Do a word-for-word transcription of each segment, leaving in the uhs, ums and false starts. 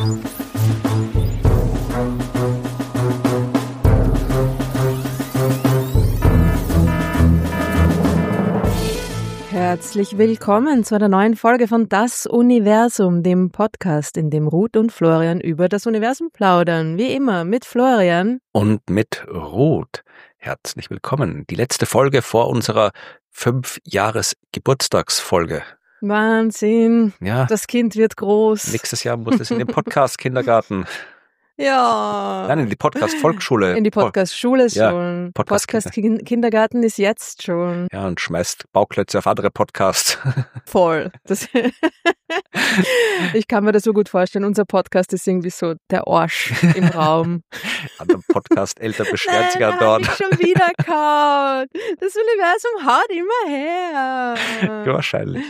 Herzlich willkommen zu einer neuen Folge von Das Universum, dem Podcast, in dem Ruth und Florian über das Universum plaudern. Wie immer mit Florian. Und mit Ruth. Herzlich willkommen. Die letzte Folge vor unserer Fünf-Jahres-Geburtstagsfolge. Wahnsinn. Ja. Das Kind wird groß. Nächstes Jahr muss es in den Podcast-Kindergarten. Ja. Nein, in die Podcast-Volksschule. In die Podcast-Schule Ja, schon. Podcast- Podcast-Kindergarten ist jetzt schon Ja, und schmeißt Bauklötze auf andere Podcasts. voll. Das ich kann mir das so gut vorstellen. Unser Podcast ist irgendwie so der Arsch im Raum. Andere Podcast-Eltern beschweren sich Nein, auch dort. ich schon wieder kaut. Das Universum haut immer her. Ja, wahrscheinlich.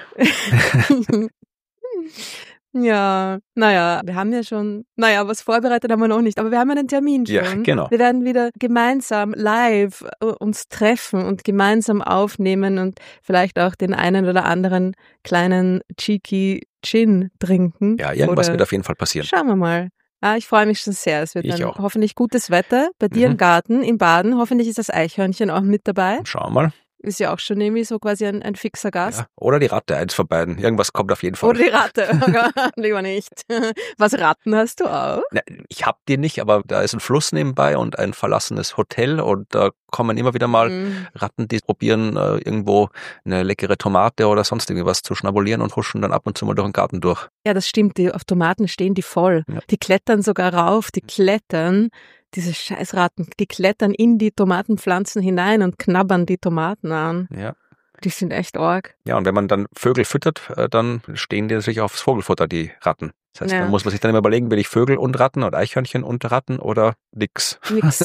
Ja, naja, wir haben ja schon, naja, was vorbereitet haben wir noch nicht, aber wir haben einen Termin schon. Ja, genau. Wir werden wieder gemeinsam live äh, uns treffen und gemeinsam aufnehmen und vielleicht auch den einen oder anderen kleinen cheeky Gin trinken. Ja, irgendwas Oder wird auf jeden Fall passieren. Schauen wir mal. Ja, ich freue mich schon sehr. Es wird Ich dann auch. hoffentlich gutes Wetter bei dir Mhm. im Garten, im Baden. Hoffentlich ist das Eichhörnchen auch mit dabei. Schauen wir mal. Ist ja auch schon irgendwie so quasi ein, ein fixer Gast. Ja. Oder die Ratte, eins von beiden. Irgendwas kommt auf jeden Fall. Oder die Ratte. Lieber nicht. Was, Ratten hast du auch? Na, ich hab die nicht, aber da ist ein Fluss nebenbei und ein verlassenes Hotel und da kommen immer wieder mal Mhm. Ratten, die probieren äh, irgendwo eine leckere Tomate oder sonst irgendwas zu schnabulieren und huschen dann ab und zu mal durch den Garten durch. Ja, das stimmt. Die, auf Tomaten stehen die voll. Ja. Die klettern sogar rauf. Die klettern, diese Scheißratten, die klettern in die Tomatenpflanzen hinein und knabbern die Tomaten an. Ja. Die sind echt arg. Ja, und wenn man dann Vögel füttert, äh, dann stehen die natürlich aufs Vogelfutter, die Ratten. Das heißt, Ja. dann muss man sich dann immer überlegen, will ich Vögel und Ratten und Eichhörnchen und Ratten oder nix. Nix.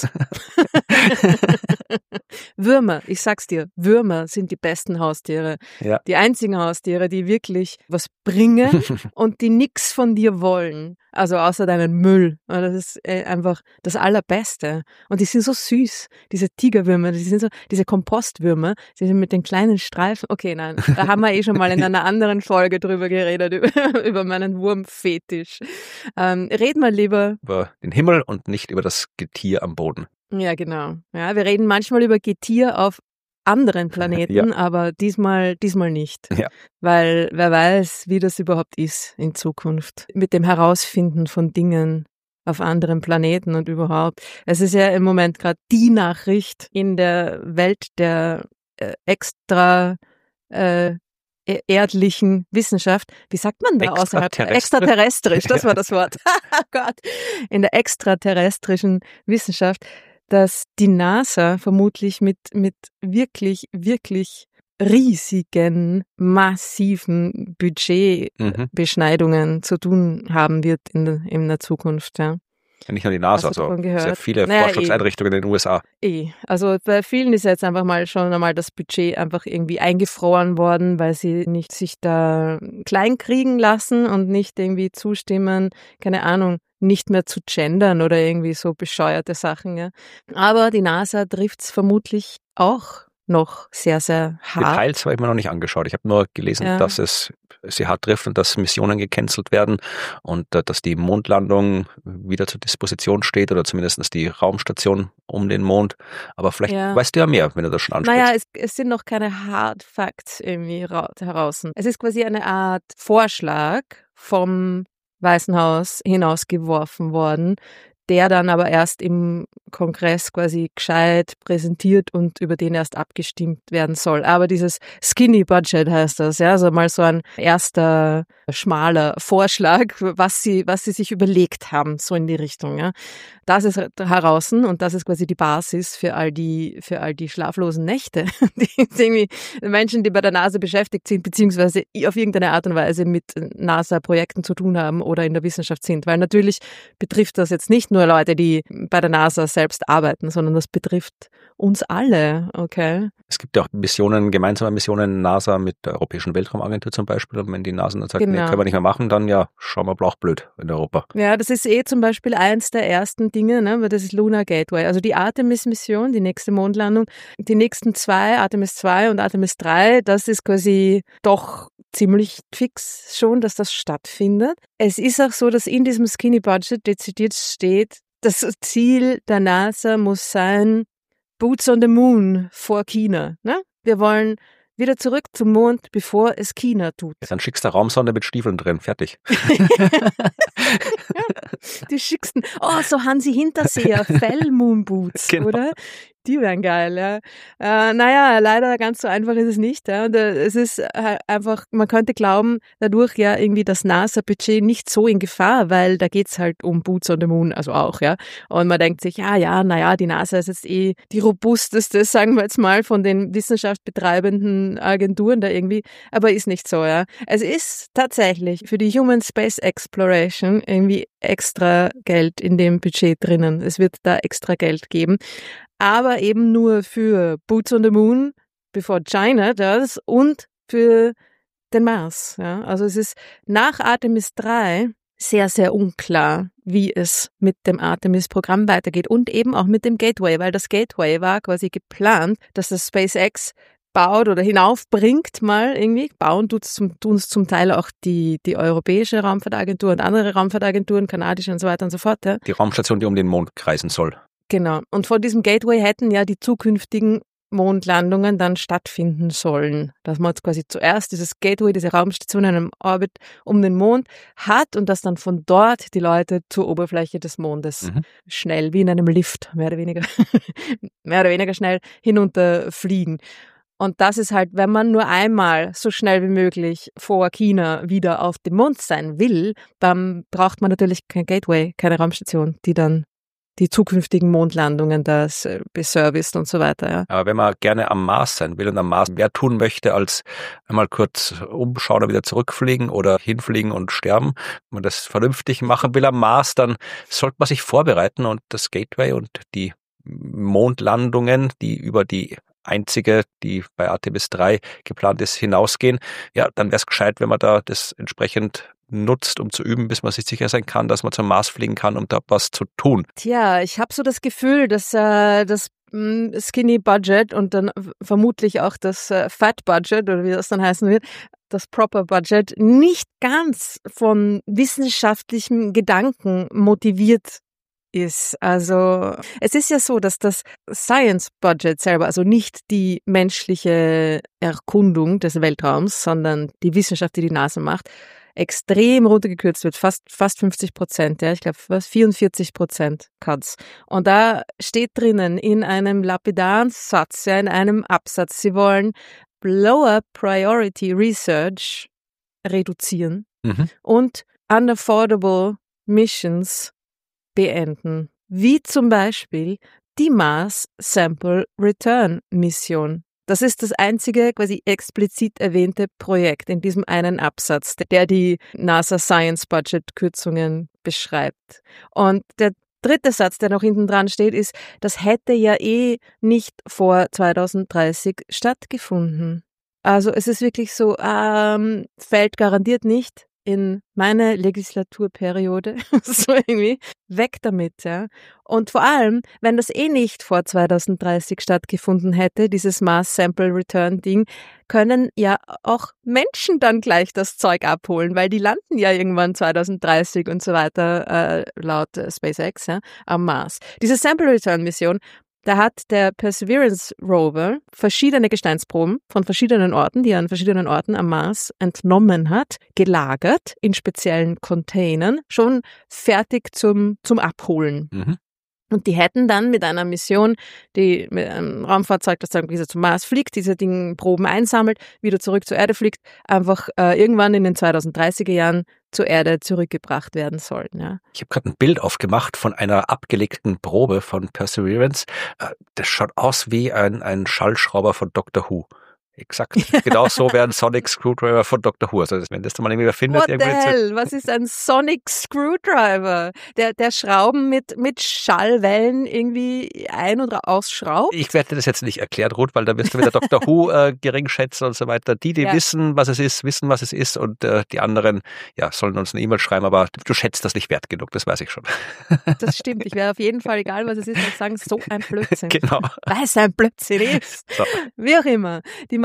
Würmer, ich sag's dir, Würmer sind die besten Haustiere. Ja. Die einzigen Haustiere, die wirklich was bringen und die nix von dir wollen. Also außer deinen Müll. Das ist äh, einfach das Allerbeste. Und die sind so süß, diese Tigerwürmer, die sind so, diese Kompostwürmer, die sind mit den kleinen Streifen. Okay, nein, da haben wir eh schon mal in einer anderen Folge drüber geredet, über, über meinen Wurmfetisch. Ähm, red mal lieber. Über den Himmel und nicht über das Getier am Boden. Ja, genau. Ja, wir reden manchmal über Getier auf anderen Planeten, Ja. aber diesmal, diesmal nicht. Ja. Weil wer weiß, wie das überhaupt ist in Zukunft. Mit dem Herausfinden von Dingen auf anderen Planeten und überhaupt. Es ist ja im Moment gerade die Nachricht in der Welt der äh, extra äh, e- erdlichen Wissenschaft. Wie sagt man da außerhalb? Extraterrestre. Extraterrestrisch, das war das Wort. Oh Gott. In der extraterrestrischen Wissenschaft, dass die NASA vermutlich mit, mit wirklich, wirklich riesigen, massiven Budgetbeschneidungen Mhm. zu tun haben wird in der, in der Zukunft. Ja. Ja, nicht nur die NASA, Hast du also davon gehört? sehr viele Naja, Forschungseinrichtungen in den U S A. Eh. Also bei vielen ist jetzt einfach mal schon einmal das Budget einfach irgendwie eingefroren worden, weil sie nicht sich da klein kriegen lassen und nicht irgendwie zustimmen, keine Ahnung, nicht mehr zu gendern oder irgendwie so bescheuerte Sachen. Ja. Aber die NASA trifft's vermutlich auch noch sehr, sehr hart. Details habe ich mir noch nicht angeschaut. Ich habe nur gelesen, Ja. dass es sie hart trifft und dass Missionen gecancelt werden und äh, dass die Mondlandung wieder zur Disposition steht oder zumindest die Raumstation um den Mond. Aber vielleicht Ja. weißt du ja mehr, wenn du das schon ansprichst. Naja, es, es sind noch keine Hard Facts irgendwie ra- heraus. Es ist quasi eine Art Vorschlag vom Weißen Haus hinausgeworfen worden, der dann aber erst im Kongress quasi gescheit präsentiert und über den erst abgestimmt werden soll. Aber dieses Skinny Budget heißt das, ja, also mal so ein erster schmaler Vorschlag, was sie, was sie sich überlegt haben, so in die Richtung, ja. Das ist heraus und das ist quasi die Basis für all die, für all die schlaflosen Nächte, die irgendwie Menschen, die bei der NASA beschäftigt sind, beziehungsweise auf irgendeine Art und Weise mit NASA-Projekten zu tun haben oder in der Wissenschaft sind. Weil natürlich betrifft das jetzt nicht nur Leute, die bei der NASA selbst arbeiten, sondern das betrifft uns alle, okay? Es gibt ja auch Missionen, gemeinsame Missionen NASA mit der Europäischen Weltraumagentur zum Beispiel. Und wenn die NASA dann sagt, Genau. nee, können wir nicht mehr machen, dann ja, schauen wir blauchblöd in Europa. Ja, das ist eh zum Beispiel eins der ersten Dinge, ne, weil das ist Lunar Gateway. Also die Artemis-Mission, die nächste Mondlandung, die nächsten zwei, Artemis zwei und Artemis drei, das ist quasi doch ziemlich fix schon, dass das stattfindet. es ist auch so, dass in diesem Skinny Budget dezidiert steht, das Ziel der NASA muss sein, Boots on the Moon vor China. Ne? Wir wollen wieder zurück zum Mond, bevor es China tut. Ja, dann schickst du eine Raumsonde mit Stiefeln drin, fertig. Ja, die schicksten, oh, so Hansi Hinterseher, Fell-Moon-Boots, genau. Oder? Die wären geil, ja. Äh, naja, leider ganz so einfach ist es nicht. Ja. Und, äh, es ist äh, einfach, man könnte glauben, dadurch ja irgendwie das NASA-Budget nicht so in Gefahr, weil da geht's halt um Boots on the Moon, also auch, ja. Und man denkt sich, ja, ja, naja, die NASA ist jetzt eh die robusteste, sagen wir jetzt mal, von den wissenschaftsbetreibenden Agenturen da irgendwie, aber ist nicht so, ja. Es ist tatsächlich für die Human Space Exploration irgendwie extra Geld in dem Budget drinnen. Es wird da extra Geld geben. Aber eben nur für Boots on the Moon, bevor China das, und für den Mars. Ja. Also es ist nach Artemis drei sehr, sehr unklar, wie es mit dem Artemis-Programm weitergeht und eben auch mit dem Gateway, weil das Gateway war quasi geplant, dass das SpaceX baut oder hinaufbringt mal irgendwie. Bauen tun es zum, tun's zum Teil auch die, die Europäische Raumfahrtagentur und andere Raumfahrtagenturen, kanadische und so weiter und so fort. Ja. Die Raumstation, die um den Mond kreisen soll. Genau. Und vor diesem Gateway hätten ja die zukünftigen Mondlandungen dann stattfinden sollen. Dass man jetzt quasi zuerst dieses Gateway, diese Raumstation in einem Orbit um den Mond hat und dass dann von dort die Leute zur Oberfläche des Mondes mhm. schnell, wie in einem Lift, mehr oder weniger, mehr oder weniger schnell hinunterfliegen. Und das ist halt, wenn man nur einmal so schnell wie möglich vor China wieder auf dem Mond sein will, dann braucht man natürlich kein Gateway, keine Raumstation, die dann die zukünftigen Mondlandungen da beserviced und so weiter. Ja. Aber wenn man gerne am Mars sein will und am Mars mehr tun möchte, als einmal kurz umschauen und wieder zurückfliegen oder hinfliegen und sterben, wenn man das vernünftig machen will am Mars, dann sollte man sich vorbereiten und das Gateway und die Mondlandungen, die über die einzige, die bei Artemis drei geplant ist, hinausgehen, ja, dann wäre es gescheit, wenn man da das entsprechend nutzt, um zu üben, bis man sich sicher sein kann, dass man zum Mars fliegen kann, um da was zu tun. Tja, ich habe so das Gefühl, dass äh, das mh, Skinny Budget und dann vermutlich auch das äh, Fat Budget, oder wie das dann heißen wird, das Proper Budget, nicht ganz von wissenschaftlichem Gedanken motiviert ist. Also es ist ja so, dass das Science Budget selber, also nicht die menschliche Erkundung des Weltraums, sondern die Wissenschaft, die die NASA macht, extrem runtergekürzt wird, fast fast fünfzig Prozent, ja, ich glaube vierundvierzig Prozent Cuts. Und da steht drinnen in einem lapidaren Satz, ja, in einem Absatz, sie wollen Lower Priority Research reduzieren mhm. und Unaffordable Missions beenden, wie zum Beispiel die Mars Sample Return Mission. Das ist das einzige quasi explizit erwähnte Projekt in diesem einen Absatz, der die NASA Science Budget Kürzungen beschreibt. Und der dritte Satz, der noch hinten dran steht, ist, das hätte ja eh nicht vor zweitausenddreißig stattgefunden. Also es ist wirklich so, ähm, fällt garantiert nicht in meine Legislaturperiode, so irgendwie, weg damit, ja. Und vor allem, wenn das eh nicht vor zweitausenddreißig stattgefunden hätte, dieses Mars Sample Return Ding, können ja auch Menschen dann gleich das Zeug abholen, weil die landen ja irgendwann zweitausenddreißig und so weiter, äh, laut äh, SpaceX, ja, am Mars. Diese Sample Return Mission, da hat der Perseverance Rover verschiedene Gesteinsproben von verschiedenen Orten, die er an verschiedenen Orten am Mars entnommen hat, gelagert in speziellen Containern, schon fertig zum, zum Abholen. Mhm. Und die hätten dann mit einer Mission, die mit einem Raumfahrzeug, das dann zum Mars fliegt, diese Dinge Proben einsammelt, wieder zurück zur Erde fliegt, einfach äh, irgendwann in den zweitausenddreißiger Jahren zur Erde zurückgebracht werden sollen. Ja. Ich habe gerade ein Bild aufgemacht von einer abgelegten Probe von Perseverance. Das schaut aus wie ein, ein Schallschrauber von Doctor Who. Exakt. Genau so wäre ein Sonic Screwdriver von Doctor Who. Also wenn das dann mal irgendwie findet. What the hell? Was ist ein Sonic Screwdriver? Der, der Schrauben mit, mit Schallwellen irgendwie ein- und ausschraubt? Ich werde dir das jetzt nicht erklären, Ruth, weil da wirst du wieder Doctor Who äh, gering schätzen und so weiter. Die, die ja. wissen, was es ist, wissen, was es ist und äh, die anderen, ja, sollen uns eine E-Mail schreiben, aber du schätzt das nicht wert genug, das weiß ich schon. Das stimmt. Ich werde auf jeden Fall, egal was es ist, sagen, so ein Blödsinn. Genau. Weil es ein Blödsinn ist. So. Wie auch immer. Die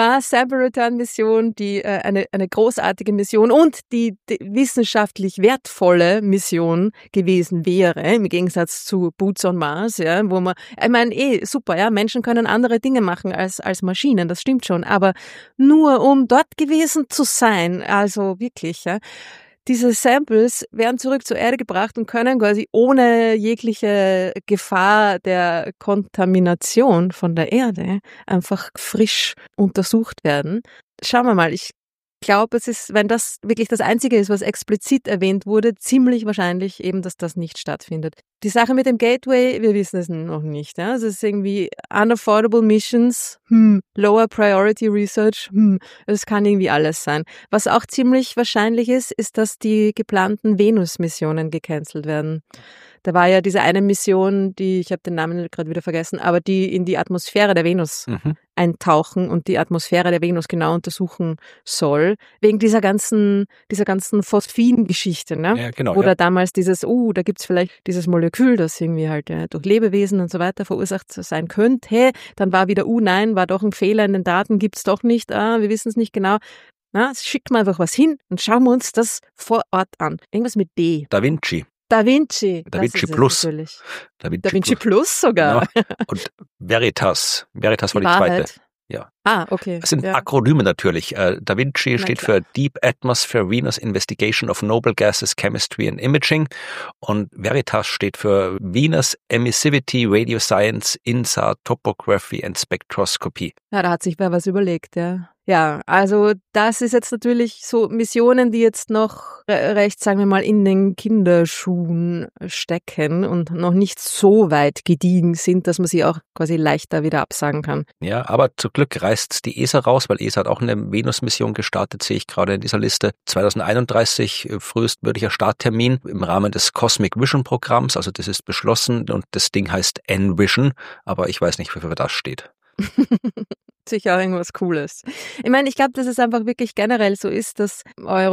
Mars Sample Return Mission, die äh, eine eine großartige Mission und die, die wissenschaftlich wertvolle Mission gewesen wäre, im Gegensatz zu Boots on Mars, ja, wo man, ich meine, eh super, ja, Menschen können andere Dinge machen als als Maschinen, das stimmt schon, aber nur um dort gewesen zu sein, also wirklich, ja. Diese Samples werden zurück zur Erde gebracht und können quasi ohne jegliche Gefahr der Kontamination von der Erde einfach frisch untersucht werden. Schauen wir mal, ich glaube, es ist, wenn das wirklich das Einzige ist, was explizit erwähnt wurde, ziemlich wahrscheinlich eben, dass das nicht stattfindet. Die Sache mit dem Gateway, wir wissen es noch nicht. Ja? Also es ist irgendwie unaffordable missions, hm, lower priority research, hm, es kann irgendwie alles sein. Was auch ziemlich wahrscheinlich ist, ist, dass die geplanten Venus-Missionen gecancelt werden. Da war ja diese eine Mission, die, ich habe den Namen gerade wieder vergessen, aber die in die Atmosphäre der Venus mhm. eintauchen und die Atmosphäre der Venus genau untersuchen soll, wegen dieser ganzen, dieser ganzen Phosphin-Geschichte, ne? Ja, genau, Oder ja. damals dieses, oh, da gibt's vielleicht dieses Molekül, das irgendwie halt ja, durch Lebewesen und so weiter verursacht sein könnte. Hey, dann war wieder, oh nein, war doch ein Fehler in den Daten, gibt's doch nicht, ah, wir wissen es nicht genau. Na, schicken wir einfach was hin und schauen wir uns das vor Ort an. Irgendwas mit D. Da Vinci. Da Vinci. Da Vinci Plus. Natürlich. Da Vinci, da Vinci Plus. Plus sogar. Ja. Und Veritas. Veritas war die, die zweite. Ja. Ah, okay. Das sind ja. Akronyme natürlich. Da Vinci Na, steht klar. für Deep Atmosphere Venus Investigation of Noble Gases, Chemistry and Imaging. Und Veritas steht für Venus Emissivity Radio Science, I N S A, Topography and Spectroscopy. Ja, da hat sich wer was überlegt, ja. Ja, also das ist jetzt natürlich so Missionen, die jetzt noch recht, sagen wir mal, in den Kinderschuhen stecken und noch nicht so weit gediegen sind, dass man sie auch quasi leichter wieder absagen kann. Ja, aber zum Glück reißt die E S A raus, weil E S A hat auch eine Venus-Mission gestartet, sehe ich gerade in dieser Liste. zwanzig einunddreißig frühestmöglicher Starttermin im Rahmen des Cosmic Vision Programms, also das ist beschlossen und das Ding heißt Envision, aber ich weiß nicht, wofür das steht. Sicher auch irgendwas Cooles. Ich meine, ich glaube, dass es einfach wirklich generell so ist, dass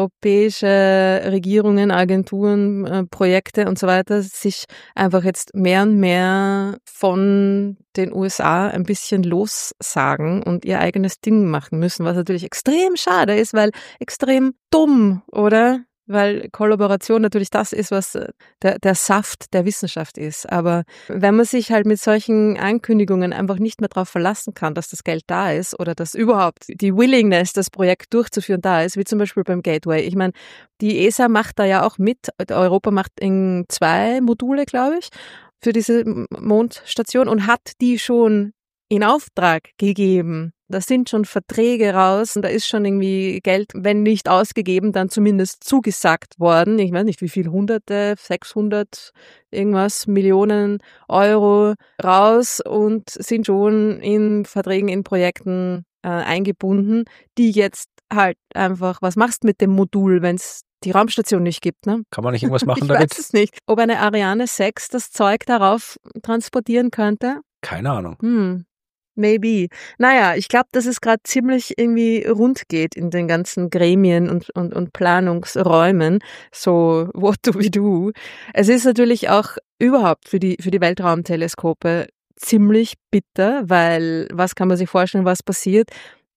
europäische Regierungen, Agenturen, äh, Projekte und so weiter sich einfach jetzt mehr und mehr von den U S A ein bisschen lossagen und ihr eigenes Ding machen müssen, was natürlich extrem schade ist, weil extrem dumm, oder? Weil Kollaboration natürlich das ist, was der, der Saft der Wissenschaft ist. Aber wenn man sich halt mit solchen Ankündigungen einfach nicht mehr darauf verlassen kann, dass das Geld da ist oder dass überhaupt die Willingness, das Projekt durchzuführen, da ist, wie zum Beispiel beim Gateway. Ich meine, die E S A macht da ja auch mit. Europa macht in zwei Module, glaube ich, für diese Mondstation und hat die schon in Auftrag gegeben. Da sind schon Verträge raus und da ist schon irgendwie Geld, wenn nicht ausgegeben, dann zumindest zugesagt worden. Ich weiß nicht, wie viel, hunderte, sechshundert, irgendwas, Millionen Euro raus und sind schon in Verträgen, in Projekten äh, eingebunden, die jetzt halt einfach, was machst du mit dem Modul, wenn es die Raumstation nicht gibt, ne? Kann man nicht irgendwas machen ich damit? Ich weiß es nicht. Ob eine Ariane sechs das Zeug darauf transportieren könnte? Keine Ahnung. Hm. Maybe. Naja, ich glaube, dass es gerade ziemlich irgendwie rund geht in den ganzen Gremien und, und, und Planungsräumen. So, what do we do? Es ist natürlich auch überhaupt für die, für die Weltraumteleskope ziemlich bitter, weil was kann man sich vorstellen, was passiert?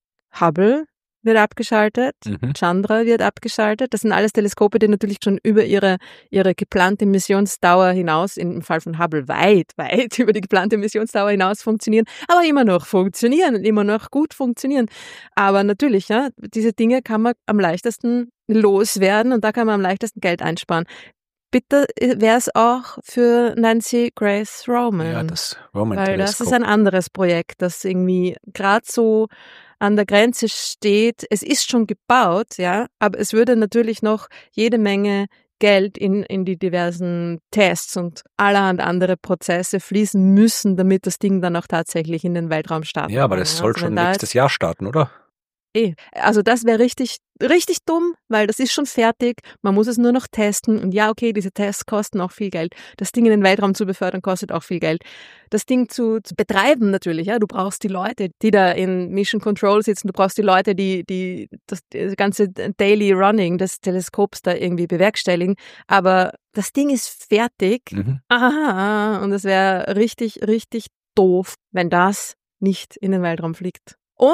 Hubble wird abgeschaltet, mhm. Chandra wird abgeschaltet. Das sind alles Teleskope, die natürlich schon über ihre ihre geplante Missionsdauer hinaus, im Fall von Hubble weit, weit über die geplante Missionsdauer hinaus funktionieren, aber immer noch funktionieren und immer noch gut funktionieren. Aber natürlich, ja, diese Dinge kann man am leichtesten loswerden und da kann man am leichtesten Geld einsparen. Bitte wäre es auch für Nancy Grace Roman. Ja, das Roman Weil Teleskop. Das ist ein anderes Projekt, das irgendwie gerade so an der Grenze steht. Es ist schon gebaut, ja, aber es würde natürlich noch jede Menge Geld in, in die diversen Tests und allerhand andere Prozesse fließen müssen, damit das Ding dann auch tatsächlich in den Weltraum starten Ja, aber das kann. soll also schon da nächstes Jahr starten, oder? Eh. Also das wäre richtig, richtig dumm, weil das ist schon fertig. Man muss es nur noch testen. Und ja, okay, diese Tests kosten auch viel Geld. Das Ding in den Weltraum zu befördern, kostet auch viel Geld. Das Ding zu, zu betreiben natürlich, ja. Du brauchst die Leute, die da in Mission Control sitzen. Du brauchst die Leute, die, die das, das ganze Daily Running des Teleskops da irgendwie bewerkstelligen. Aber das Ding ist fertig. Mhm. Aha. Und es wäre richtig, richtig doof, wenn das nicht in den Weltraum fliegt. Und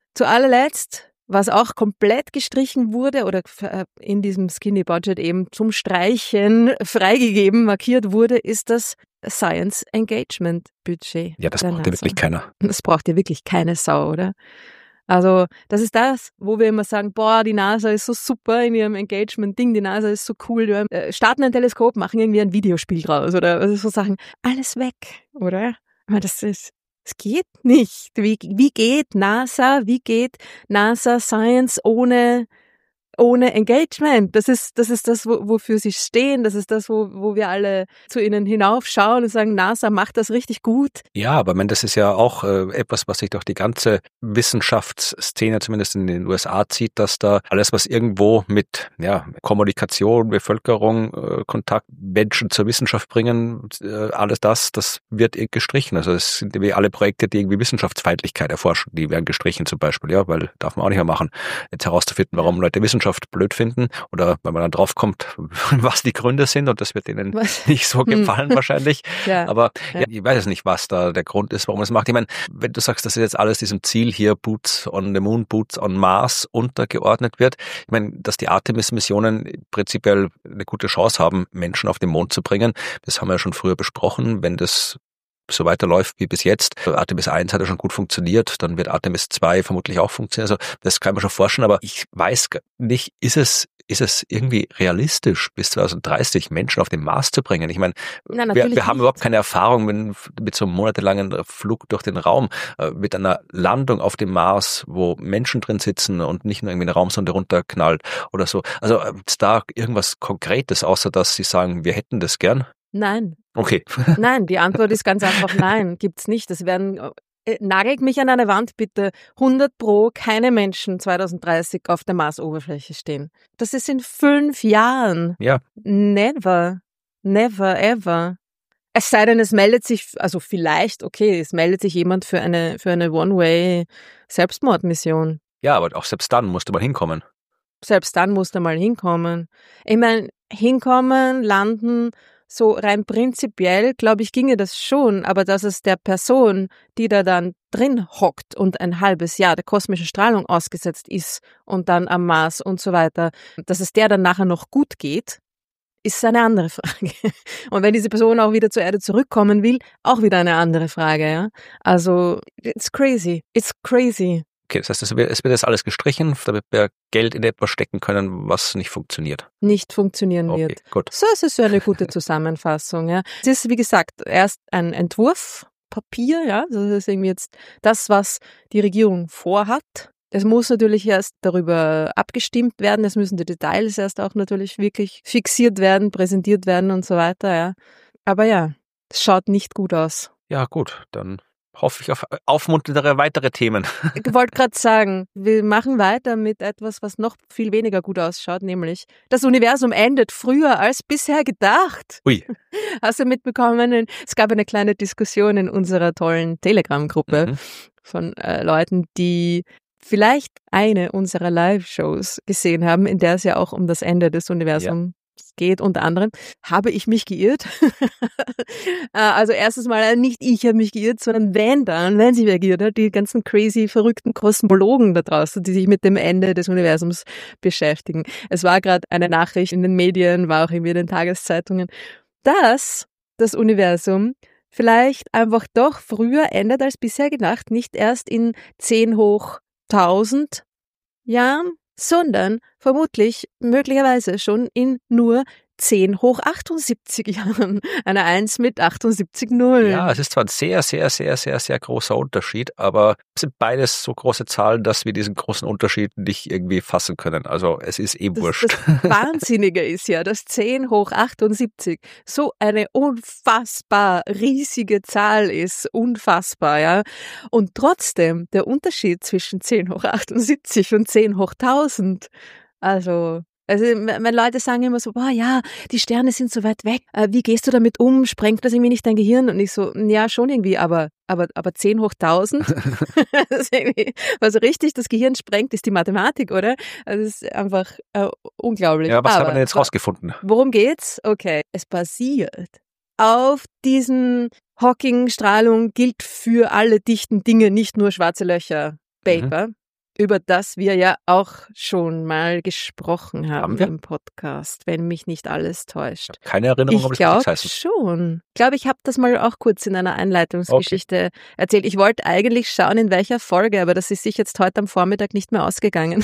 zu allerletzt, was auch komplett gestrichen wurde oder in diesem Skinny Budget eben zum Streichen freigegeben, markiert wurde, ist das Science Engagement Budget. Ja, das braucht ja wirklich keiner. Das braucht ja wirklich keine Sau, oder? Also das ist das, wo wir immer sagen, boah, die NASA ist so super in ihrem Engagement-Ding, die NASA ist so cool, wir äh, starten ein Teleskop, machen irgendwie ein Videospiel draus oder also so Sachen. Alles weg, oder? Aber das ist, es geht nicht. Wie, wie geht NASA, wie geht NASA Science ohne ohne Engagement? Das ist das, ist das wo, wofür sie stehen. Das ist das, wo, wo wir alle zu ihnen hinaufschauen und sagen, NASA macht das richtig gut. Ja, aber ich meine, das ist ja auch äh, etwas, was sich durch die ganze Wissenschaftsszene, zumindest in den U S A, zieht, dass da alles, was irgendwo mit ja, Kommunikation, Bevölkerung, äh, Kontakt, Menschen zur Wissenschaft bringen, äh, alles das, das wird gestrichen. Also es sind irgendwie alle Projekte, die irgendwie Wissenschaftsfeindlichkeit erforschen, die werden gestrichen zum Beispiel, ja, weil darf man auch nicht mehr machen. Jetzt herauszufinden, warum Leute Wissenschaft blöd finden oder wenn man dann draufkommt, was die Gründe sind und das wird ihnen was? nicht so gefallen hm. wahrscheinlich. Ja. Aber ja. Ja, ich weiß es nicht, was da der Grund ist, warum man es macht. Ich meine, wenn du sagst, dass jetzt alles diesem Ziel hier Boots on the Moon, Boots on Mars untergeordnet wird, ich meine, dass die Artemis-Missionen prinzipiell eine gute Chance haben, Menschen auf den Mond zu bringen, das haben wir ja schon früher besprochen. Wenn das so weiterläuft wie bis jetzt. Artemis eins hat ja schon gut funktioniert, dann wird Artemis zwei vermutlich auch funktionieren. Also das kann man schon forschen, aber ich weiß nicht, ist es ist es irgendwie realistisch, bis zwanzig dreißig Menschen auf den Mars zu bringen? Ich meine, Nein, wir, wir haben überhaupt keine Erfahrung mit, mit so einem monatelangen Flug durch den Raum, mit einer Landung auf dem Mars, wo Menschen drin sitzen und nicht nur irgendwie eine Raumsonde runterknallt oder so. Also ist da irgendwas Konkretes, außer dass Sie sagen, wir hätten das gern? Nein. Okay. Nein, die Antwort ist ganz einfach nein, gibt's nicht. Das werden, äh, nagelt mich an eine Wand bitte, hundert pro keine Menschen zwanzig dreißig auf der Marsoberfläche stehen. Das ist in fünf Jahren. Ja. Never. Never ever. Es sei denn, es meldet sich, also vielleicht, okay, es meldet sich jemand für eine, für eine One-Way-Selbstmordmission. Ja, aber auch selbst dann musste man hinkommen. Selbst dann musste mal hinkommen. Ich meine, hinkommen, landen, so rein prinzipiell, glaube ich, ginge das schon, aber dass es der Person, die da dann drin hockt und ein halbes Jahr der kosmischen Strahlung ausgesetzt ist und dann am Mars und so weiter, dass es der dann nachher noch gut geht, ist eine andere Frage. Und wenn diese Person auch wieder zur Erde zurückkommen will, auch wieder eine andere Frage, ja. Also, it's crazy. It's crazy. Okay, das heißt, es wird, es wird jetzt alles gestrichen, damit wir Geld in etwas stecken können, was nicht funktioniert. Nicht funktionieren okay, wird. Gut. So ist es so eine gute Zusammenfassung, ja. Es ist, wie gesagt, erst ein Entwurfpapier, ja. Das ist irgendwie jetzt das, was die Regierung vorhat. Es muss natürlich erst darüber abgestimmt werden. Es müssen die Details erst auch natürlich wirklich fixiert werden, präsentiert werden und so weiter, ja. Aber ja, es schaut nicht gut aus. Ja, gut, dann hoffe ich auf aufmunterndere weitere Themen. Ich wollte gerade sagen, wir machen weiter mit etwas, was noch viel weniger gut ausschaut, nämlich das Universum endet früher als bisher gedacht. Ui. Hast du mitbekommen? Es gab eine kleine Diskussion in unserer tollen Telegram-Gruppe mhm. von äh, Leuten, die vielleicht eine unserer Live-Shows gesehen haben, in der es ja auch um das Ende des Universums ja. geht, unter anderem, habe ich mich geirrt. Also erstens mal, nicht ich habe mich geirrt, sondern wenn dann, wenn sich wer geirrt hat, die ganzen crazy, verrückten Kosmologen da draußen, die sich mit dem Ende des Universums beschäftigen. Es war gerade eine Nachricht in den Medien, war auch irgendwie in den Tageszeitungen, dass das Universum vielleicht einfach doch früher endet als bisher gedacht, nicht erst in zehn hoch tausend Jahren, sondern vermutlich, möglicherweise schon in nur zehn hoch achtundsiebzig Jahren. Eine eins mit achtundsiebzig Nullen. Ja, es ist zwar ein sehr, sehr, sehr, sehr, sehr großer Unterschied, aber es sind beides so große Zahlen, dass wir diesen großen Unterschied nicht irgendwie fassen können. Also es ist eh das, wurscht. Das Wahnsinnige ist ja, dass zehn hoch achtundsiebzig so eine unfassbar riesige Zahl ist. Unfassbar, ja. Und trotzdem der Unterschied zwischen zehn hoch achtundsiebzig und zehn hoch tausend, also... Also wenn Leute sagen immer so, boah ja, die Sterne sind so weit weg, wie gehst du damit um, sprengt das irgendwie nicht dein Gehirn? Und ich so, ja schon irgendwie, aber aber aber zehn hoch tausend, was richtig das Gehirn sprengt, ist die Mathematik, oder? Also es ist einfach äh, unglaublich. Ja, was aber, haben wir denn jetzt rausgefunden? Worum geht's? Okay, es basiert auf diesen Hawking-Strahlung, gilt für alle dichten Dinge, nicht nur schwarze Löcher, Paper. Mhm. über das wir ja auch schon mal gesprochen haben, Haben wir? im Podcast, wenn mich nicht alles täuscht. Keine Erinnerung, Ich ob es richtig glaube heißt. schon. Ich glaube, ich habe das mal auch kurz in einer Einleitungsgeschichte erzählt. Ich wollte eigentlich schauen, in welcher Folge, aber das ist sich jetzt heute am Vormittag nicht mehr ausgegangen.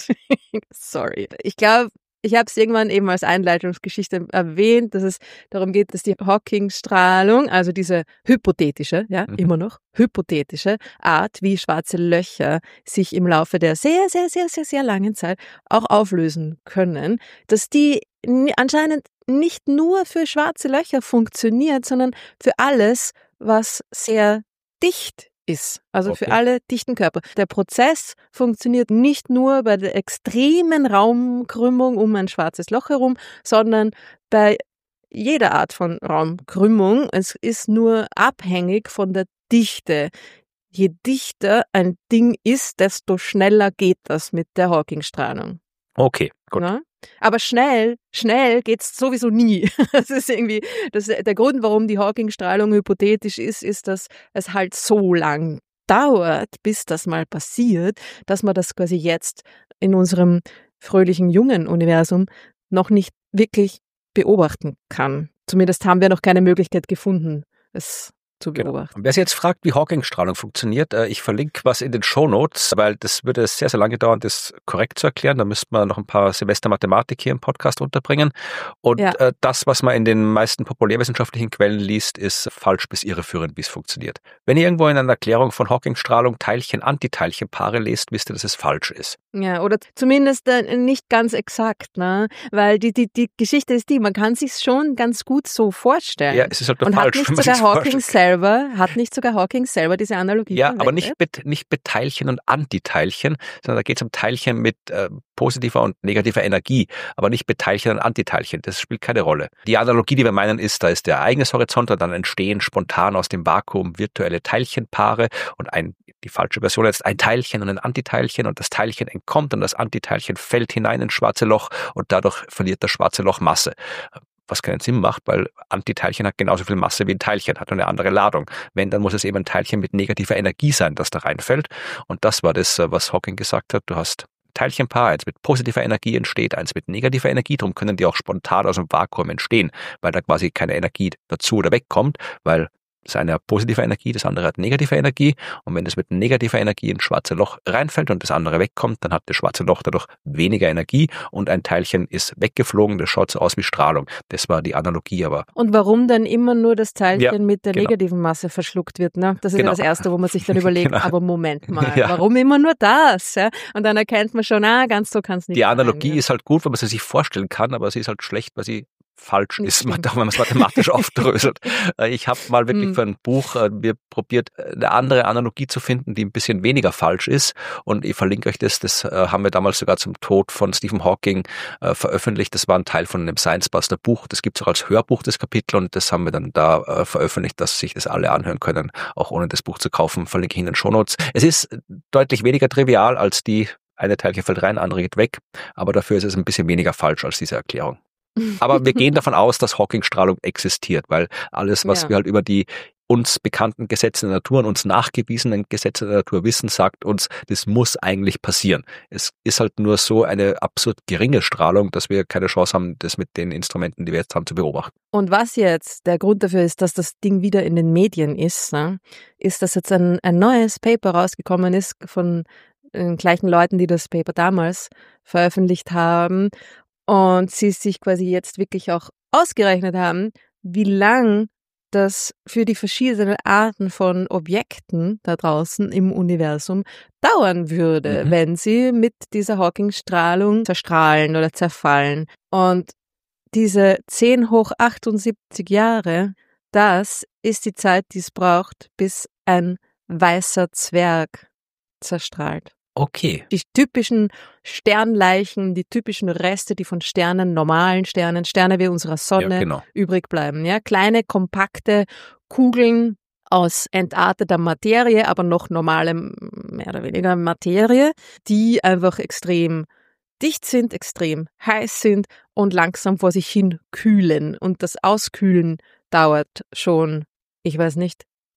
Sorry. Ich glaube, ich habe es irgendwann eben als Einleitungsgeschichte erwähnt, dass es darum geht, dass die Hawking-Strahlung, also diese hypothetische, ja, Mhm. immer noch hypothetische Art, wie schwarze Löcher sich im Laufe der sehr, sehr, sehr, sehr, sehr langen Zeit auch auflösen können, dass die n- anscheinend nicht nur für schwarze Löcher funktioniert, sondern für alles, was sehr dicht ist, also Okay. für alle dichten Körper. Der Prozess funktioniert nicht nur bei der extremen Raumkrümmung um ein schwarzes Loch herum, sondern bei jeder Art von Raumkrümmung. Es ist nur abhängig von der Dichte. Je dichter ein Ding ist, desto schneller geht das mit der Hawking-Strahlung. Okay, gut. Ja? Aber schnell, schnell geht's sowieso nie. Das ist irgendwie, das, der Grund, warum die Hawking-Strahlung hypothetisch ist, ist, dass es halt so lang dauert, bis das mal passiert, dass man das quasi jetzt in unserem fröhlichen jungen Universum noch nicht wirklich beobachten kann. Zumindest haben wir noch keine Möglichkeit gefunden, es zu Genau. beobachten. Und wer sich jetzt fragt, wie Hawking-Strahlung funktioniert, äh, ich verlinke was in den Shownotes, weil das würde sehr, sehr lange dauern, das korrekt zu erklären. Da müsste man noch ein paar Semester Mathematik hier im Podcast unterbringen. Und Ja. äh, das, was man in den meisten populärwissenschaftlichen Quellen liest, ist falsch bis irreführend, wie es funktioniert. Wenn ihr irgendwo in einer Erklärung von Hawking-Strahlung Teilchen-Antiteilchen-Paare lest, wisst ihr, dass es falsch ist. Ja, oder zumindest äh, nicht ganz exakt, ne? Weil die, die, die Geschichte ist die, man kann sich schon ganz gut so vorstellen. Ja, es ist halt nur Und falsch, hat wenn nicht man sogar sich's Hawking vorstellt. selber, hat nicht sogar Hawking selber diese Analogie Ja, aber nicht verwendet? mit, nicht mit Teilchen und Antiteilchen, sondern da geht es um Teilchen mit äh, positiver und negativer Energie, aber nicht mit Teilchen und Antiteilchen. Das spielt keine Rolle. Die Analogie, die wir meinen, ist, da ist der Ereignishorizont und dann entstehen spontan aus dem Vakuum virtuelle Teilchenpaare und ein, die falsche Version jetzt, ein Teilchen und ein Antiteilchen und das Teilchen entkommt und das Antiteilchen fällt hinein ins schwarze Loch und dadurch verliert das schwarze Loch Masse. Was keinen Sinn macht, weil Antiteilchen hat genauso viel Masse wie ein Teilchen, hat nur eine andere Ladung. Wenn, dann muss es eben ein Teilchen mit negativer Energie sein, das da reinfällt. Und das war das, was Hawking gesagt hat. Du hast Teilchenpaar, eins mit positiver Energie entsteht, eins mit negativer Energie. Darum können die auch spontan aus dem Vakuum entstehen, weil da quasi keine Energie dazu oder wegkommt, weil das eine hat positive Energie, das andere hat negative Energie. Und wenn es mit negativer Energie ins schwarze Loch reinfällt und das andere wegkommt, dann hat das schwarze Loch dadurch weniger Energie und ein Teilchen ist weggeflogen. Das schaut so aus wie Strahlung. Das war die Analogie, aber Und warum dann immer nur das Teilchen Ja, mit der genau. negativen Masse verschluckt wird, ne? Das ist Genau. ja das Erste, wo man sich dann überlegt, Genau. aber Moment mal, Ja. warum immer nur das? Ja? Und dann erkennt man schon, ah, ganz so kann es nicht die Analogie sein. ist halt gut, wenn man sie sich vorstellen kann, aber sie ist halt schlecht, weil sie falsch Nicht ist, stimmt. wenn man es mathematisch aufdröselt. Äh, Ich habe mal wirklich Hm. für ein Buch äh, mir probiert, äh, eine andere Analogie zu finden, die ein bisschen weniger falsch ist. Und ich verlinke euch das. Das äh, haben wir damals sogar zum Tod von Stephen Hawking äh, veröffentlicht. Das war ein Teil von einem Science Buster Buch. Das gibt es auch als Hörbuch, das Kapitel. Und das haben wir dann da äh, veröffentlicht, dass sich das alle anhören können, auch ohne das Buch zu kaufen. Verlinke ich in den Shownotes. Es ist deutlich weniger trivial als die eine Teilchen fällt rein, andere geht weg. Aber dafür ist es ein bisschen weniger falsch als diese Erklärung. Aber wir gehen davon aus, dass Hawking-Strahlung existiert, weil alles, was Ja. wir halt über die uns bekannten Gesetze der Natur und uns nachgewiesenen Gesetze der Natur wissen, sagt uns, das muss eigentlich passieren. Es ist halt nur so eine absurd geringe Strahlung, dass wir keine Chance haben, das mit den Instrumenten, die wir jetzt haben, zu beobachten. Und was jetzt der Grund dafür ist, dass das Ding wieder in den Medien ist, ne, ist, dass jetzt ein, ein neues Paper rausgekommen ist von den gleichen Leuten, die das Paper damals veröffentlicht haben und sie sich quasi jetzt wirklich auch ausgerechnet haben, wie lang das für die verschiedenen Arten von Objekten da draußen im Universum dauern würde, Mhm. wenn sie mit dieser Hawking-Strahlung zerstrahlen oder zerfallen. Und diese zehn hoch achtundsiebzig Jahre, das ist die Zeit, die es braucht, bis ein weißer Zwerg zerstrahlt. Okay. Die typischen Sternleichen, die typischen Reste, die von Sternen, normalen Sternen, Sterne wie unserer Sonne Ja, genau. übrig bleiben. Ja? Kleine, kompakte Kugeln aus entarteter Materie, aber noch normalem, mehr oder weniger Materie, die einfach extrem dicht sind, extrem heiß sind und langsam vor sich hin kühlen. Und das Auskühlen dauert schon, ich weiß nicht,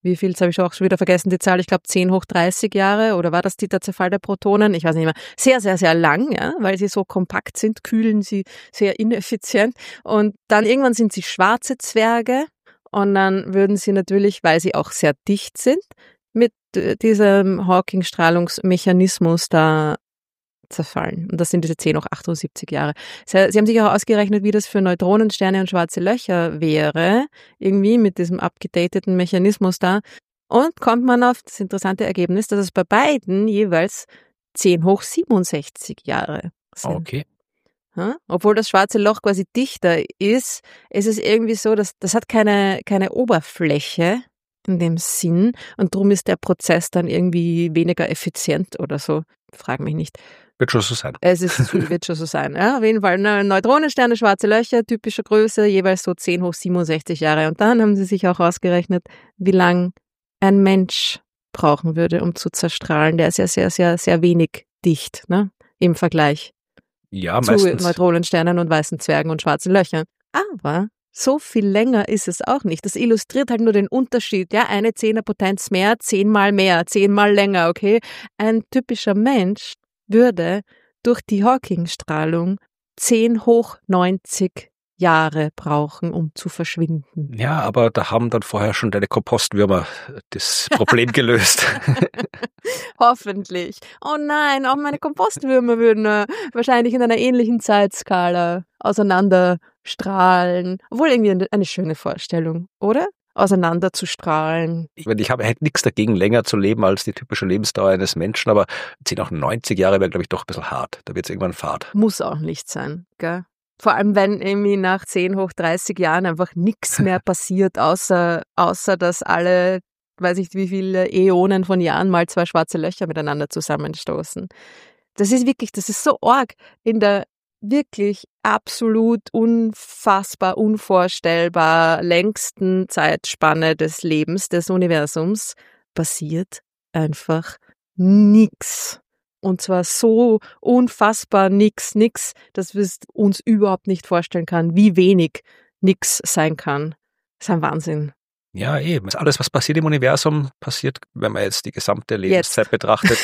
wie viel, jetzt habe ich auch schon wieder vergessen, die Zahl, ich glaube zehn hoch dreißig Jahre, oder war das die, der Zerfall der Protonen? Ich weiß nicht mehr. Sehr, sehr, sehr lang, ja, weil sie so kompakt sind, kühlen sie sehr ineffizient. Und dann irgendwann sind sie schwarze Zwerge und dann würden sie natürlich, weil sie auch sehr dicht sind, mit diesem Hawking-Strahlungsmechanismus da zerfallen. Und das sind diese zehn hoch achtundsiebzig Jahre. Sie haben sich auch ausgerechnet, wie das für Neutronen, Sterne und schwarze Löcher wäre, irgendwie mit diesem abgedateten Mechanismus da. Und kommt man auf das interessante Ergebnis, dass es bei beiden jeweils zehn hoch siebenundsechzig Jahre sind. Okay. Ja? Obwohl das schwarze Loch quasi dichter ist, ist es irgendwie so, dass das hat keine, keine Oberfläche in dem Sinn und darum ist der Prozess dann irgendwie weniger effizient oder so. Frag mich nicht. Wird schon so sein. Es ist, wird schon so sein. Ja, auf jeden Fall ne, Neutronensterne, schwarze Löcher, typische Größe, jeweils so zehn hoch siebenundsechzig Jahre. Und dann haben sie sich auch ausgerechnet, wie lang ein Mensch brauchen würde, um zu zerstrahlen. Der ist ja sehr, sehr, sehr wenig dicht, ne, im Vergleich Ja, zu meistens. Neutronensternen und weißen Zwergen und schwarzen Löchern. Aber so viel länger ist es auch nicht. Das illustriert halt nur den Unterschied. Ja, eine Zehnerpotenz mehr, zehnmal mehr, zehnmal länger, okay? Ein typischer Mensch würde durch die Hawking-Strahlung zehn hoch neunzig Jahre brauchen, um zu verschwinden. Ja, aber da haben dann vorher schon deine Kompostwürmer das Problem gelöst. Hoffentlich. Oh nein, auch meine Kompostwürmer würden äh, wahrscheinlich in einer ähnlichen Zeitskala auseinanderstrahlen. Obwohl irgendwie eine, eine schöne Vorstellung, oder? Auseinander zu strahlen. Ich, ich habe, hätte nichts dagegen, länger zu leben als die typische Lebensdauer eines Menschen, aber zehn hoch neunzig Jahre wäre, glaube ich, doch ein bisschen hart. Da wird es irgendwann fad. Muss auch nicht sein, gell? Vor allem, wenn irgendwie nach zehn hoch dreißig Jahren einfach nichts mehr passiert, außer, außer dass alle, weiß ich wie viele Äonen von Jahren mal zwei schwarze Löcher miteinander zusammenstoßen. Das ist wirklich, das ist so arg. In der wirklich absolut unfassbar, unvorstellbar längsten Zeitspanne des Lebens, des Universums, passiert einfach nichts. Und zwar so unfassbar nix, nix, dass wir es uns überhaupt nicht vorstellen können, wie wenig nix sein kann. Das ist ein Wahnsinn. Ja, eben. Alles, was passiert im Universum, passiert, wenn man jetzt die gesamte Lebenszeit jetzt betrachtet.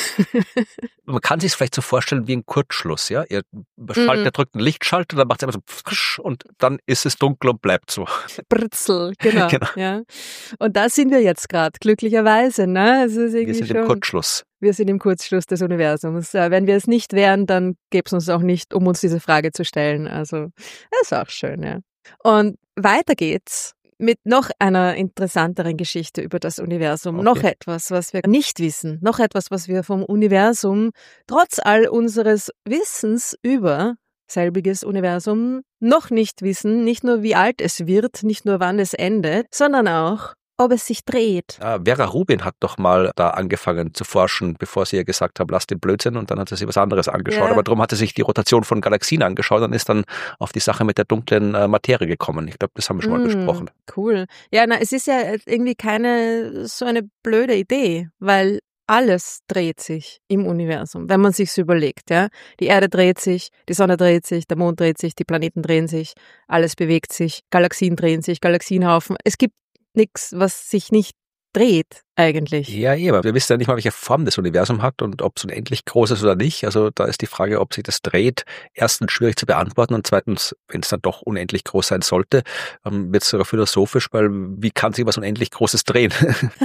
Man kann sich es vielleicht so vorstellen wie ein Kurzschluss. Ja? Ihr Schalter mm. drückt einen Lichtschalter, dann macht es einfach so pfisch und dann ist es dunkel und bleibt so. Britzel, genau. genau. Ja. Und da sind wir jetzt gerade, glücklicherweise. Ne? Also ist wir sind schon, im Kurzschluss. Wir sind im Kurzschluss des Universums. Wenn wir es nicht wären, dann gäbe es uns auch nicht, um uns diese Frage zu stellen. Also das ist auch schön, ja. Und weiter geht's mit noch einer interessanteren Geschichte über das Universum. Okay. Noch etwas, was wir nicht wissen. Noch etwas, was wir vom Universum, trotz all unseres Wissens über selbiges Universum, noch nicht wissen. Nicht nur, wie alt es wird, nicht nur, wann es endet, sondern auch, ob es sich dreht. Ja, Vera Rubin hat doch mal da angefangen zu forschen, bevor sie ihr gesagt hat, lass den Blödsinn, und dann hat sie sich was anderes angeschaut. Ja. Aber darum hat sie sich die Rotation von Galaxien angeschaut und ist dann auf die Sache mit der dunklen äh, Materie gekommen. Ich glaube, das haben wir schon mm, mal besprochen. Cool. Ja, na, es ist ja irgendwie keine so eine blöde Idee, weil alles dreht sich im Universum, wenn man sich's überlegt. Ja? Die Erde dreht sich, die Sonne dreht sich, der Mond dreht sich, die Planeten drehen sich, alles bewegt sich, Galaxien drehen sich, Galaxienhaufen. Es gibt nichts, was sich nicht dreht eigentlich. Ja, eh, aber wir wissen ja nicht mal, welche Form das Universum hat und ob es unendlich groß ist oder nicht. Also da ist die Frage, ob sich das dreht, erstens schwierig zu beantworten und zweitens, wenn es dann doch unendlich groß sein sollte, ähm, wird es sogar philosophisch, weil wie kann sich was unendlich Großes drehen?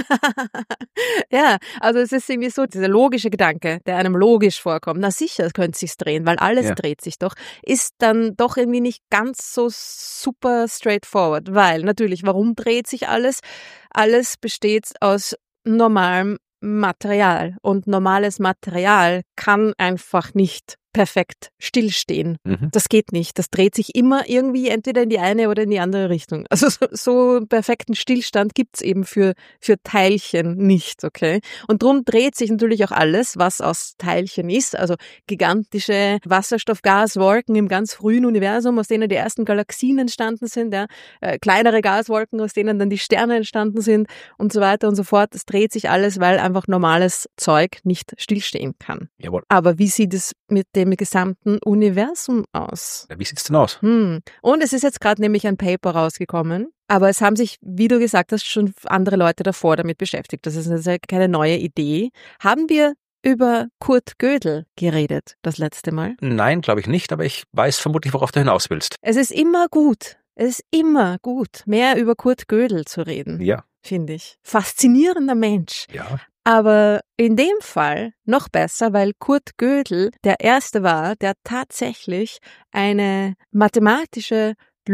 Ja, also es ist irgendwie so, dieser logische Gedanke, der einem logisch vorkommt, na sicher könnte es sich drehen, weil alles ja. dreht sich doch, ist dann doch irgendwie nicht ganz so super straightforward, weil natürlich, warum dreht sich alles? Alles besteht aus normalem Material und normales Material kann einfach nicht perfekt stillstehen. Mhm. Das geht nicht. Das dreht sich immer irgendwie entweder in die eine oder in die andere Richtung. Also so, so perfekten Stillstand gibt's eben für, für Teilchen nicht, okay? Und drum dreht sich natürlich auch alles, was aus Teilchen ist, also gigantische Wasserstoff-Gaswolken im ganz frühen Universum, aus denen die ersten Galaxien entstanden sind, ja? äh, kleinere Gaswolken, aus denen dann die Sterne entstanden sind und so weiter und so fort. Es dreht sich alles, weil einfach normales Zeug nicht stillstehen kann. Jawohl. Aber wie sieht es mit dem gesamten Universum aus? Ja, wie sieht's denn aus? Hm. Und es ist jetzt gerade nämlich ein Paper rausgekommen, Aber es haben sich, wie du gesagt hast, schon andere Leute davor damit beschäftigt. Das ist also keine neue Idee. Haben wir über Kurt Gödel geredet das letzte Mal? Nein, glaube ich nicht, aber ich weiß vermutlich, worauf du hinaus willst. Es ist immer gut, es ist immer gut, mehr über Kurt Gödel zu reden, Ja. finde ich. Faszinierender Mensch. Ja. Aber in dem Fall noch besser, weil Kurt Gödel der Erste war, der tatsächlich eine mathematische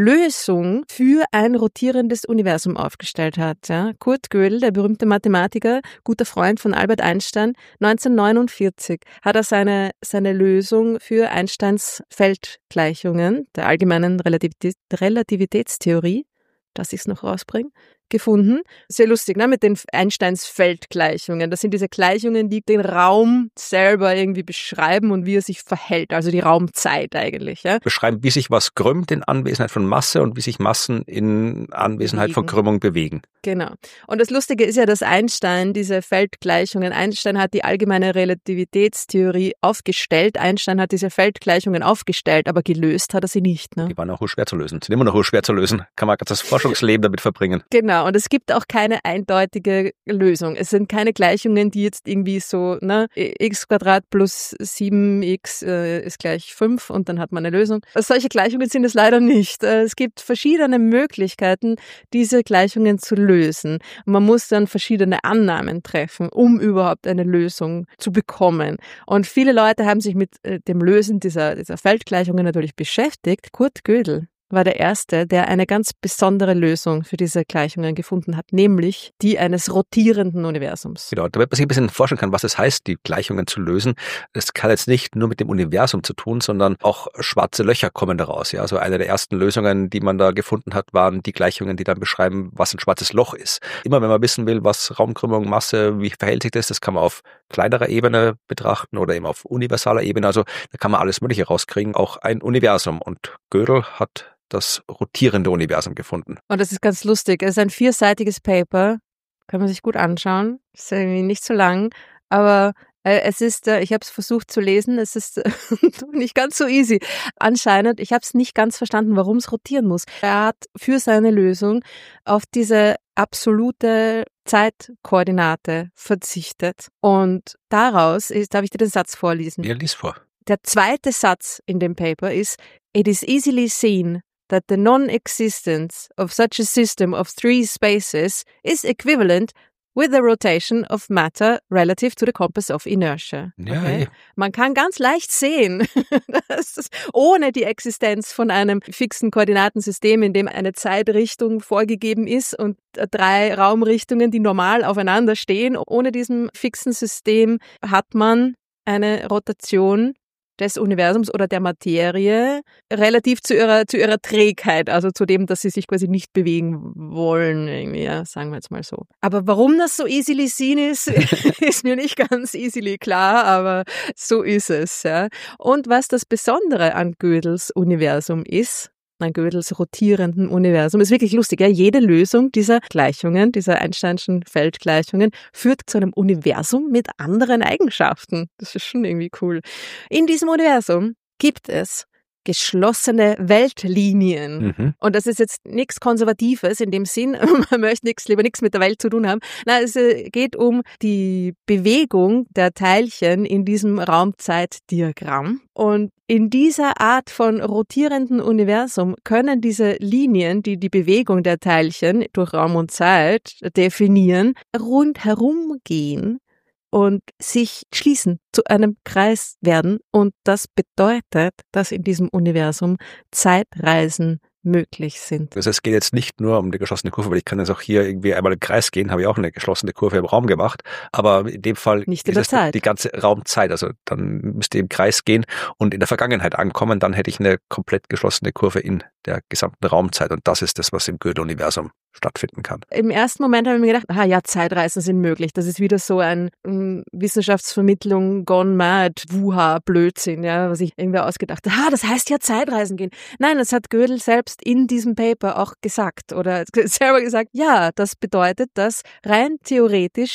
Lösung für ein rotierendes Universum aufgestellt hat. Ja. Kurt Gödel, der berühmte Mathematiker, guter Freund von Albert Einstein, neunzehnhundertneunundvierzig hat er seine, seine Lösung für Einsteins Feldgleichungen der allgemeinen Relativität, Relativitätstheorie, dass ich es noch rausbringe, gefunden. Sehr lustig, ne? Mit den Einsteins Feldgleichungen. Das sind diese Gleichungen, die den Raum selber irgendwie beschreiben und wie er sich verhält, also die Raumzeit eigentlich. Ja? Beschreiben, wie sich was krümmt in Anwesenheit von Masse und wie sich Massen in Anwesenheit bewegen. von Krümmung bewegen. Genau. Und das Lustige ist ja, dass Einstein diese Feldgleichungen, Einstein hat die allgemeine Relativitätstheorie aufgestellt, Einstein hat diese Feldgleichungen aufgestellt, aber gelöst hat er sie nicht. Ne? Die waren auch schwer zu lösen, sind immer noch schwer zu lösen. Kann man das Forschungsleben damit verbringen. Genau. Und es gibt auch keine eindeutige Lösung. Es sind keine Gleichungen, die jetzt irgendwie so, ne, x Quadrat plus sieben x äh, ist gleich fünf und dann hat man eine Lösung. Solche Gleichungen sind es leider nicht. Es gibt verschiedene Möglichkeiten, diese Gleichungen zu lösen. Und man muss dann verschiedene Annahmen treffen, um überhaupt eine Lösung zu bekommen. Und viele Leute haben sich mit dem Lösen dieser, dieser Feldgleichungen natürlich beschäftigt. Kurt Gödel war der Erste, der eine ganz besondere Lösung für diese Gleichungen gefunden hat, nämlich die eines rotierenden Universums. Genau, damit man sich ein bisschen vorstellen kann, was es heißt, die Gleichungen zu lösen. Es kann jetzt nicht nur mit dem Universum zu tun, sondern auch schwarze Löcher kommen daraus. Ja, also eine der ersten Lösungen, die man da gefunden hat, waren die Gleichungen, die dann beschreiben, was ein schwarzes Loch ist. Immer wenn man wissen will, was Raumkrümmung, Masse, wie verhält sich das, das kann man auf kleinerer Ebene betrachten oder eben auf universaler Ebene. Also da kann man alles Mögliche rauskriegen, auch ein Universum. Und Gödel hat das rotierende Universum gefunden. Und das ist ganz lustig. Es ist ein vierseitiges Paper, kann man sich gut anschauen. Ist irgendwie nicht so lang, aber äh, es ist, äh, ich habe es versucht zu lesen, es ist äh, nicht ganz so easy. Anscheinend, ich habe es nicht ganz verstanden, warum es rotieren muss. Er hat für seine Lösung auf diese absolute Zeitkoordinate verzichtet und daraus ist, darf ich dir den Satz vorlesen? Ja, lies vor. Der zweite Satz in dem Paper ist, it is easily seen that the non-existence of such a system of three spaces is equivalent with the rotation of matter relative to the compass of inertia. Ja, okay? ja. Man kann ganz leicht sehen, dass es ohne die Existenz von einem fixen Koordinatensystem, in dem eine Zeitrichtung vorgegeben ist und drei Raumrichtungen, die normal aufeinander stehen, ohne diesem fixen System hat man eine Rotation des Universums oder der Materie relativ zu ihrer, zu ihrer Trägheit, also zu dem, dass sie sich quasi nicht bewegen wollen, irgendwie, ja, sagen wir jetzt mal so. Aber warum das so easily seen ist, ist mir nicht ganz easily klar, aber so ist es, ja. Und was das Besondere an Gödels Universum ist, an Gödels rotierenden Universum, ist wirklich lustig. Ja? Jede Lösung dieser Gleichungen, dieser Einsteinschen Feldgleichungen, führt zu einem Universum mit anderen Eigenschaften. Das ist schon irgendwie cool. In diesem Universum gibt es geschlossene Weltlinien. Mhm. Und das ist jetzt nichts Konservatives in dem Sinn, man möchte nichts, lieber nichts mit der Welt zu tun haben. Nein, es geht um die Bewegung der Teilchen in diesem Raumzeitdiagramm. Und in dieser Art von rotierenden Universum können diese Linien, die die Bewegung der Teilchen durch Raum und Zeit definieren, rundherum gehen und sich schließen, zu einem Kreis werden. Und das bedeutet, dass in diesem Universum Zeitreisen möglich sind. Also es geht jetzt nicht nur um die geschlossene Kurve, weil ich kann jetzt auch hier irgendwie einmal im Kreis gehen, habe ich auch eine geschlossene Kurve im Raum gemacht, aber in dem Fall nicht in ist der es Zeit. Die ganze Raumzeit, also dann müsste ich im Kreis gehen und in der Vergangenheit ankommen, dann hätte ich eine komplett geschlossene Kurve in der gesamten Raumzeit und das ist das, was im Gödel-Universum stattfinden kann. Im ersten Moment habe ich mir gedacht, ah ja, Zeitreisen sind möglich. Das ist wieder so ein um, Wissenschaftsvermittlung gone mad, Wuha, Blödsinn, ja, was ich irgendwie ausgedacht habe. Ah, das heißt ja Zeitreisen gehen. Nein, das hat Gödel selbst in diesem Paper auch gesagt oder selber gesagt, ja, das bedeutet, dass rein theoretisch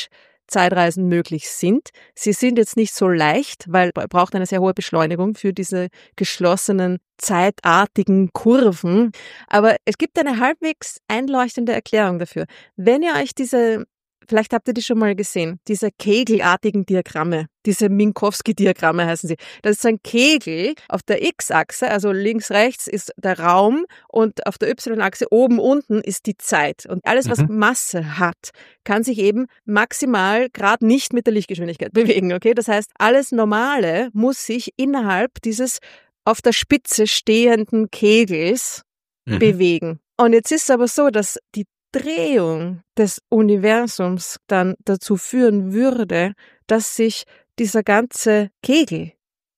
Zeitreisen möglich sind. Sie sind jetzt nicht so leicht, weil man braucht eine sehr hohe Beschleunigung für diese geschlossenen, zeitartigen Kurven. Aber es gibt eine halbwegs einleuchtende Erklärung dafür. Wenn ihr euch diese, vielleicht habt ihr die schon mal gesehen, diese kegelartigen Diagramme, diese Minkowski-Diagramme heißen sie. Das ist ein Kegel auf der X-Achse, also links, rechts ist der Raum und auf der Y-Achse oben, unten ist die Zeit. Und alles, was mhm. Masse hat, kann sich eben maximal gerade nicht mit der Lichtgeschwindigkeit bewegen. Okay, das heißt, alles Normale muss sich innerhalb dieses auf der Spitze stehenden Kegels mhm. bewegen. Und jetzt ist es aber so, dass die Drehung des Universums dann dazu führen würde, dass sich dieser ganze Kegel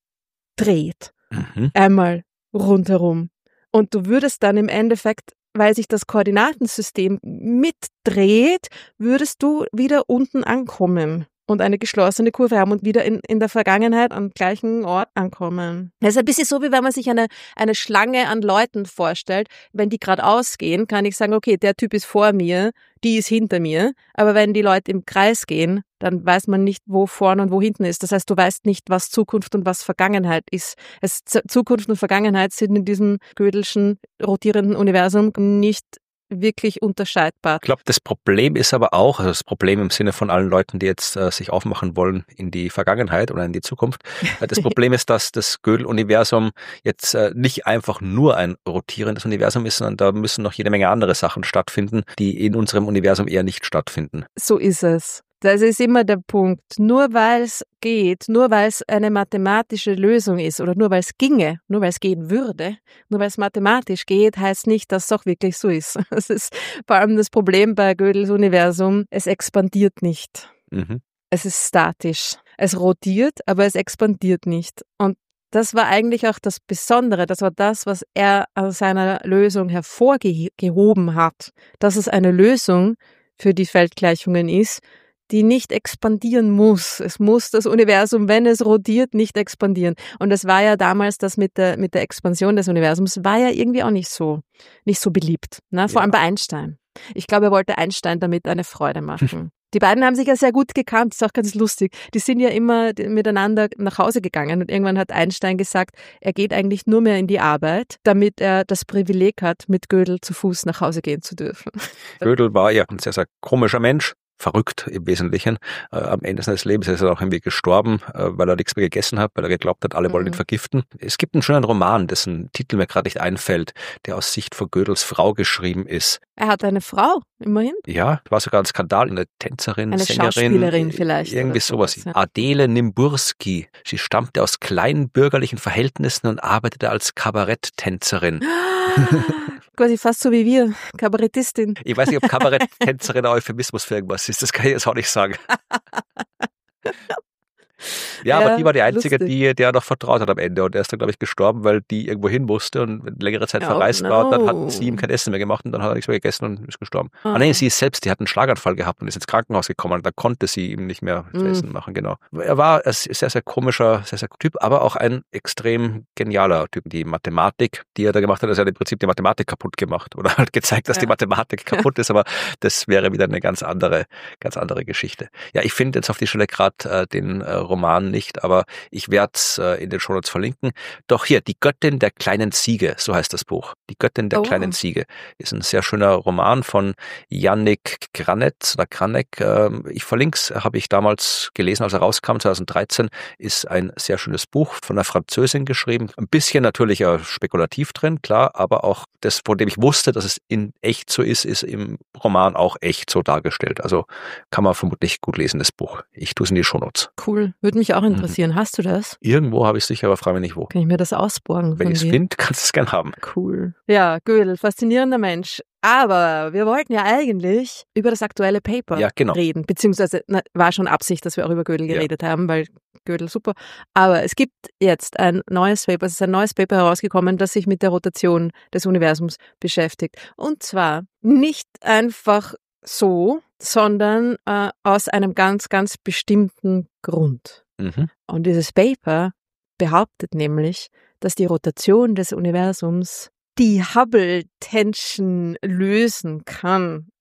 dreht. Mhm. Einmal rundherum. Und du würdest dann im Endeffekt, weil sich das Koordinatensystem mitdreht, würdest du wieder unten ankommen und eine geschlossene Kurve haben und wieder in, in der Vergangenheit am gleichen Ort ankommen. Das ist ein bisschen so, wie wenn man sich eine, eine Schlange an Leuten vorstellt. Wenn die geradeaus gehen, kann ich sagen, okay, der Typ ist vor mir, die ist hinter mir. Aber wenn die Leute im Kreis gehen, dann weiß man nicht, wo vorne und wo hinten ist. Das heißt, du weißt nicht, was Zukunft und was Vergangenheit ist. Es, Zukunft und Vergangenheit sind in diesem Gödelschen rotierenden Universum nicht wirklich unterscheidbar. Ich glaube, das Problem ist aber auch, also das Problem im Sinne von allen Leuten, die jetzt äh, sich aufmachen wollen in die Vergangenheit oder in die Zukunft, äh, das Problem ist, dass das Gödel-Universum jetzt äh, nicht einfach nur ein rotierendes Universum ist, sondern da müssen noch jede Menge andere Sachen stattfinden, die in unserem Universum eher nicht stattfinden. So ist es. Das ist immer der Punkt. Nur weil es geht, nur weil es eine mathematische Lösung ist oder nur weil es ginge, nur weil es gehen würde, nur weil es mathematisch geht, heißt nicht, dass es auch wirklich so ist. Das ist vor allem das Problem bei Gödels Universum. Es expandiert nicht. Mhm. Es ist statisch. Es rotiert, aber es expandiert nicht. Und das war eigentlich auch das Besondere. Das war das, was er aus seiner Lösung hervorgehoben hat. Dass es eine Lösung für die Feldgleichungen ist, die nicht expandieren muss. Es muss das Universum, wenn es rotiert, nicht expandieren. Und das war ja damals, das mit der, mit der Expansion des Universums, war ja irgendwie auch nicht so, nicht so beliebt. Ne? Vor ja. allem bei Einstein. Ich glaube, er wollte Einstein damit eine Freude machen. Die beiden haben sich ja sehr gut gekannt, ist auch ganz lustig. Die sind ja immer miteinander nach Hause gegangen und irgendwann hat Einstein gesagt, er geht eigentlich nur mehr in die Arbeit, damit er das Privileg hat, mit Gödel zu Fuß nach Hause gehen zu dürfen. Gödel war ja ein sehr, sehr komischer Mensch. Verrückt im Wesentlichen. Äh, am Ende seines Lebens ist er auch irgendwie gestorben, äh, weil er nichts mehr gegessen hat, weil er geglaubt hat, alle mhm. wollen ihn vergiften. Es gibt einen schönen Roman, dessen Titel mir gerade nicht einfällt, der aus Sicht von Gödels Frau geschrieben ist. Er hat eine Frau, immerhin. Ja, war sogar ein Skandal, eine Tänzerin, eine Sängerin. Schauspielerin vielleicht. Irgendwie sowas. sowas ja. Adele Nimburski. Sie stammte aus kleinen bürgerlichen Verhältnissen und arbeitete als Kabaretttänzerin. Quasi fast so wie wir, Kabarettistin. Ich weiß nicht, ob Kabaretttänzerin ein Euphemismus für irgendwas ist, das kann ich jetzt auch nicht sagen. Ja, ja, aber die war die Einzige, lustig. die der noch vertraut hat am Ende. Und er ist dann, glaube ich, gestorben, weil die irgendwo hin musste und längere Zeit oh, verreist no. war. Und dann hat sie ihm kein Essen mehr gemacht und dann hat er nichts mehr gegessen und ist gestorben. Oh. Ah nein, sie ist selbst, die hat einen Schlaganfall gehabt und ist ins Krankenhaus gekommen und da konnte sie ihm nicht mehr zu mm. essen machen, genau. Er war ein sehr, sehr komischer, sehr, sehr Typ, aber auch ein extrem genialer Typ. Die Mathematik, die er da gemacht hat, ist ja im Prinzip die Mathematik kaputt gemacht oder halt gezeigt, dass ja. die Mathematik kaputt ist, aber das wäre wieder eine ganz andere, ganz andere Geschichte. Ja, ich finde jetzt auf die Stelle gerade äh, den äh, Roman nicht, aber ich werde es äh, in den Shownotes verlinken. Doch hier, Die Göttin der kleinen Ziege, so heißt das Buch. Die Göttin der oh. kleinen Ziege ist ein sehr schöner Roman von Yannick Granett oder Kranek. Ähm, ich verlinke es, habe ich damals gelesen, als er rauskam, zwanzig dreizehn, ist ein sehr schönes Buch von einer Französin geschrieben. Ein bisschen natürlich äh, spekulativ drin, klar, aber auch das, von dem ich wusste, dass es in echt so ist, ist im Roman auch echt so dargestellt. Also kann man vermutlich gut lesen, das Buch. Ich tue es in die Shownotes. Cool, würde mich auch interessieren. Mhm. Hast du das? Irgendwo habe ich es sicher, aber frage mich nicht wo. Kann ich mir das ausborgen? Wenn ich es finde, kannst du es gerne haben. Cool. Ja, Gödel, faszinierender Mensch. Aber wir wollten ja eigentlich über das aktuelle Paper ja, genau. reden. Beziehungsweise na, war schon Absicht, dass wir auch über Gödel geredet ja. haben, weil Gödel super. Aber es gibt jetzt ein neues Paper, es ist ein neues Paper herausgekommen, das sich mit der Rotation des Universums beschäftigt. Und zwar nicht einfach so, sondern äh, aus einem ganz, ganz bestimmten Grund. Mhm. Und dieses Paper behauptet nämlich, dass die Rotation des Universums die Hubble-Tension lösen kann.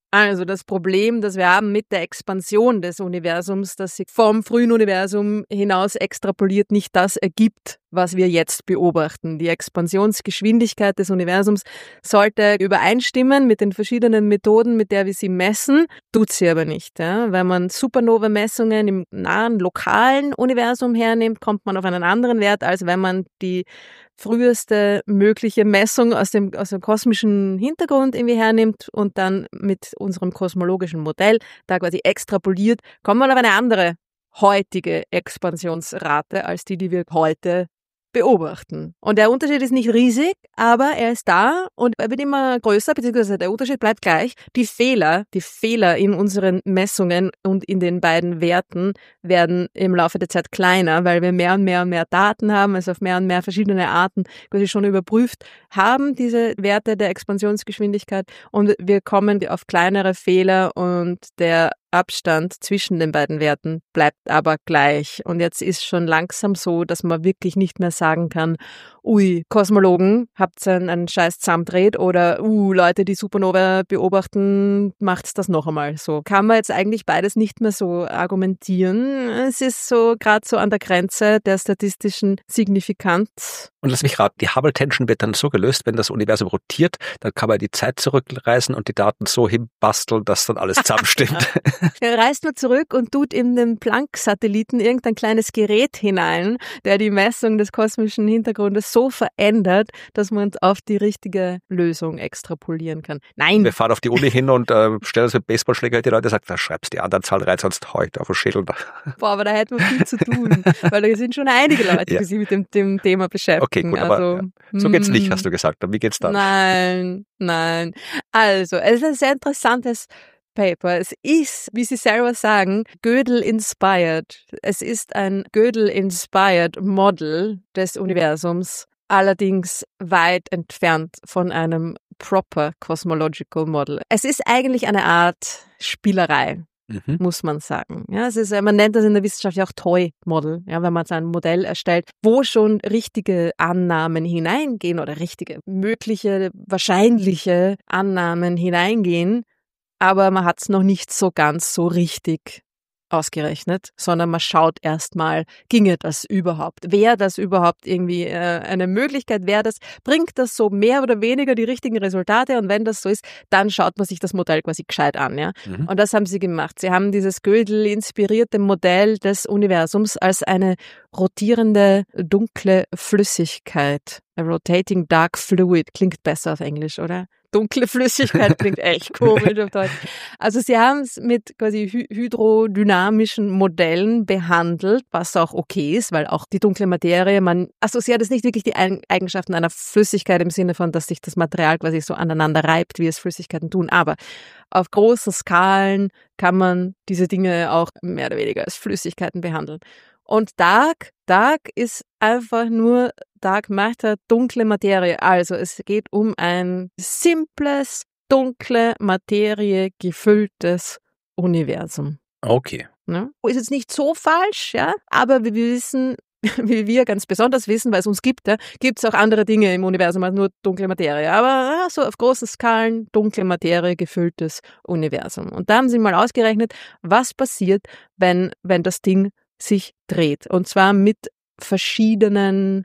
Also das Problem, das wir haben mit der Expansion des Universums, dass sich vom frühen Universum hinaus extrapoliert, nicht das ergibt, was wir jetzt beobachten. Die Expansionsgeschwindigkeit des Universums sollte übereinstimmen mit den verschiedenen Methoden, mit der wir sie messen, tut sie aber nicht. Ja? Wenn man Supernova-Messungen im nahen, lokalen Universum hernimmt, kommt man auf einen anderen Wert, als wenn man die früheste mögliche Messung aus dem, aus dem kosmischen Hintergrund irgendwie hernimmt und dann mit unserem kosmologischen Modell da quasi extrapoliert, kommt man auf eine andere heutige Expansionsrate als die, die wir heute beobachten. Und der Unterschied ist nicht riesig, aber er ist da und er wird immer größer, beziehungsweise der Unterschied bleibt gleich. Die Fehler, die Fehler in unseren Messungen und in den beiden Werten werden im Laufe der Zeit kleiner, weil wir mehr und mehr und mehr Daten haben, also auf mehr und mehr verschiedene Arten quasi schon überprüft haben, diese Werte der Expansionsgeschwindigkeit, und wir kommen auf kleinere Fehler und der Abstand zwischen den beiden Werten bleibt aber gleich. Und jetzt ist schon langsam so, dass man wirklich nicht mehr sagen kann, ui, Kosmologen, habt ihr einen, einen Scheiß zusammendreht, oder uh, Leute, die Supernova beobachten, macht's das noch einmal. So kann man jetzt eigentlich beides nicht mehr so argumentieren. Es ist so gerade so an der Grenze der statistischen Signifikanz. Und lass mich raten, die Hubble-Tension wird dann so gelöst, wenn das Universum rotiert, dann kann man die Zeit zurückreisen und die Daten so hinbasteln, dass dann alles zusammenstimmt. Er reist nur zurück und tut in den Planck-Satelliten irgendein kleines Gerät hinein, der die Messung des kosmischen Hintergrundes so verändert, dass man auf die richtige Lösung extrapolieren kann. Nein. Wir fahren auf die Uni hin und äh, stellen uns mit Baseballschläger, die Leute sagen, da schreibst du die anderen Zahl rein, sonst hau ich da auf den Schädel. Boah, aber da hätten wir viel zu tun, weil da sind schon einige Leute, ja, die sich mit dem, dem Thema beschäftigen. Okay, gut, also, aber ja. So geht's nicht, hast du gesagt. Wie geht's dann? Nein, nein. Also, es ist ein sehr interessantes Paper. Es ist, wie Sie selber sagen, Gödel-inspired. Es ist ein Gödel-inspired Model des Universums, allerdings weit entfernt von einem proper cosmological model. Es ist eigentlich eine Art Spielerei. Mhm. Muss man sagen. Ja, es ist, man nennt das in der Wissenschaft ja auch Toy Model, ja, wenn man so ein Modell erstellt, wo schon richtige Annahmen hineingehen oder richtige, mögliche, wahrscheinliche Annahmen hineingehen, aber man hat es noch nicht so ganz so richtig ausgerechnet, sondern man schaut erstmal, ginge das überhaupt? Wäre das überhaupt irgendwie äh, eine Möglichkeit? Wäre das, bringt das so mehr oder weniger die richtigen Resultate? Und wenn das so ist, dann schaut man sich das Modell quasi gescheit an, ja. Mhm. Und das haben sie gemacht. Sie haben dieses Gödel-inspirierte Modell des Universums als eine rotierende, dunkle Flüssigkeit. A rotating dark fluid. Klingt besser auf Englisch, oder? Dunkle Flüssigkeit klingt echt komisch auf Deutsch. Also sie haben es mit quasi hy- hydrodynamischen Modellen behandelt, was auch okay ist, weil auch die dunkle Materie, man assoziiert es nicht wirklich die Eigenschaften einer Flüssigkeit im Sinne von, dass sich das Material quasi so aneinander reibt, wie es Flüssigkeiten tun. Aber auf großen Skalen kann man diese Dinge auch mehr oder weniger als Flüssigkeiten behandeln. Und Dark, Dark ist einfach nur Dark Matter, dunkle Materie. Also es geht um ein simples, dunkle Materie gefülltes Universum. Okay. Ne? Ist jetzt nicht so falsch, ja, aber wir wissen, wie wir ganz besonders wissen, weil es uns gibt, ja, gibt es auch andere Dinge im Universum als nur dunkle Materie. Aber ja, so auf großen Skalen dunkle Materie gefülltes Universum. Und da haben sie mal ausgerechnet, was passiert, wenn, wenn das Ding sich dreht. Und zwar mit verschiedenen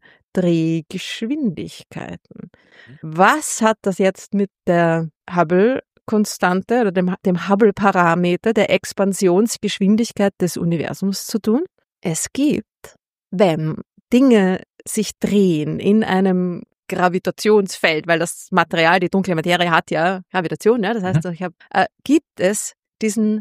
Drehgeschwindigkeiten. Was hat das jetzt mit der Hubble-Konstante oder dem, dem Hubble-Parameter der Expansionsgeschwindigkeit des Universums zu tun? Es gibt, wenn Dinge sich drehen in einem Gravitationsfeld, weil das Material, die dunkle Materie hat ja Gravitation, ja, das heißt, mhm. ich hab, äh, gibt es diesen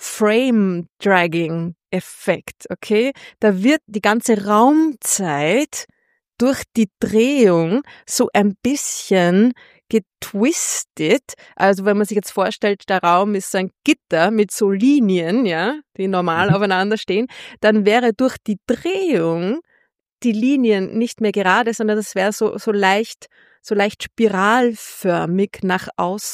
Frame-Dragging-Effekt, okay? Da wird die ganze Raumzeit durch die Drehung so ein bisschen getwistet. Also wenn man sich jetzt vorstellt, der Raum ist so ein Gitter mit so Linien, ja, die normal mhm. aufeinander stehen, dann wäre durch die Drehung die Linien nicht mehr gerade, sondern das wäre so, so leicht, so leicht spiralförmig nach außen.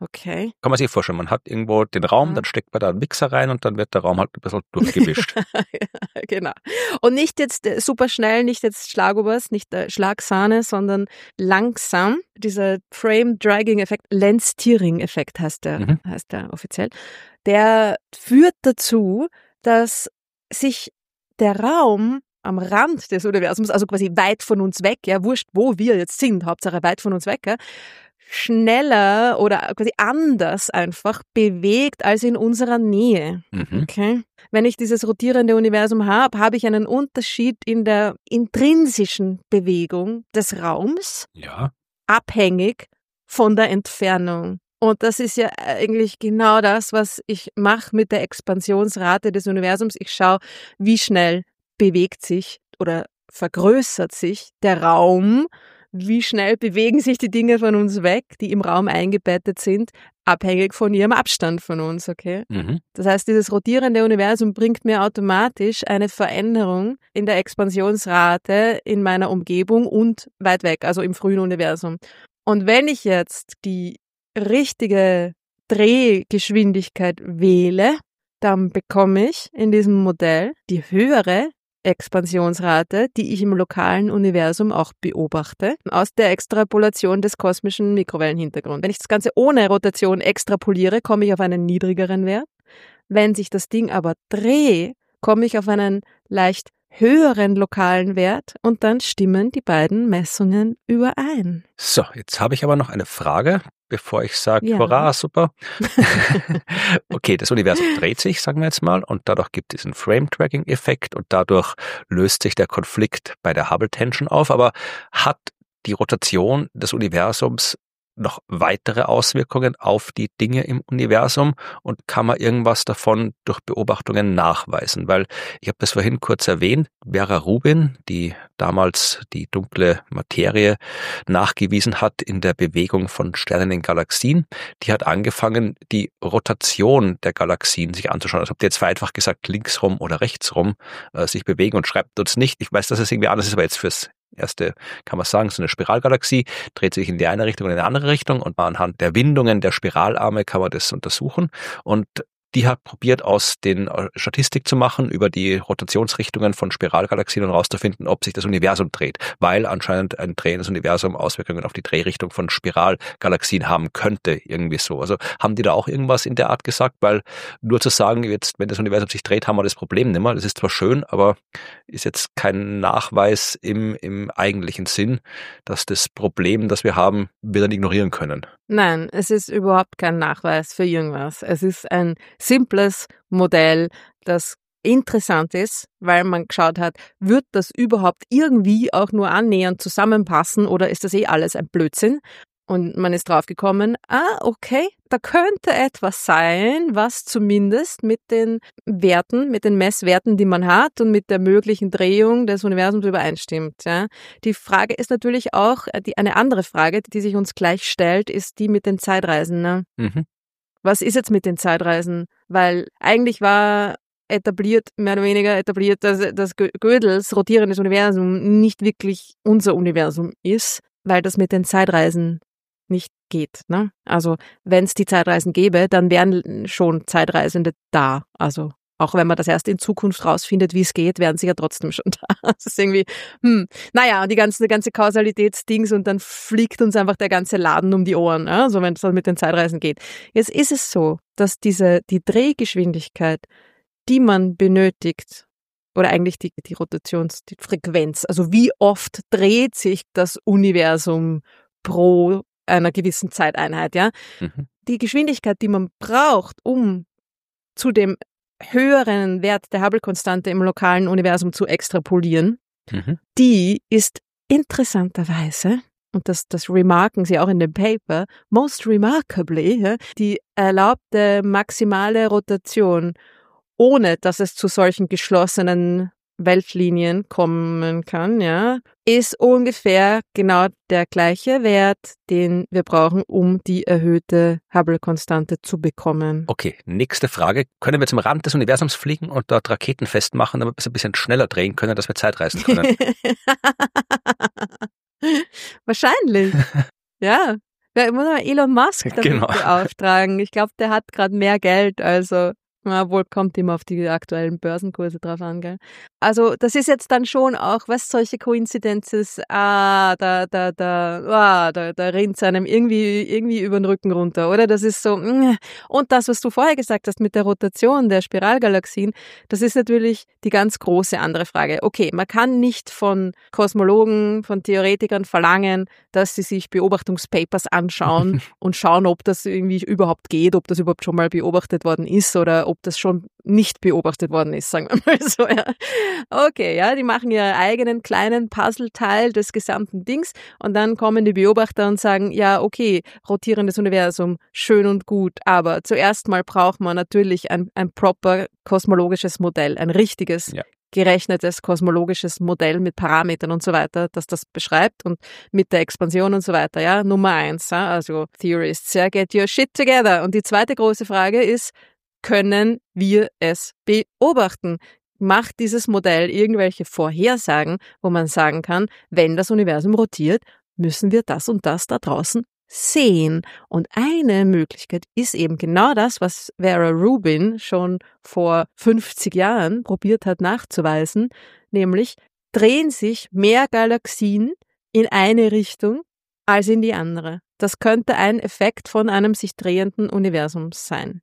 Okay. Kann man sich vorstellen, man hat irgendwo den Raum, Ja. dann steckt man da einen Mixer rein und dann wird der Raum halt ein bisschen durchgewischt. Genau. Und nicht jetzt äh, super schnell, nicht jetzt Schlagobers, nicht äh, Schlagsahne, sondern langsam. Dieser Frame-Dragging-Effekt, Lens-Tearing-Effekt heißt der, Mhm. heißt der offiziell. Der führt dazu, dass sich der Raum am Rand des Universums, also quasi weit von uns weg, ja, wurscht, wo wir jetzt sind, Hauptsache weit von uns weg, ja, schneller oder quasi anders einfach bewegt als in unserer Nähe. Mhm. Okay? Wenn ich dieses rotierende Universum habe, habe ich einen Unterschied in der intrinsischen Bewegung des Raums, Ja. abhängig von der Entfernung. Und das ist ja eigentlich genau das, was ich mache mit der Expansionsrate des Universums. Ich schaue, wie schnell bewegt sich oder vergrößert sich der Raum, wie schnell bewegen sich die Dinge von uns weg, die im Raum eingebettet sind, abhängig von ihrem Abstand von uns, okay? Mhm. Das heißt, dieses rotierende Universum bringt mir automatisch eine Veränderung in der Expansionsrate in meiner Umgebung und weit weg, also im frühen Universum. Und wenn ich jetzt die richtige Drehgeschwindigkeit wähle, dann bekomme ich in diesem Modell die höhere Expansionsrate, die ich im lokalen Universum auch beobachte, aus der Extrapolation des kosmischen Mikrowellenhintergrunds. Wenn ich das Ganze ohne Rotation extrapoliere, komme ich auf einen niedrigeren Wert. Wenn sich das Ding aber drehe, komme ich auf einen leicht höheren lokalen Wert und dann stimmen die beiden Messungen überein. So, jetzt habe ich aber noch eine Frage, bevor ich sage, Ja. hurra, super. Okay, das Universum dreht sich, sagen wir jetzt mal, und dadurch gibt es diesen Frame-Tracking-Effekt und dadurch löst sich der Konflikt bei der Hubble-Tension auf. Aber hat die Rotation des Universums noch weitere Auswirkungen auf die Dinge im Universum und kann man irgendwas davon durch Beobachtungen nachweisen? Weil ich habe das vorhin kurz erwähnt, Vera Rubin, die damals die dunkle Materie nachgewiesen hat in der Bewegung von Sternen in Galaxien, die hat angefangen, die Rotation der Galaxien sich anzuschauen. Also habt ihr jetzt vereinfacht gesagt, linksrum oder rechtsrum äh, sich bewegen und schreibt uns nicht. Ich weiß, dass es irgendwie anders ist, aber jetzt fürs Erste kann man sagen, so eine Spiralgalaxie dreht sich in die eine Richtung und in die andere Richtung und anhand der Windungen der Spiralarme kann man das untersuchen und die hat probiert, aus den Statistik zu machen über die Rotationsrichtungen von Spiralgalaxien und herauszufinden, ob sich das Universum dreht, weil anscheinend ein drehendes Universum Auswirkungen auf die Drehrichtung von Spiralgalaxien haben könnte, irgendwie so. Also haben die da auch irgendwas in der Art gesagt, weil nur zu sagen, jetzt, wenn das Universum sich dreht, haben wir das Problem nicht mehr. Das ist zwar schön, aber ist jetzt kein Nachweis im, im eigentlichen Sinn, dass das Problem, das wir haben, wir dann ignorieren können. Nein, es ist überhaupt kein Nachweis für irgendwas. Es ist ein simples Modell, das interessant ist, weil man geschaut hat, wird das überhaupt irgendwie auch nur annähernd zusammenpassen oder ist das eh alles ein Blödsinn? Und man ist draufgekommen, ah, okay, da könnte etwas sein, was zumindest mit den Werten, mit den Messwerten, die man hat und mit der möglichen Drehung des Universums übereinstimmt. Ja. Die Frage ist natürlich auch, die, eine andere Frage, die sich uns gleich stellt, ist die mit den Zeitreisen. Ne? Mhm. Was ist jetzt mit den Zeitreisen? Weil eigentlich war etabliert, mehr oder weniger etabliert, dass, dass Gödels rotierendes Universum nicht wirklich unser Universum ist, weil das mit den Zeitreisen nicht geht. Ne? Also wenn es die Zeitreisen gäbe, dann wären schon Zeitreisende da. Also auch wenn man das erst in Zukunft rausfindet, wie es geht, wären sie ja trotzdem schon da. Das ist irgendwie, hm, naja, die ganze, die ganze Kausalitätsdings und dann fliegt uns einfach der ganze Laden um die Ohren, ja? So wenn es dann mit den Zeitreisen geht. Jetzt ist es so, dass diese, die Drehgeschwindigkeit, die man benötigt, oder eigentlich die, die Rotations, die Frequenz, also wie oft dreht sich das Universum pro einer gewissen Zeiteinheit, ja. Mhm. Die Geschwindigkeit, die man braucht, um zu dem höheren Wert der Hubble-Konstante im lokalen Universum zu extrapolieren, Mhm. die ist interessanterweise, und das, das remarken sie auch in dem Paper, most remarkably, ja, die erlaubte maximale Rotation, ohne dass es zu solchen geschlossenen Weltlinien kommen kann, ja, ist ungefähr genau der gleiche Wert, den wir brauchen, um die erhöhte Hubble-Konstante zu bekommen. Okay, nächste Frage. Können wir zum Rand des Universums fliegen und dort Raketen festmachen, damit wir es ein bisschen schneller drehen können, dass wir Zeitreisen können? Wahrscheinlich. Ja, Ja, ich muss mal Elon Musk damit Genau. beauftragen. Ich glaube, der hat gerade mehr Geld, also na, wohl kommt immer auf die aktuellen Börsenkurse drauf an, gell? Also das ist jetzt dann schon auch, was solche Coincidences, ah, da, da, da, ah, da, da rinnt's einem irgendwie, irgendwie über den Rücken runter, oder? Das ist so, mm. Und das, was du vorher gesagt hast mit der Rotation der Spiralgalaxien, das ist natürlich die ganz große andere Frage. Okay, man kann nicht von Kosmologen, von Theoretikern verlangen, dass sie sich Beobachtungspapers anschauen und schauen, ob das irgendwie überhaupt geht, ob das überhaupt schon mal beobachtet worden ist oder ob das schon nicht beobachtet worden ist, sagen wir mal so, ja. Okay, ja, die machen ihren eigenen kleinen Puzzleteil des gesamten Dings und dann kommen die Beobachter und sagen, ja, okay, rotierendes Universum, schön und gut, aber zuerst mal braucht man natürlich ein, ein proper kosmologisches Modell, ein richtiges, ja. gerechnetes kosmologisches Modell mit Parametern und so weiter, das das beschreibt und mit der Expansion und so weiter, ja, Nummer eins, ja, also Theorists, ja, get your shit together. Und die zweite große Frage ist, können wir es beobachten? Macht dieses Modell irgendwelche Vorhersagen, wo man sagen kann, wenn das Universum rotiert, müssen wir das und das da draußen sehen. Und eine Möglichkeit ist eben genau das, was Vera Rubin schon vor fünfzig Jahren probiert hat nachzuweisen, nämlich drehen sich mehr Galaxien in eine Richtung als in die andere. Das könnte ein Effekt von einem sich drehenden Universum sein.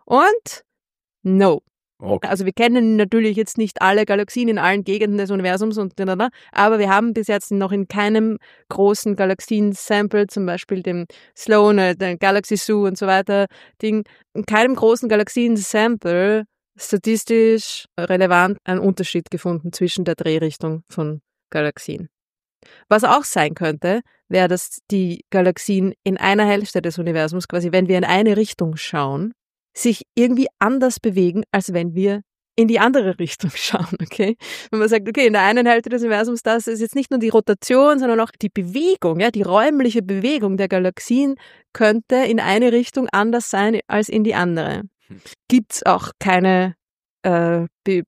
Und no. Okay. Also wir kennen natürlich jetzt nicht alle Galaxien in allen Gegenden des Universums, und aber wir haben bis jetzt noch in keinem großen Galaxien-Sample, zum Beispiel dem Sloan, dem Galaxy Zoo und so weiter, Ding, in keinem großen Galaxien-Sample statistisch relevant einen Unterschied gefunden zwischen der Drehrichtung von Galaxien. Was auch sein könnte, wäre, dass die Galaxien in einer Hälfte des Universums, quasi wenn wir in eine Richtung schauen, sich irgendwie anders bewegen, als wenn wir in die andere Richtung schauen, okay? Wenn man sagt, okay, in der einen Hälfte des Universums, das ist jetzt nicht nur die Rotation, sondern auch die Bewegung, ja, die räumliche Bewegung der Galaxien könnte in eine Richtung anders sein als in die andere. Hm. Gibt's auch keine äh, Be-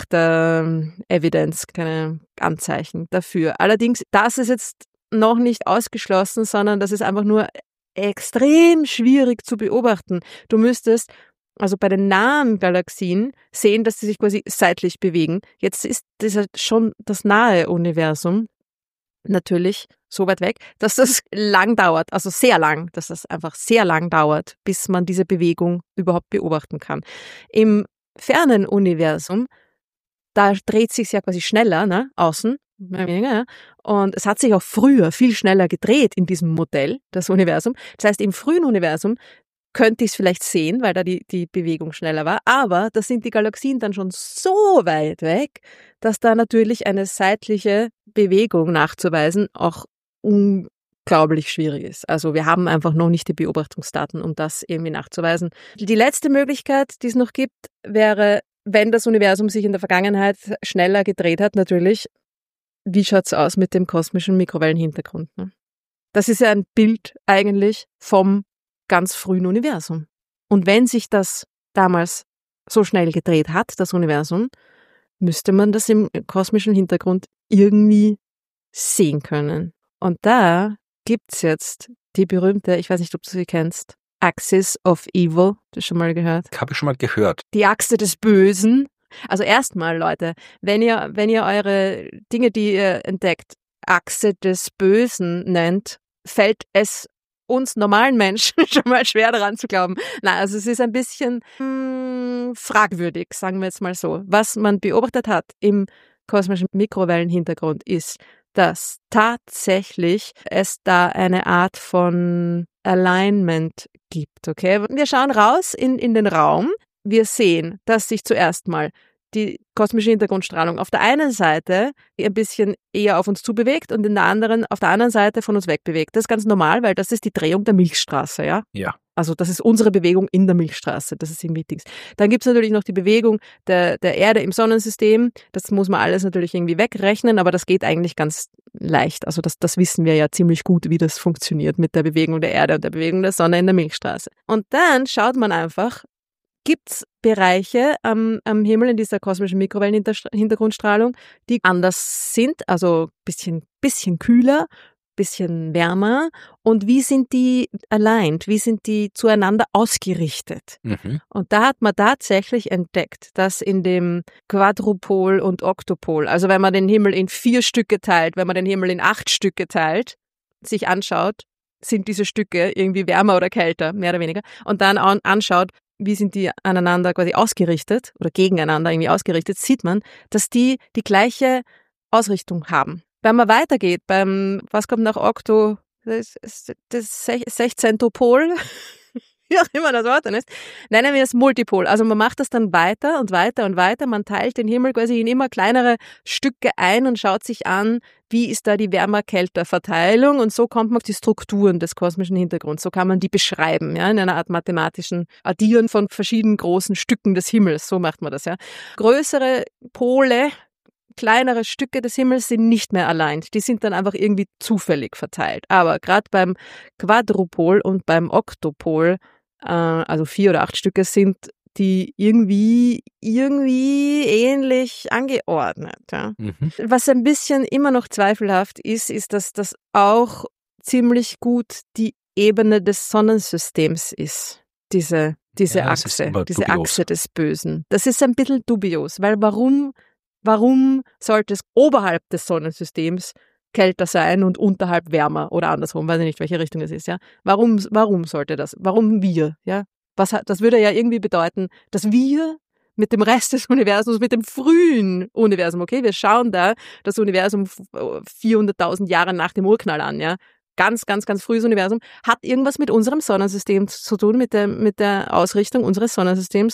Beobachter-Evidenz, keine Anzeichen dafür. Allerdings, das ist jetzt noch nicht ausgeschlossen, sondern das ist einfach nur extrem schwierig zu beobachten. Du müsstest also bei den nahen Galaxien sehen, dass sie sich quasi seitlich bewegen. Jetzt ist das schon das nahe Universum natürlich so weit weg, dass das lang dauert, also sehr lang, dass das einfach sehr lang dauert, bis man diese Bewegung überhaupt beobachten kann. Im fernen Universum, da dreht sich ja quasi schneller, ne, außen. Und es hat sich auch früher viel schneller gedreht in diesem Modell, das Universum. Das heißt, im frühen Universum könnte ich es vielleicht sehen, weil da die, die Bewegung schneller war. Aber da sind die Galaxien dann schon so weit weg, dass da natürlich eine seitliche Bewegung nachzuweisen auch unglaublich schwierig ist. Also wir haben einfach noch nicht die Beobachtungsdaten, um das irgendwie nachzuweisen. Die letzte Möglichkeit, die es noch gibt, wäre, wenn das Universum sich in der Vergangenheit schneller gedreht hat, natürlich, wie schaut's aus mit dem kosmischen Mikrowellenhintergrund? Ne? Das ist ja ein Bild eigentlich vom ganz frühen Universum. Und wenn sich das damals so schnell gedreht hat, das Universum, müsste man das im kosmischen Hintergrund irgendwie sehen können. Und da gibt's jetzt die berühmte, ich weiß nicht, ob du sie kennst, Axis of Evil. Hast du schon mal gehört? Habe ich schon mal gehört. Die Achse des Bösen. Also erstmal, Leute, wenn ihr, wenn ihr eure Dinge, die ihr entdeckt, Achse des Bösen nennt, fällt es uns normalen Menschen schon mal schwer daran zu glauben. Nein, also es ist ein bisschen mh, fragwürdig, sagen wir jetzt mal so. Was man beobachtet hat im kosmischen Mikrowellenhintergrund ist, dass tatsächlich es da eine Art von Alignment gibt, okay? Wir schauen raus in, in den Raum. Wir sehen, dass sich zuerst mal die kosmische Hintergrundstrahlung auf der einen Seite ein bisschen eher auf uns zubewegt und in der anderen, auf der anderen Seite von uns wegbewegt. Das ist ganz normal, weil das ist die Drehung der Milchstraße, ja? Ja. Also das ist unsere Bewegung in der Milchstraße, das ist irgendwie Dings. Dann gibt es natürlich noch die Bewegung der, der Erde im Sonnensystem. Das muss man alles natürlich irgendwie wegrechnen, aber das geht eigentlich ganz leicht. Also das, das wissen wir ja ziemlich gut, wie das funktioniert mit der Bewegung der Erde und der Bewegung der Sonne in der Milchstraße. Und dann schaut man einfach, gibt es Bereiche am, am Himmel in dieser kosmischen Mikrowellenhintergrundstrahlung, die anders sind, also bisschen, bisschen kühler, bisschen wärmer und wie sind die aligned, wie sind die zueinander ausgerichtet? Mhm. Und da hat man tatsächlich entdeckt, dass in dem Quadrupol und Oktopol, also wenn man den Himmel in vier Stücke teilt, wenn man den Himmel in acht Stücke teilt, sich anschaut, sind diese Stücke irgendwie wärmer oder kälter, mehr oder weniger, und dann an, anschaut, wie sind die aneinander quasi ausgerichtet oder gegeneinander irgendwie ausgerichtet, sieht man, dass die die gleiche Ausrichtung haben. Wenn man weitergeht, beim, was kommt nach Okto, das, das Sechzehntopol, wie auch immer das Wort dann ist, nennen wir es Multipol. Also man macht das dann weiter und weiter und weiter. Man teilt den Himmel quasi in immer kleinere Stücke ein und schaut sich an, wie ist da die Wärmer-Kälter-Verteilung, und so kommt man auf die Strukturen des kosmischen Hintergrunds. So kann man die beschreiben, ja, in einer Art mathematischen Addieren von verschiedenen großen Stücken des Himmels. So macht man das, ja. Größere Pole, kleinere Stücke des Himmels sind nicht mehr allein. Die sind dann einfach irgendwie zufällig verteilt. Aber gerade beim Quadrupol und beim Oktopol, äh, also vier oder acht Stücke, sind die irgendwie, irgendwie ähnlich angeordnet. Ja. Mhm. Was ein bisschen immer noch zweifelhaft ist, ist, dass das auch ziemlich gut die Ebene des Sonnensystems ist. Diese, diese Ja, es ist Achse, immer diese dubios. Achse des Bösen. Das ist ein bisschen dubios, weil warum Warum sollte es oberhalb des Sonnensystems kälter sein und unterhalb wärmer oder andersrum? Weiß ich nicht, welche Richtung es ist, ja. Warum, warum sollte das? Warum wir, ja? Was hat, das würde ja irgendwie bedeuten, dass wir mit dem Rest des Universums, mit dem frühen Universum, okay, wir schauen da das Universum vierhunderttausend Jahre nach dem Urknall an, ja. Ganz, ganz, ganz frühes Universum, hat irgendwas mit unserem Sonnensystem zu tun, mit der, mit der Ausrichtung unseres Sonnensystems?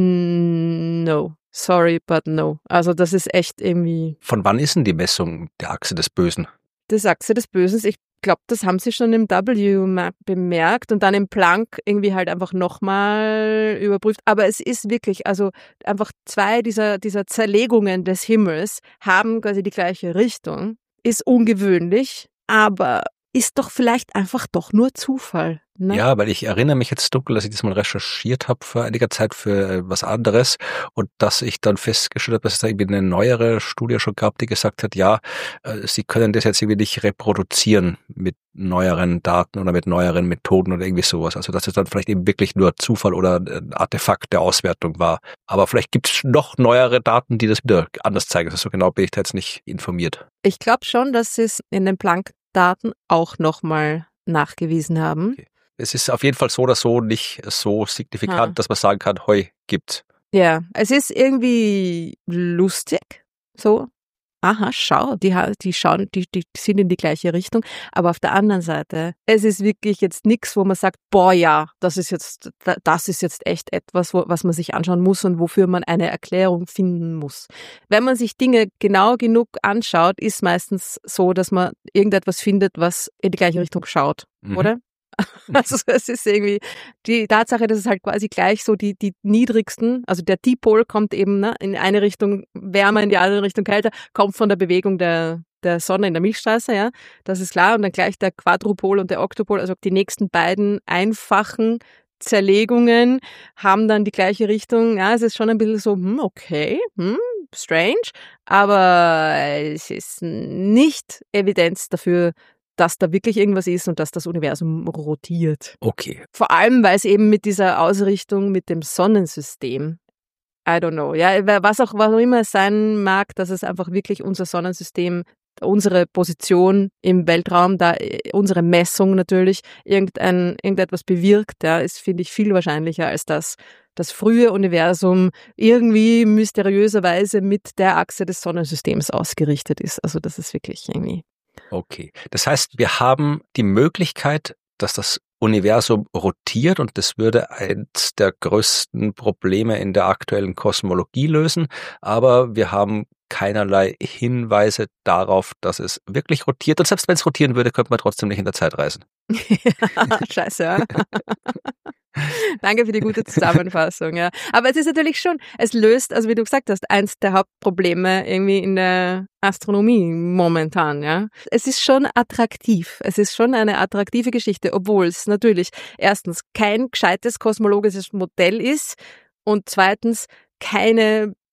No. Sorry, but no. Also das ist echt irgendwie... Von wann ist denn die Messung der Achse des Bösen? Das Achse des Bösen, ich glaube, das haben sie schon im W bemerkt und dann im Planck irgendwie halt einfach nochmal überprüft. Aber es ist wirklich, also einfach zwei dieser, dieser Zerlegungen des Himmels haben quasi die gleiche Richtung. Ist ungewöhnlich, aber ist doch vielleicht einfach doch nur Zufall. Ne? Ja, weil ich erinnere mich jetzt dunkel, dass ich das mal recherchiert habe vor einiger Zeit für was anderes und dass ich dann festgestellt habe, dass es da irgendwie eine neuere Studie schon gab, die gesagt hat, ja, sie können das jetzt irgendwie nicht reproduzieren mit neueren Daten oder mit neueren Methoden oder irgendwie sowas. Also dass es dann vielleicht eben wirklich nur Zufall oder ein Artefakt der Auswertung war. Aber vielleicht gibt es noch neuere Daten, die das wieder anders zeigen. Also so genau bin ich da jetzt nicht informiert. Ich glaube schon, dass sie es in den Planck-Daten auch nochmal nachgewiesen haben. Okay. Es ist auf jeden Fall so oder so nicht so signifikant, Ha. dass man sagen kann, heu, gibt's. Ja, es ist irgendwie lustig, so. Aha, schau, die, die schauen, die, die sind in die gleiche Richtung. Aber auf der anderen Seite, es ist wirklich jetzt nichts, wo man sagt, boah, ja, das ist jetzt, das ist jetzt echt etwas, wo, was man sich anschauen muss und wofür man eine Erklärung finden muss. Wenn man sich Dinge genau genug anschaut, ist meistens so, dass man irgendetwas findet, was in die gleiche Richtung schaut, Mhm. oder? Also es ist irgendwie die Tatsache, dass es halt quasi gleich so die, die niedrigsten, also der Dipol kommt eben ne, in eine Richtung wärmer, in die andere Richtung kälter, kommt von der Bewegung der, der Sonne in der Milchstraße, ja, das ist klar. Und dann gleich der Quadrupol und der Oktopol, also die nächsten beiden einfachen Zerlegungen haben dann die gleiche Richtung. Ja, es ist schon ein bisschen so, hm, okay, hm, strange, aber es ist nicht Evidenz dafür, dass da wirklich irgendwas ist und dass das Universum rotiert. Okay. Vor allem, weil es eben mit dieser Ausrichtung mit dem Sonnensystem, I don't know, ja, was auch, was auch immer es sein mag, dass es einfach wirklich unser Sonnensystem, unsere Position im Weltraum, da unsere Messung natürlich irgendein, irgendetwas bewirkt, ja, ist, finde ich, viel wahrscheinlicher, als dass das frühe Universum irgendwie mysteriöserweise mit der Achse des Sonnensystems ausgerichtet ist. Also das ist wirklich irgendwie... Okay. Das heißt, wir haben die Möglichkeit, dass das Universum rotiert und das würde eins der größten Probleme in der aktuellen Kosmologie lösen, aber wir haben keinerlei Hinweise darauf, dass es wirklich rotiert und selbst wenn es rotieren würde, könnte man trotzdem nicht in der Zeit reisen. Ja, scheiße, ja. Danke für die gute Zusammenfassung, ja. Aber es ist natürlich schon, es löst, also wie du gesagt hast, eins der Hauptprobleme irgendwie in der Astronomie momentan, ja. Es ist schon attraktiv. Es ist schon eine attraktive Geschichte, obwohl es natürlich erstens kein gescheites kosmologisches Modell ist und zweitens keine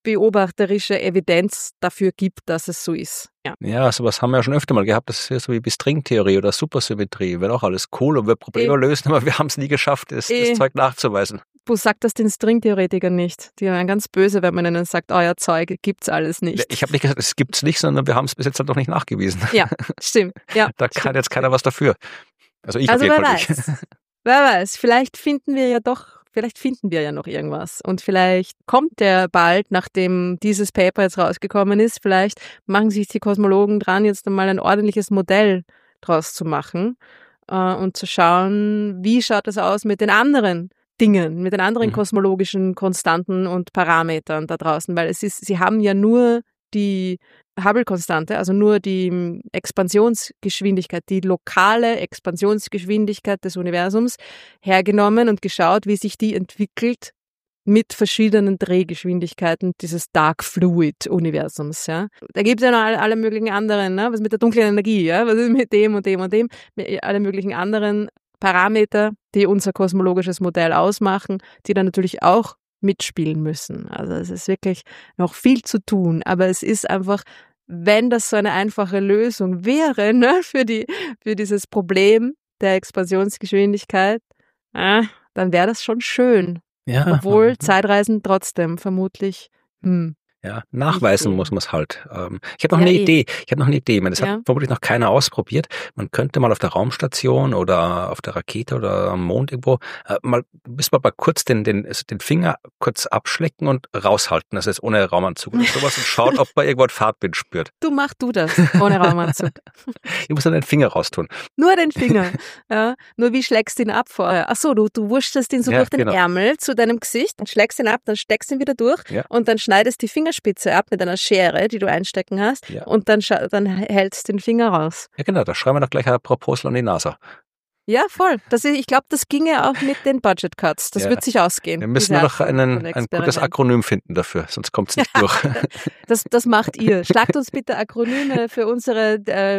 beobachterische Evidenz dafür gibt, dass es so ist. Ja, ja, sowas haben wir ja schon öfter mal gehabt. Das ist ja so wie bei Stringtheorie oder Supersymmetrie. Wäre auch alles cool und wir Probleme e- lösen, aber wir haben es nie geschafft, das, e- das Zeug nachzuweisen. Du sagst das den Stringtheoretikern nicht. Die werden ganz böse, wenn man ihnen sagt, euer Zeug gibt's alles nicht. Ich habe nicht gesagt, es gibt's nicht, sondern wir haben es bis jetzt halt noch nicht nachgewiesen. Ja, stimmt. Ja, da kann stimmt. jetzt keiner was dafür. Also ich also auf jeden wer Fall weiß. nicht. Wer weiß, vielleicht finden wir ja doch, vielleicht finden wir ja noch irgendwas. Und vielleicht kommt der bald, nachdem dieses Paper jetzt rausgekommen ist, vielleicht machen sich die Kosmologen dran, jetzt einmal ein ordentliches Modell draus zu machen äh, und zu schauen, wie schaut das aus mit den anderen Dingen, mit den anderen mhm. kosmologischen Konstanten und Parametern da draußen, weil es ist, sie haben ja nur die Hubble-Konstante, also nur die Expansionsgeschwindigkeit, die lokale Expansionsgeschwindigkeit des Universums hergenommen und geschaut, wie sich die entwickelt mit verschiedenen Drehgeschwindigkeiten dieses Dark Fluid-Universums. Ja. Da gibt es ja noch alle, alle möglichen anderen, ne? Was mit der dunklen Energie, ja? Was ist mit dem und dem und dem, mit alle möglichen anderen Parameter, die unser kosmologisches Modell ausmachen, die dann natürlich auch mitspielen müssen. Also es ist wirklich noch viel zu tun, aber es ist einfach, wenn das so eine einfache Lösung wäre, ne, für die, für dieses Problem der Expansionsgeschwindigkeit, äh, dann wäre das schon schön. Ja. Obwohl Zeitreisen trotzdem vermutlich, hm, Ja, nachweisen muss man es halt. Ich habe noch ja, eine eh. Idee. Ich habe noch eine Idee. Das ja. hat vermutlich noch keiner ausprobiert. Man könnte mal auf der Raumstation oder auf der Rakete oder am Mond irgendwo mal, bis man mal kurz den, den, also den Finger kurz abschlecken und raushalten. Das heißt ohne Raumanzug oder sowas und schaut, ob man irgendwo einen Fahrtwind spürt. Du mach du das ohne Raumanzug. Ich muss dann den Finger raustun. Nur den Finger. Ja. Nur wie schlägst du ihn ab vorher? Ach so, du, du wurschtelst ihn so ja, durch den genau. Ärmel zu deinem Gesicht, dann schlägst ihn ab, dann steckst ihn wieder durch ja. und dann schneidest die Finger Spitze ab mit einer Schere, die du einstecken hast ja. und dann, dann hältst den Finger raus. Ja genau, da schreiben wir doch gleich ein Proposal an die NASA. Ja, voll. Das ist, ich glaube, das ginge auch mit den Budget Cuts. Das ja. wird sich ausgehen. Wir müssen nur noch einen, ein gutes Akronym finden dafür, sonst kommt es nicht durch. das, das macht ihr. Schlagt uns bitte Akronyme für unsere äh,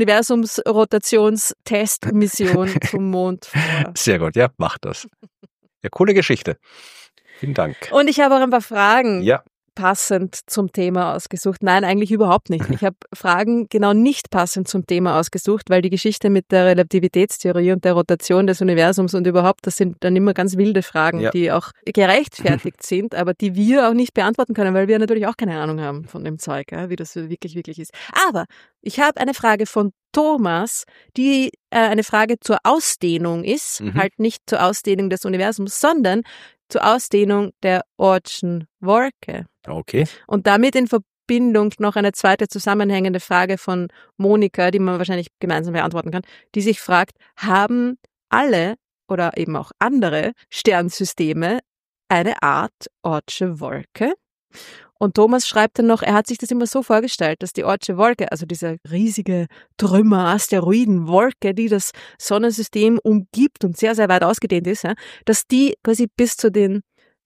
Universumsrotationstestmission zum Mond vor. Sehr gut, ja, macht das. Ja, coole Geschichte. Vielen Dank. Und ich habe auch ein paar Fragen. Ja. Passend zum Thema ausgesucht. Nein, eigentlich überhaupt nicht. Ich habe Fragen genau nicht passend zum Thema ausgesucht, weil die Geschichte mit der Relativitätstheorie und der Rotation des Universums und überhaupt, das sind dann immer ganz wilde Fragen, ja. die auch gerechtfertigt sind, aber die wir auch nicht beantworten können, weil wir natürlich auch keine Ahnung haben von dem Zeug, ja, wie das wirklich, wirklich ist. Aber ich habe eine Frage von Thomas, die äh, eine Frage zur Ausdehnung ist, mhm. halt nicht zur Ausdehnung des Universums, sondern zur Ausdehnung der Oortschen Wolke. Okay. Und damit in Verbindung noch eine zweite zusammenhängende Frage von Monika, die man wahrscheinlich gemeinsam beantworten kann, die sich fragt, haben alle oder eben auch andere Sternsysteme eine Art Oortsche Wolke? Und Thomas schreibt dann noch, er hat sich das immer so vorgestellt, dass die Oortsche Wolke, also diese riesige Trümmer, Asteroidenwolke, die das Sonnensystem umgibt und sehr, sehr weit ausgedehnt ist, dass die quasi bis zu den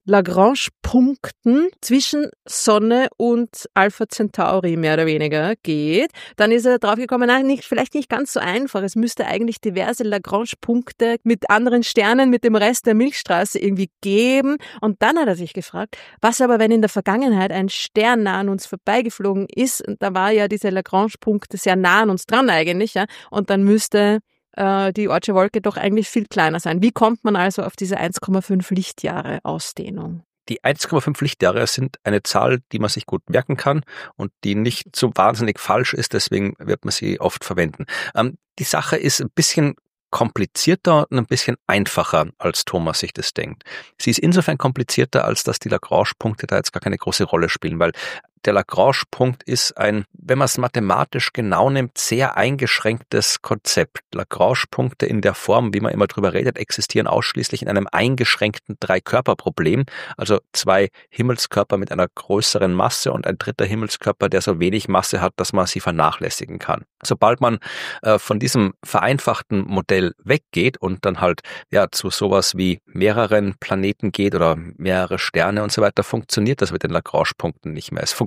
Lagrange-Punkten zwischen Sonne und Alpha Centauri mehr oder weniger geht. Dann ist er drauf gekommen, nein, nicht, vielleicht nicht ganz so einfach. Es müsste eigentlich diverse Lagrange-Punkte mit anderen Sternen, mit dem Rest der Milchstraße irgendwie geben. Und dann hat er sich gefragt, was aber, wenn in der Vergangenheit ein Stern nah an uns vorbeigeflogen ist, und da war ja diese Lagrange-Punkte sehr nah an uns dran eigentlich, ja, und dann müsste die Oortsche Wolke doch eigentlich viel kleiner sein. Wie kommt man also auf diese eins Komma fünf Lichtjahre Ausdehnung? Die eins Komma fünf Lichtjahre sind eine Zahl, die man sich gut merken kann und die nicht so wahnsinnig falsch ist, deswegen wird man sie oft verwenden. Ähm, die Sache ist ein bisschen komplizierter und ein bisschen einfacher, als Thomas sich das denkt. Sie ist insofern komplizierter, als dass die Lagrange-Punkte da jetzt gar keine große Rolle spielen, weil der Lagrange-Punkt ist ein, wenn man es mathematisch genau nimmt, sehr eingeschränktes Konzept. Lagrange-Punkte in der Form, wie man immer drüber redet, existieren ausschließlich in einem eingeschränkten Drei-Körper-Problem. Also zwei Himmelskörper mit einer größeren Masse und ein dritter Himmelskörper, der so wenig Masse hat, dass man sie vernachlässigen kann. Sobald man äh, von diesem vereinfachten Modell weggeht und dann halt ja zu sowas wie mehreren Planeten geht oder mehrere Sterne und so weiter, funktioniert das mit den Lagrange-Punkten nicht mehr. Es funktioniert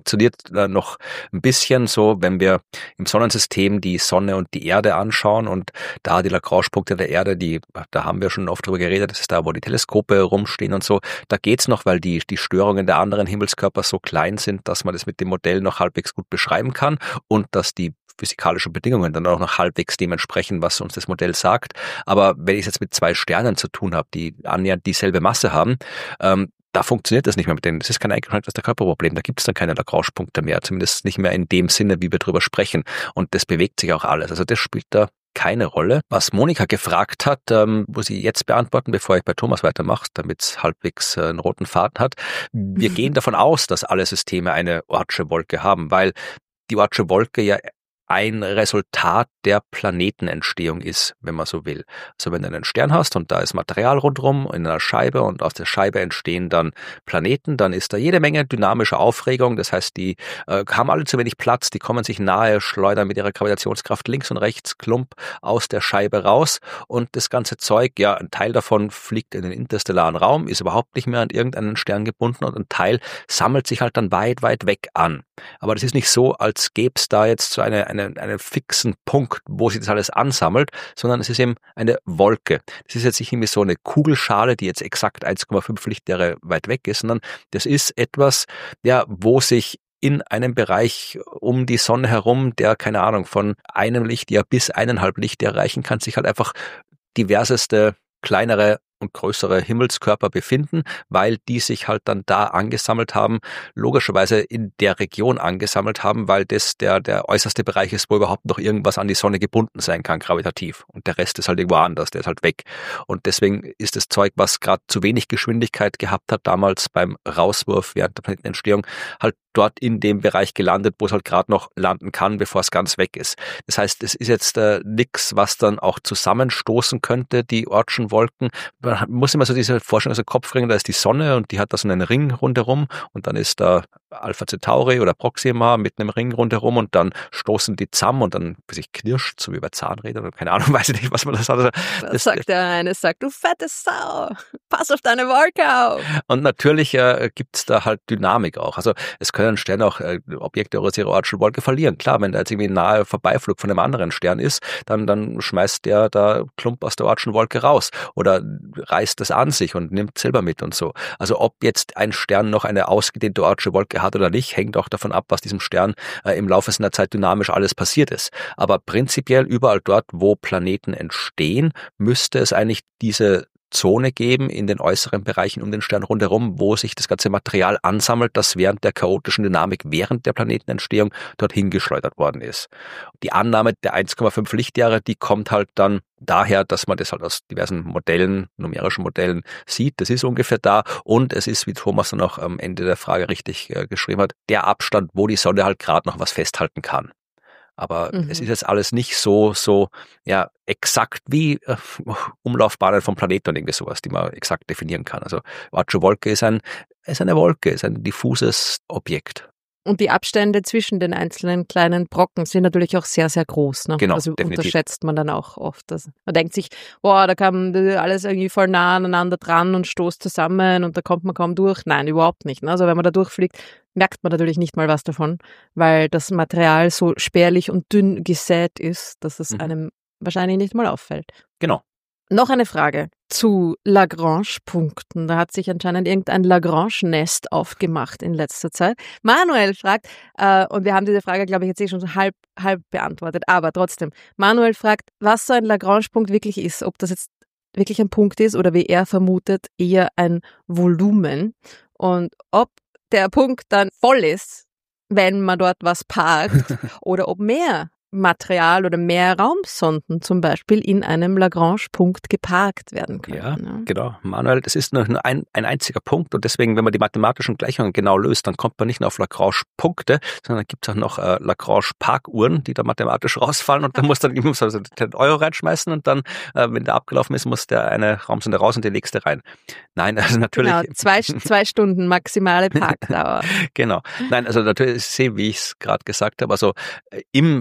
funktioniert äh, noch ein bisschen so, wenn wir im Sonnensystem die Sonne und die Erde anschauen und da die Lagrange-Punkte der Erde, die, da haben wir schon oft drüber geredet, das ist da, wo die Teleskope rumstehen und so, da geht's noch, weil die, die Störungen der anderen Himmelskörper so klein sind, dass man das mit dem Modell noch halbwegs gut beschreiben kann und dass die physikalischen Bedingungen dann auch noch halbwegs dementsprechend, was uns das Modell sagt. Aber wenn ich es jetzt mit zwei Sternen zu tun habe, die annähernd dieselbe Masse haben, ähm, da funktioniert das nicht mehr mit denen. Das ist kein eingeschränktes Körperproblem. Da gibt es dann keine Lagrange-Punkte mehr, zumindest nicht mehr in dem Sinne, wie wir drüber sprechen. Und das bewegt sich auch alles. Also das spielt da keine Rolle. Was Monika gefragt hat, ähm, muss ich jetzt beantworten, bevor ich bei Thomas weitermache, damit es halbwegs äh, einen roten Faden hat. Wir gehen davon aus, dass alle Systeme eine Oortsche Wolke haben, weil die Oortsche Wolke ja ein Resultat der Planetenentstehung ist, wenn man so will. Also wenn du einen Stern hast und da ist Material rundherum in einer Scheibe und aus der Scheibe entstehen dann Planeten, dann ist da jede Menge dynamische Aufregung. Das heißt, die äh, haben alle zu wenig Platz, die kommen sich nahe, schleudern mit ihrer Gravitationskraft links und rechts klump aus der Scheibe raus und das ganze Zeug, ja, ein Teil davon fliegt in den interstellaren Raum, ist überhaupt nicht mehr an irgendeinen Stern gebunden und ein Teil sammelt sich halt dann weit, weit weg an. Aber das ist nicht so, als gäbe es da jetzt so eine, eine, einen fixen Punkt, wo sich das alles ansammelt, sondern es ist eben eine Wolke. Das ist jetzt nicht irgendwie so eine Kugelschale, die jetzt exakt eins Komma fünf Lichtjahre weit weg ist, sondern das ist etwas, ja, wo sich in einem Bereich um die Sonne herum, der, keine Ahnung, von einem Lichtjahr bis eineinhalb Lichtjahre reichen kann, sich halt einfach diverseste kleinere und größere Himmelskörper befinden, weil die sich halt dann da angesammelt haben, logischerweise in der Region angesammelt haben, weil das der der äußerste Bereich ist, wo überhaupt noch irgendwas an die Sonne gebunden sein kann, gravitativ. Und der Rest ist halt irgendwo anders, der ist halt weg. Und deswegen ist das Zeug, was gerade zu wenig Geschwindigkeit gehabt hat, damals beim Rauswurf während der Planetenentstehung, halt dort in dem Bereich gelandet, wo es halt gerade noch landen kann, bevor es ganz weg ist. Das heißt, es ist jetzt äh, nichts, was dann auch zusammenstoßen könnte, die Oortschen Wolken. Man muss immer so diese Vorstellung aus dem Kopf bringen, da ist die Sonne und die hat da so einen Ring rundherum und dann ist da Alpha Centauri oder Proxima mit einem Ring rundherum und dann stoßen die zusammen und dann sich knirscht, so wie bei Zahnrädern oder keine Ahnung, weiß ich nicht, was man das hat. Das das sagt der eine, sagt, du fette Sau, pass auf deine Wolke auf. Und natürlich äh, gibt es da halt Dynamik auch. Also es können Sterne auch äh, Objekte aus ihrer Oortschen Wolke verlieren. Klar, wenn da jetzt irgendwie ein nahe Vorbeiflug von einem anderen Stern ist, dann, dann schmeißt der da Klump aus der Oortschen Wolke raus oder reißt das an sich und nimmt selber mit und so. Also ob jetzt ein Stern noch eine ausgedehnte Oortsche Wolke hat oder nicht, hängt auch davon ab, was diesem Stern äh, im Laufe seiner Zeit dynamisch alles passiert ist. Aber prinzipiell überall dort, wo Planeten entstehen, müsste es eigentlich diese Zone geben in den äußeren Bereichen um den Stern rundherum, wo sich das ganze Material ansammelt, das während der chaotischen Dynamik während der Planetenentstehung dorthin geschleudert worden ist. Die Annahme der eins Komma fünf Lichtjahre, die kommt halt dann daher, dass man das halt aus diversen Modellen, numerischen Modellen sieht. Das ist ungefähr da und es ist, wie Thomas dann auch am Ende der Frage richtig äh, geschrieben hat, der Abstand, wo die Sonne halt gerade noch was festhalten kann. Aber mhm. es ist jetzt alles nicht so, so, ja, exakt wie äh, Umlaufbahnen vom Planeten und irgendwie sowas, die man exakt definieren kann. Also, Oortsche Wolke ist ein, ist eine Wolke, ist ein diffuses Objekt. Und die Abstände zwischen den einzelnen kleinen Brocken sind natürlich auch sehr, sehr groß. Ne? Genau, also definitiv. Unterschätzt man dann auch oft. Also man denkt sich, boah, da kam alles irgendwie voll nah aneinander dran und stoßt zusammen und da kommt man kaum durch. Nein, überhaupt nicht. Ne? Also wenn man da durchfliegt, merkt man natürlich nicht mal was davon, weil das Material so spärlich und dünn gesät ist, dass es mhm. einem wahrscheinlich nicht mal auffällt. Genau. Noch eine Frage zu Lagrange-Punkten. Da hat sich anscheinend irgendein Lagrange-Nest aufgemacht in letzter Zeit. Manuel fragt, äh, und wir haben diese Frage, glaube ich, jetzt eh schon so halb, halb beantwortet, aber trotzdem. Manuel fragt, was so ein Lagrange-Punkt wirklich ist, ob das jetzt wirklich ein Punkt ist oder wie er vermutet, eher ein Volumen. Und ob der Punkt dann voll ist, wenn man dort was parkt, oder ob mehr Material oder mehr Raumsonden zum Beispiel in einem Lagrange-Punkt geparkt werden können. Ja, ja, genau. Manuel, das ist nur ein, ein einziger Punkt und deswegen, wenn man die mathematischen Gleichungen genau löst, dann kommt man nicht nur auf Lagrange-Punkte, sondern dann gibt es auch noch äh, Lagrange-Parkuhren, die da mathematisch rausfallen und da muss dann immer so den Euro reinschmeißen und dann, äh, wenn der abgelaufen ist, muss der eine Raumsonde raus und die nächste rein. Nein, also natürlich. Genau, zwei, zwei Stunden maximale Parkdauer. Genau. Nein, also natürlich sehe, wie ich es gerade gesagt habe, also äh, im Modell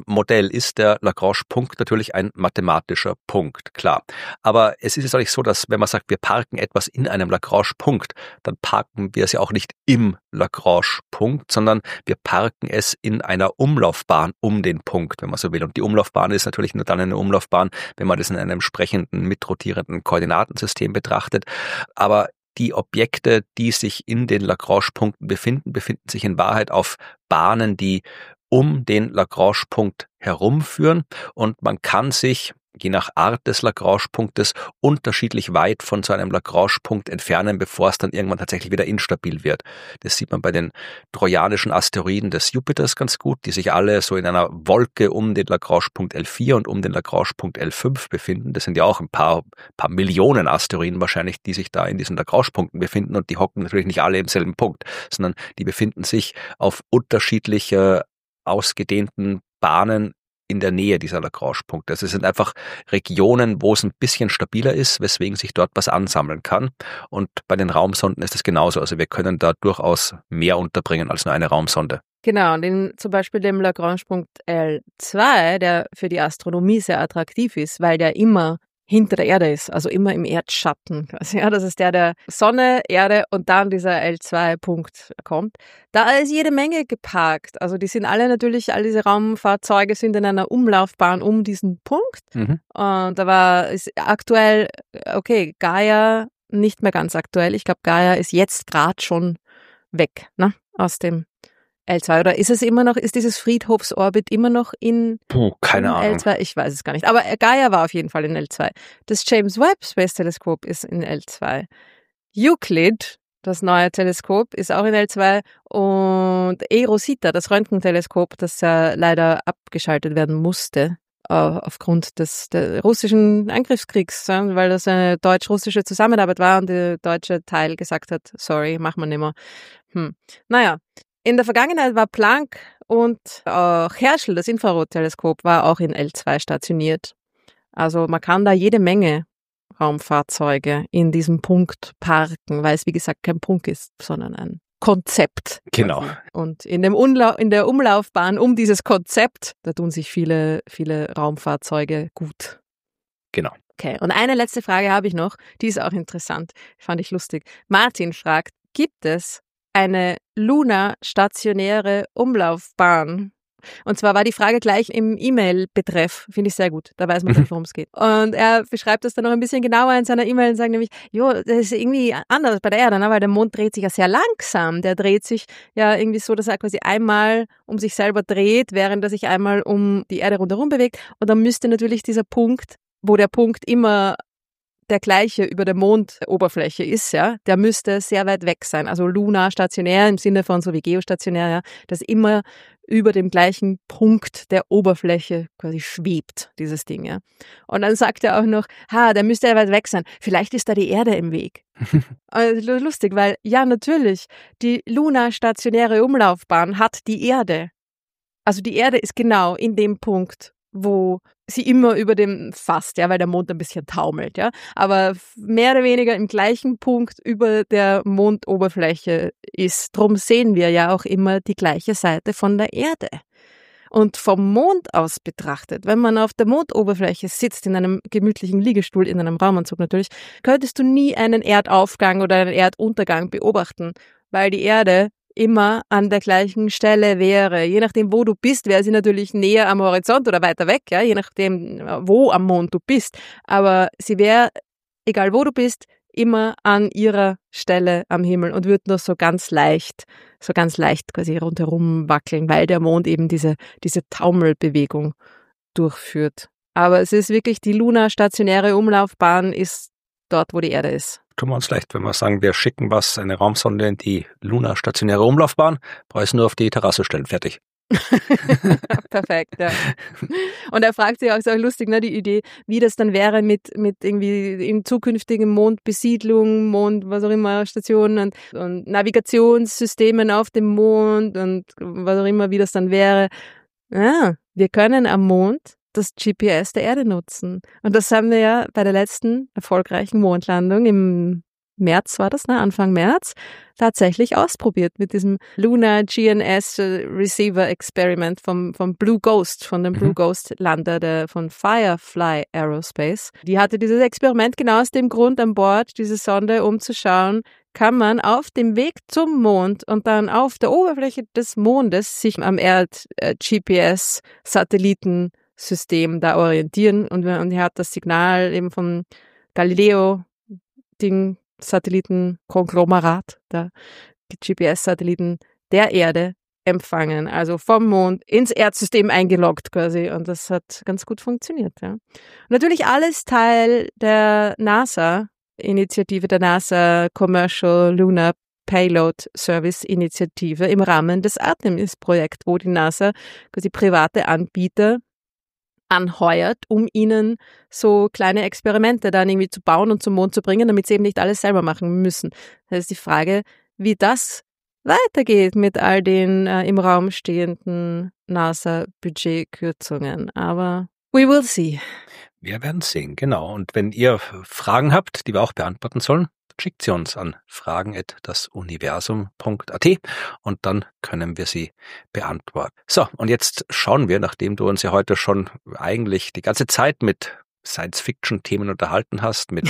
Prinzipiell ist der Lagrange-Punkt natürlich ein mathematischer Punkt, klar. Aber es ist jetzt auch nicht so, dass wenn man sagt, wir parken etwas in einem Lagrange-Punkt, dann parken wir es ja auch nicht im Lagrange-Punkt, sondern wir parken es in einer Umlaufbahn um den Punkt, wenn man so will. Und die Umlaufbahn ist natürlich nur dann eine Umlaufbahn, wenn man das in einem entsprechenden mitrotierenden Koordinatensystem betrachtet. Aber die Objekte, die sich in den Lagrange-Punkten befinden, befinden sich in Wahrheit auf Bahnen, die um den Lagrange-Punkt herumführen, und man kann sich je nach Art des Lagrange-Punktes unterschiedlich weit von so einem Lagrange-Punkt entfernen, bevor es dann irgendwann tatsächlich wieder instabil wird. Das sieht man bei den trojanischen Asteroiden des Jupiters ganz gut, die sich alle so in einer Wolke um den Lagrange-Punkt L vier und um den Lagrange-Punkt L fünf befinden. Das sind ja auch ein paar, paar Millionen Asteroiden wahrscheinlich, die sich da in diesen Lagrange-Punkten befinden, und die hocken natürlich nicht alle im selben Punkt, sondern die befinden sich auf unterschiedliche ausgedehnten Bahnen in der Nähe dieser Lagrange-Punkte. Also es sind einfach Regionen, wo es ein bisschen stabiler ist, weswegen sich dort was ansammeln kann. Und bei den Raumsonden ist es genauso. Also wir können da durchaus mehr unterbringen als nur eine Raumsonde. Genau, und in zum Beispiel dem Lagrange-Punkt L zwei, der für die Astronomie sehr attraktiv ist, weil der immer hinter der Erde ist, also immer im Erdschatten quasi. Ja, das ist der, der Sonne, Erde und dann dieser L zwei Punkt kommt. Da ist jede Menge geparkt. Also die sind alle natürlich, all diese Raumfahrzeuge sind in einer Umlaufbahn um diesen Punkt. Mhm. Und da war ist aktuell, okay, Gaia nicht mehr ganz aktuell. Ich glaube, Gaia ist jetzt gerade schon weg, ne, aus dem L zwei, oder ist es immer noch, ist dieses Friedhofsorbit immer noch in, Puh, keine in Ahnung. L zwei? Ich weiß es gar nicht. Aber Gaia war auf jeden Fall in L zwei. Das James Webb Space Teleskop ist in L zwei. Euclid, das neue Teleskop, ist auch in L zwei. Und eROSITA, das Röntgenteleskop, das ja leider abgeschaltet werden musste, aufgrund des, des russischen Angriffskriegs, weil das eine deutsch-russische Zusammenarbeit war und der deutsche Teil gesagt hat, sorry, machen wir nicht mehr. Hm. Naja. In der Vergangenheit war Planck und auch Herschel, das Infrarotteleskop, war auch in L zwei stationiert. Also man kann da jede Menge Raumfahrzeuge in diesem Punkt parken, weil es wie gesagt kein Punkt ist, sondern ein Konzept. Genau. Und in, dem Umla- in der Umlaufbahn um dieses Konzept, da tun sich viele, viele Raumfahrzeuge gut. Genau. Okay, und eine letzte Frage habe ich noch, die ist auch interessant, fand ich lustig. Martin fragt, gibt es eine lunar-stationäre Umlaufbahn? Und zwar war die Frage gleich im E-Mail-Betreff, finde ich sehr gut, da weiß man gleich, worum es geht. Und er beschreibt das dann noch ein bisschen genauer in seiner E-Mail und sagt nämlich, jo, das ist irgendwie anders bei der Erde, ne? Weil der Mond dreht sich ja sehr langsam. Der dreht sich ja irgendwie so, dass er quasi einmal um sich selber dreht, während er sich einmal um die Erde rundherum bewegt. Und dann müsste natürlich dieser Punkt, wo der Punkt immer der gleiche über der Mondoberfläche ist, ja, der müsste sehr weit weg sein. Also lunar, stationär im Sinne von so wie geostationär, ja, das immer über dem gleichen Punkt der Oberfläche quasi schwebt, dieses Ding, ja. Und dann sagt er auch noch, ha, der müsste ja weit weg sein. Vielleicht ist da die Erde im Weg. Also lustig, weil, ja, natürlich, die lunar-stationäre Umlaufbahn hat die Erde. Also die Erde ist genau in dem Punkt, wo sie immer über dem fast, ja, weil der Mond ein bisschen taumelt, ja, aber mehr oder weniger im gleichen Punkt über der Mondoberfläche ist. Drum sehen wir ja auch immer die gleiche Seite von der Erde. Und vom Mond aus betrachtet, wenn man auf der Mondoberfläche sitzt, in einem gemütlichen Liegestuhl, in einem Raumanzug natürlich, könntest du nie einen Erdaufgang oder einen Erduntergang beobachten, weil die Erde immer an der gleichen Stelle wäre. Je nachdem, wo du bist, wäre sie natürlich näher am Horizont oder weiter weg, ja, je nachdem, wo am Mond du bist. Aber sie wäre, egal wo du bist, immer an ihrer Stelle am Himmel und würde nur so ganz leicht, so ganz leicht quasi rundherum wackeln, weil der Mond eben diese, diese Taumelbewegung durchführt. Aber es ist wirklich, die lunar-stationäre Umlaufbahn ist dort, wo die Erde ist. Tun wir uns leicht, wenn wir sagen, wir schicken was, eine Raumsonde in die lunar-stationäre Umlaufbahn, brauchst nur auf die Terrasse stellen, fertig. Perfekt, ja. Und er fragt sich auch, ist auch lustig, ne, die Idee, wie das dann wäre mit, mit irgendwie in zukünftigen Mondbesiedlung, Mond, was auch immer, Stationen und, und Navigationssystemen auf dem Mond und was auch immer, wie das dann wäre. Ja, wir können am Mond das G P S der Erde nutzen. Und das haben wir ja bei der letzten erfolgreichen Mondlandung im März war das, ne? Anfang März, tatsächlich ausprobiert mit diesem Lunar G N S Receiver Experiment vom, vom Blue Ghost, von dem mhm. Blue Ghost Lander der, von Firefly Aerospace. Die hatte dieses Experiment genau aus dem Grund an Bord, diese Sonde, um zu schauen, kann man auf dem Weg zum Mond und dann auf der Oberfläche des Mondes sich am Erd-G P S-Satellitensystem da orientieren. Und, und er hat das Signal eben vom Galileo-Ding, Satellitenkonglomerat, der G P S-Satelliten der Erde empfangen, also vom Mond ins Erdsystem eingeloggt quasi, und das hat ganz gut funktioniert. Ja. Und natürlich alles Teil der NASA-Initiative, der NASA Commercial Lunar Payload Service Initiative im Rahmen des Artemis-Projekts, wo die NASA quasi private Anbieter anheuert, um ihnen so kleine Experimente dann irgendwie zu bauen und zum Mond zu bringen, damit sie eben nicht alles selber machen müssen. Das ist die Frage, wie das weitergeht mit all den äh, im Raum stehenden NASA-Budgetkürzungen. Aber we will see. Wir werden sehen, genau. Und wenn ihr Fragen habt, die wir auch beantworten sollen, schickt sie uns an fragen at das universum punkt a t und dann können wir sie beantworten. So, und jetzt schauen wir, nachdem du uns ja heute schon eigentlich die ganze Zeit mit Science-Fiction-Themen unterhalten hast, mit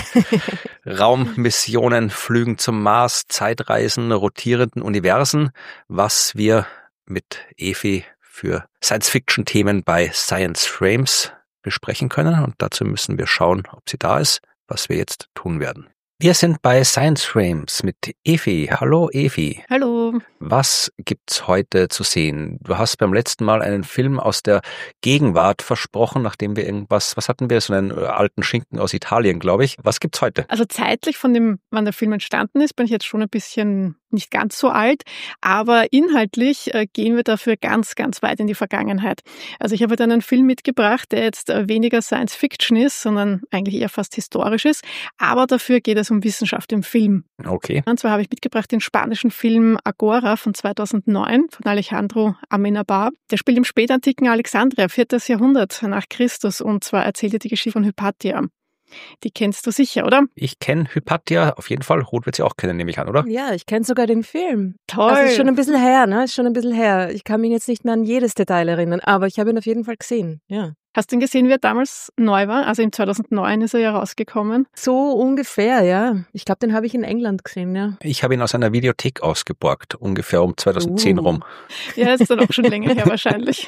Raummissionen, Flügen zum Mars, Zeitreisen, rotierenden Universen, was wir mit Evi für Science-Fiction-Themen bei Science Frames besprechen können. Und dazu müssen wir schauen, ob sie da ist, was wir jetzt tun werden. Wir sind bei Science Frames mit Evi. Hallo Evi. Hallo. Was gibt's heute zu sehen? Du hast beim letzten Mal einen Film aus der Gegenwart versprochen, nachdem wir irgendwas, was hatten wir, so einen alten Schinken aus Italien, glaube ich. Was gibt's heute? Also zeitlich von dem, wann der Film entstanden ist, bin ich jetzt schon ein bisschen nicht ganz so alt, aber inhaltlich äh, gehen wir dafür ganz, ganz weit in die Vergangenheit. Also ich habe dann einen Film mitgebracht, der jetzt äh, weniger Science-Fiction ist, sondern eigentlich eher fast historisch ist, aber dafür geht es um Wissenschaft im Film. Okay. Und zwar habe ich mitgebracht den spanischen Film Agora von zweitausendneun von Alejandro Amenabar. Der spielt im spätantiken Alexandria, viertes Jahrhundert nach Christus, und zwar erzählt er die Geschichte von Hypatia. Die kennst du sicher, oder? Ich kenne Hypatia auf jeden Fall. Ruth wird sie auch kennen, nehme ich an, oder? Ja, ich kenne sogar den Film. Toll. Das ist schon ein bisschen her, ne? Ist schon ein bisschen her. Ich kann mich jetzt nicht mehr an jedes Detail erinnern, aber ich habe ihn auf jeden Fall gesehen, ja. Hast du ihn gesehen, wie er damals neu war? Also im zweitausendneun ist er ja rausgekommen. So ungefähr, ja. Ich glaube, den habe ich in England gesehen, ja. Ich habe ihn aus einer Videothek ausgeborgt, ungefähr um zweitausendzehn uh. rum. Ja, ist dann auch schon länger her wahrscheinlich.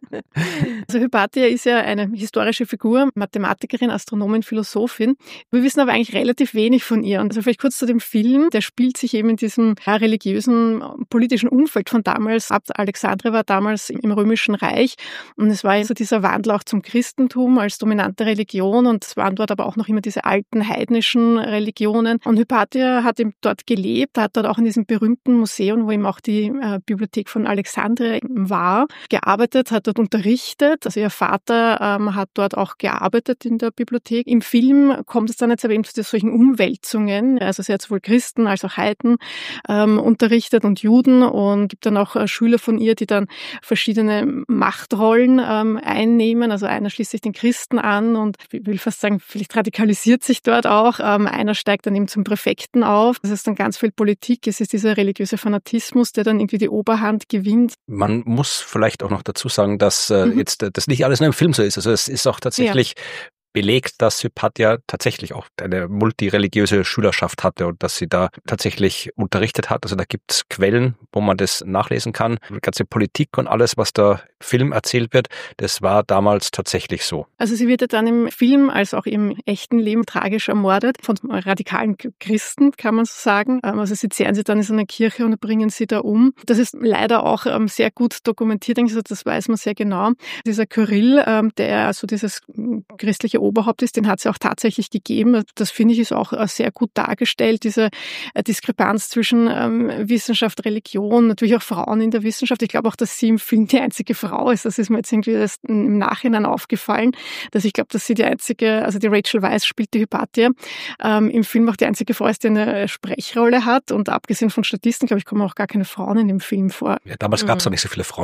Also Hypatia ist ja eine historische Figur, Mathematikerin, Astronomin, Philosophin. Wir wissen aber eigentlich relativ wenig von ihr. Und also vielleicht kurz zu dem Film, der spielt sich eben in diesem ja, religiösen, politischen Umfeld von damals ab. Alexandria war damals im Römischen Reich und es war so dieser Wandel auch zum Christentum als dominante Religion, und es waren dort aber auch noch immer diese alten heidnischen Religionen. Und Hypatia hat eben dort gelebt, hat dort auch in diesem berühmten Museum, wo eben auch die äh, Bibliothek von Alexandria war, gearbeitet, hat dort unterrichtet. Also ihr Vater ähm, hat dort auch gearbeitet in der Bibliothek. Im Film kommt es dann jetzt aber eben zu solchen Umwälzungen. Also sie hat sowohl Christen als auch Heiden ähm, unterrichtet und Juden, und gibt dann auch äh, Schüler von ihr, die dann verschiedene Machtrollen ähm, einnehmen. Also einer schließt sich den Christen an und ich will fast sagen, vielleicht radikalisiert sich dort auch. Ähm, einer steigt dann eben zum Präfekten auf. Das ist dann ganz viel Politik. Es ist dieser religiöse Fanatismus, der dann irgendwie die Oberhand gewinnt. Man muss vielleicht auch noch dazu sagen, dass äh, mhm. jetzt das nicht alles nur im Film so ist. Also es ist auch tatsächlich ja. belegt, dass Hypatia tatsächlich auch eine multireligiöse Schülerschaft hatte und dass sie da tatsächlich unterrichtet hat. Also da gibt es Quellen, wo man das nachlesen kann. Die ganze Politik und alles, was da im Film erzählt wird, das war damals tatsächlich so. Also sie wird ja dann im Film als auch im echten Leben tragisch ermordet von radikalen Christen, kann man so sagen. Also sie zehren sie dann in so eine Kirche und bringen sie da um. Das ist leider auch sehr gut dokumentiert, also das weiß man sehr genau. Dieser Kyrill, der also dieses christliche Oberhaupt ist, den hat es ja auch tatsächlich gegeben. Das finde ich ist auch sehr gut dargestellt, diese Diskrepanz zwischen ähm, Wissenschaft, Religion, natürlich auch Frauen in der Wissenschaft. Ich glaube auch, dass sie im Film die einzige Frau ist. Das ist mir jetzt irgendwie erst im Nachhinein aufgefallen, dass ich glaube, dass sie die einzige, also die Rachel Weisz spielt die Hypatia, ähm, im Film auch die einzige Frau ist, die eine Sprechrolle hat, und abgesehen von Statisten, glaube ich, kommen auch gar keine Frauen in dem Film vor. Ja, damals gab es mhm. auch nicht so viele Frauen.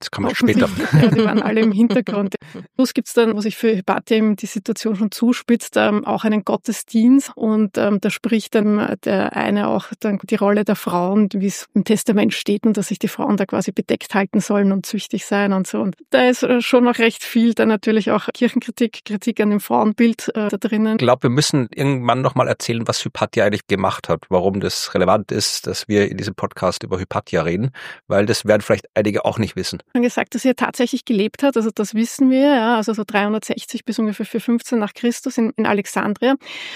Das kam erst später. Ja, die waren alle im Hintergrund. Plus gibt es dann, wo sich für Hypatia eben die Situation schon zuspitzt, ähm, auch einen Gottesdienst. Und ähm, da spricht dann der eine auch dann die Rolle der Frauen, wie es im Testament steht, und dass sich die Frauen da quasi bedeckt halten sollen und züchtig sein und so. Und da ist schon noch recht viel, dann natürlich auch Kirchenkritik, Kritik an dem Frauenbild äh, da drinnen. Ich glaube, wir müssen irgendwann nochmal erzählen, was Hypatia eigentlich gemacht hat, warum das relevant ist, dass wir in diesem Podcast über Hypatia reden, weil das werden vielleicht einige auch nicht wissen. Schon gesagt, dass sie ja tatsächlich gelebt hat, also das wissen wir, ja, also so dreihundertsechzig bis ungefähr vierhundertfünfzehn nach Christus in, in Alexandria.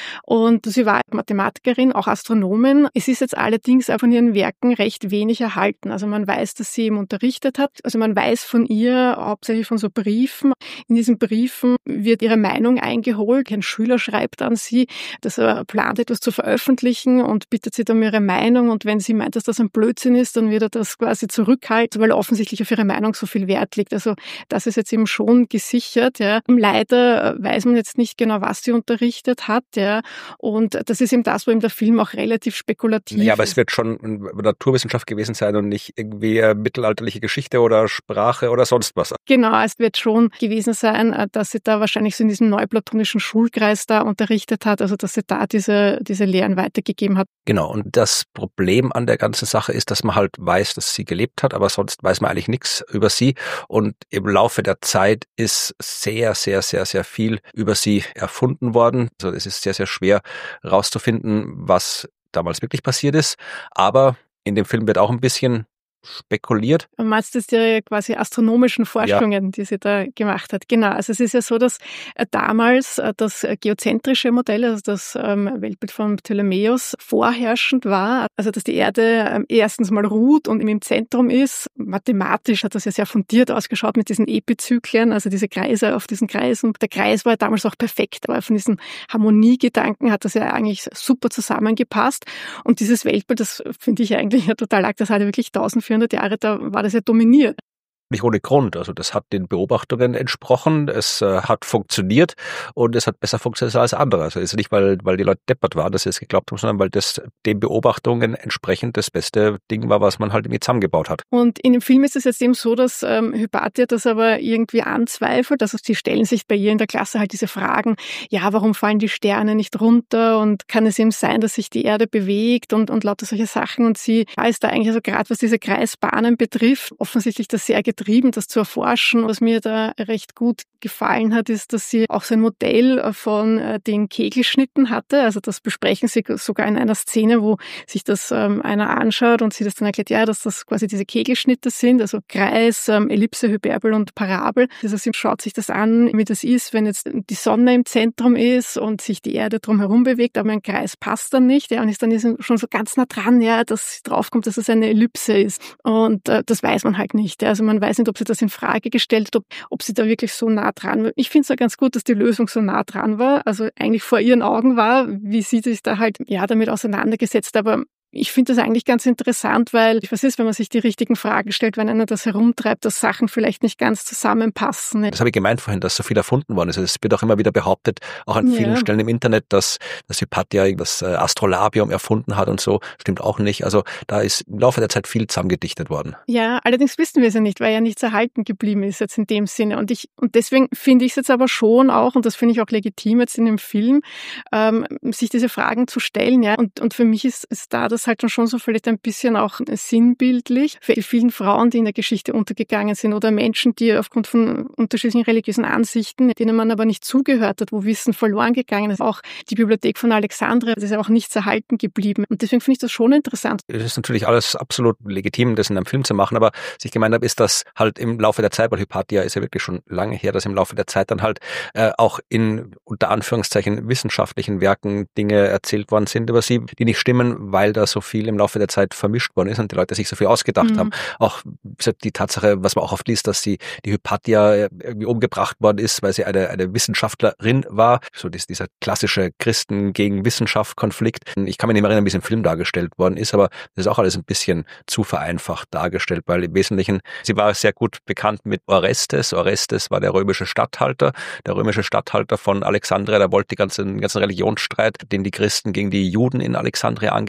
Und sie war Mathematikerin, auch Astronomin. Es ist jetzt allerdings auch von ihren Werken recht wenig erhalten. Also man weiß, dass sie eben unterrichtet hat. Also man weiß von ihr hauptsächlich von so Briefen. In diesen Briefen wird ihre Meinung eingeholt. Ein Schüler schreibt an sie, dass er plant, etwas zu veröffentlichen und bittet sie um ihre Meinung. Und wenn sie meint, dass das ein Blödsinn ist, dann wird er das quasi zurückhalten, weil er offensichtlich auf ihre Meinung so viel Wert liegt. Also das ist jetzt eben schon gesichert. Ja. Leider weiß man jetzt nicht genau, was sie unterrichtet hat. Ja. Und das ist eben das, wo eben der Film auch relativ spekulativ ist. Ja, aber ist. es wird schon Naturwissenschaft gewesen sein und nicht irgendwie mittelalterliche Geschichte oder Sprache oder sonst was. Genau, es wird schon gewesen sein, dass sie da wahrscheinlich so in diesem neuplatonischen Schulkreis da unterrichtet hat, also dass sie da diese, diese Lehren weitergegeben hat. Genau, und das Problem an der ganzen Sache ist, dass man halt weiß, dass sie gelebt hat, aber sonst weiß man eigentlich nichts über sie. Und im Laufe der Zeit ist sehr, sehr, sehr, sehr viel über sie erfunden worden. Also es ist sehr, sehr schwer rauszufinden, was damals wirklich passiert ist. Aber in dem Film wird auch ein bisschen spekuliert. Du meinst das die quasi astronomischen Forschungen, ja, die sie da gemacht hat. Genau, also es ist ja so, dass damals das geozentrische Modell, also das Weltbild von Ptolemäus, vorherrschend war. Also dass die Erde erstens mal ruht und im Zentrum ist. Mathematisch hat das ja sehr fundiert ausgeschaut mit diesen Epizyklen, also diese Kreise auf diesen Kreisen. Der Kreis war damals auch perfekt, aber von diesen Harmoniegedanken hat das ja eigentlich super zusammengepasst. Und dieses Weltbild, das finde ich eigentlich ja total arg, das hat ja wirklich eintausendvierhundert Jahre, da war das ja dominiert. Nicht ohne Grund. Also das hat den Beobachtungen entsprochen, es äh, hat funktioniert und es hat besser funktioniert als andere. Also es ist nicht, weil, weil die Leute deppert waren, dass sie es geglaubt haben, sondern weil das den Beobachtungen entsprechend das beste Ding war, was man halt irgendwie zusammengebaut hat. Und in dem Film ist es jetzt eben so, dass ähm, Hypatia das aber irgendwie anzweifelt. Also sie stellen sich bei ihr in der Klasse halt diese Fragen, ja, warum fallen die Sterne nicht runter und kann es eben sein, dass sich die Erde bewegt und, und lauter solche Sachen. Und sie ist da eigentlich, also gerade was diese Kreisbahnen betrifft, offensichtlich das sehr getrieben, das zu erforschen. Was mir da recht gut gefallen hat, ist, dass sie auch so ein Modell von den Kegelschnitten hatte. Also das besprechen sie sogar in einer Szene, wo sich das ähm, einer anschaut und sie das dann erklärt, ja, dass das quasi diese Kegelschnitte sind, also Kreis, ähm, Ellipse, Hyperbel und Parabel. Also sie schaut sich das an, wie das ist, wenn jetzt die Sonne im Zentrum ist und sich die Erde drumherum bewegt, aber ein Kreis passt dann nicht, ja, und ist dann ist schon so ganz nah dran, ja, dass sie draufkommt, dass es eine Ellipse ist. Und äh, das weiß man halt nicht. Ja. Also man weiß nicht, ob sie das in Frage gestellt hat, ob, ob sie da wirklich so nah dran war. Ich finde es ja ganz gut, dass die Lösung so nah dran war, also eigentlich vor ihren Augen war, wie sie sich da halt ja damit auseinandergesetzt, aber ich finde das eigentlich ganz interessant, weil, was ist, wenn man sich die richtigen Fragen stellt, wenn einer das herumtreibt, dass Sachen vielleicht nicht ganz zusammenpassen. Das habe ich gemeint vorhin, dass so viel erfunden worden ist. Es wird auch immer wieder behauptet, auch an vielen ja. Stellen im Internet, dass, dass Hypatia das Astrolabium erfunden hat und so. Stimmt auch nicht. Also da ist im Laufe der Zeit viel zusammengedichtet worden. Ja, allerdings wissen wir es ja nicht, weil ja nichts erhalten geblieben ist jetzt in dem Sinne. Und ich und deswegen finde ich es jetzt aber schon auch, und das finde ich auch legitim jetzt in dem Film, ähm, sich diese Fragen zu stellen. Ja. Und, und für mich ist, ist da das halt schon so vielleicht ein bisschen auch sinnbildlich für die vielen Frauen, die in der Geschichte untergegangen sind oder Menschen, die aufgrund von unterschiedlichen religiösen Ansichten, denen man aber nicht zugehört hat, wo Wissen verloren gegangen ist. Auch die Bibliothek von Alexandria, das ist ja auch nichts erhalten geblieben. Und deswegen finde ich das schon interessant. Es ist natürlich alles absolut legitim, das in einem Film zu machen, aber was ich gemeint habe, ist, dass halt im Laufe der Zeit, weil Hypatia ist ja wirklich schon lange her, dass im Laufe der Zeit dann halt äh, auch in unter Anführungszeichen wissenschaftlichen Werken Dinge erzählt worden sind über sie, die nicht stimmen, weil da so viel im Laufe der Zeit vermischt worden ist und die Leute sich so viel ausgedacht mhm. haben. Auch die Tatsache, was man auch oft liest, dass die, die Hypatia irgendwie umgebracht worden ist, weil sie eine, eine Wissenschaftlerin war. So dieser klassische Christen gegen Wissenschaft-Konflikt. Ich kann mich nicht mehr erinnern, wie es im Film dargestellt worden ist, aber das ist auch alles ein bisschen zu vereinfacht dargestellt, weil im Wesentlichen, sie war sehr gut bekannt mit Orestes. Orestes war der römische Statthalter, der römische Statthalter von Alexandria, der wollte den ganzen, ganzen Religionsstreit, den die Christen gegen die Juden in Alexandria angezettelt haben,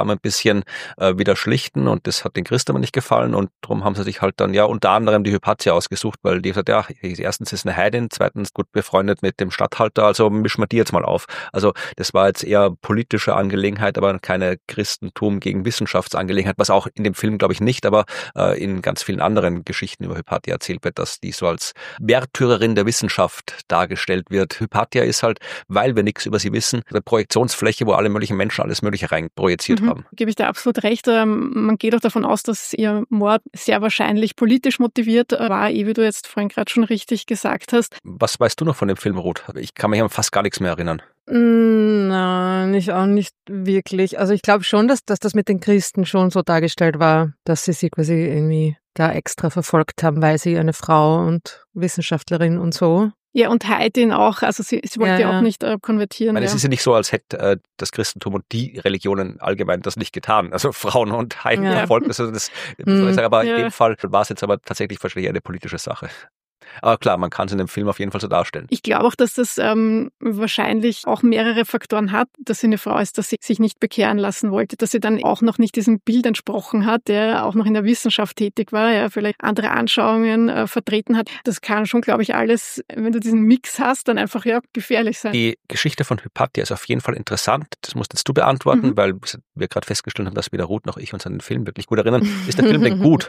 Graben ein bisschen äh, wieder schlichten und das hat den Christen aber nicht gefallen und darum haben sie sich halt dann ja unter anderem die Hypatia ausgesucht, weil die gesagt, ja, erstens ist eine Heidin, zweitens gut befreundet mit dem Statthalter, also mischen wir die jetzt mal auf. Also das war jetzt eher politische Angelegenheit, aber keine Christentum gegen Wissenschaftsangelegenheit, was auch in dem Film, glaube ich, nicht, aber äh, in ganz vielen anderen Geschichten über Hypatia erzählt wird, dass die so als Märtyrerin der Wissenschaft dargestellt wird. Hypatia ist halt, weil wir nichts über sie wissen, eine Projektionsfläche, wo alle möglichen Menschen alles Mögliche rein projiziert mhm, haben. Gebe ich dir absolut recht. Man geht auch davon aus, dass ihr Mord sehr wahrscheinlich politisch motiviert war, eh wie du jetzt vorhin gerade schon richtig gesagt hast. Was weißt du noch von dem Film, Ruth? Ich kann mich an fast gar nichts mehr erinnern. Nein, ich auch nicht wirklich. Also ich glaube schon, dass, dass das mit den Christen schon so dargestellt war, dass sie sie quasi irgendwie da extra verfolgt haben, weil sie eine Frau und Wissenschaftlerin und so. Ja, und Heidin auch, also sie, sie wollte ja, ja auch nicht äh, konvertieren. Weil ja. Es ist ja nicht so, als hätte äh, das Christentum und die Religionen allgemein das nicht getan. Also Frauen und Heiden ja. verfolgt, also das soll ich sagen, aber ja. in dem Fall war es jetzt aber tatsächlich wahrscheinlich eine politische Sache. Aber klar, man kann es in dem Film auf jeden Fall so darstellen. Ich glaube auch, dass das ähm, wahrscheinlich auch mehrere Faktoren hat, dass sie eine Frau ist, dass sie sich nicht bekehren lassen wollte, dass sie dann auch noch nicht diesem Bild entsprochen hat, der auch noch in der Wissenschaft tätig war, ja, vielleicht andere Anschauungen äh, vertreten hat. Das kann schon, glaube ich, alles, wenn du diesen Mix hast, dann einfach ja gefährlich sein. Die Geschichte von Hypatia ist auf jeden Fall interessant. Das musst jetzt du beantworten, mhm. weil wir gerade festgestellt haben, dass weder Ruth noch ich uns an den Film wirklich gut erinnern. Ist der Film denn gut?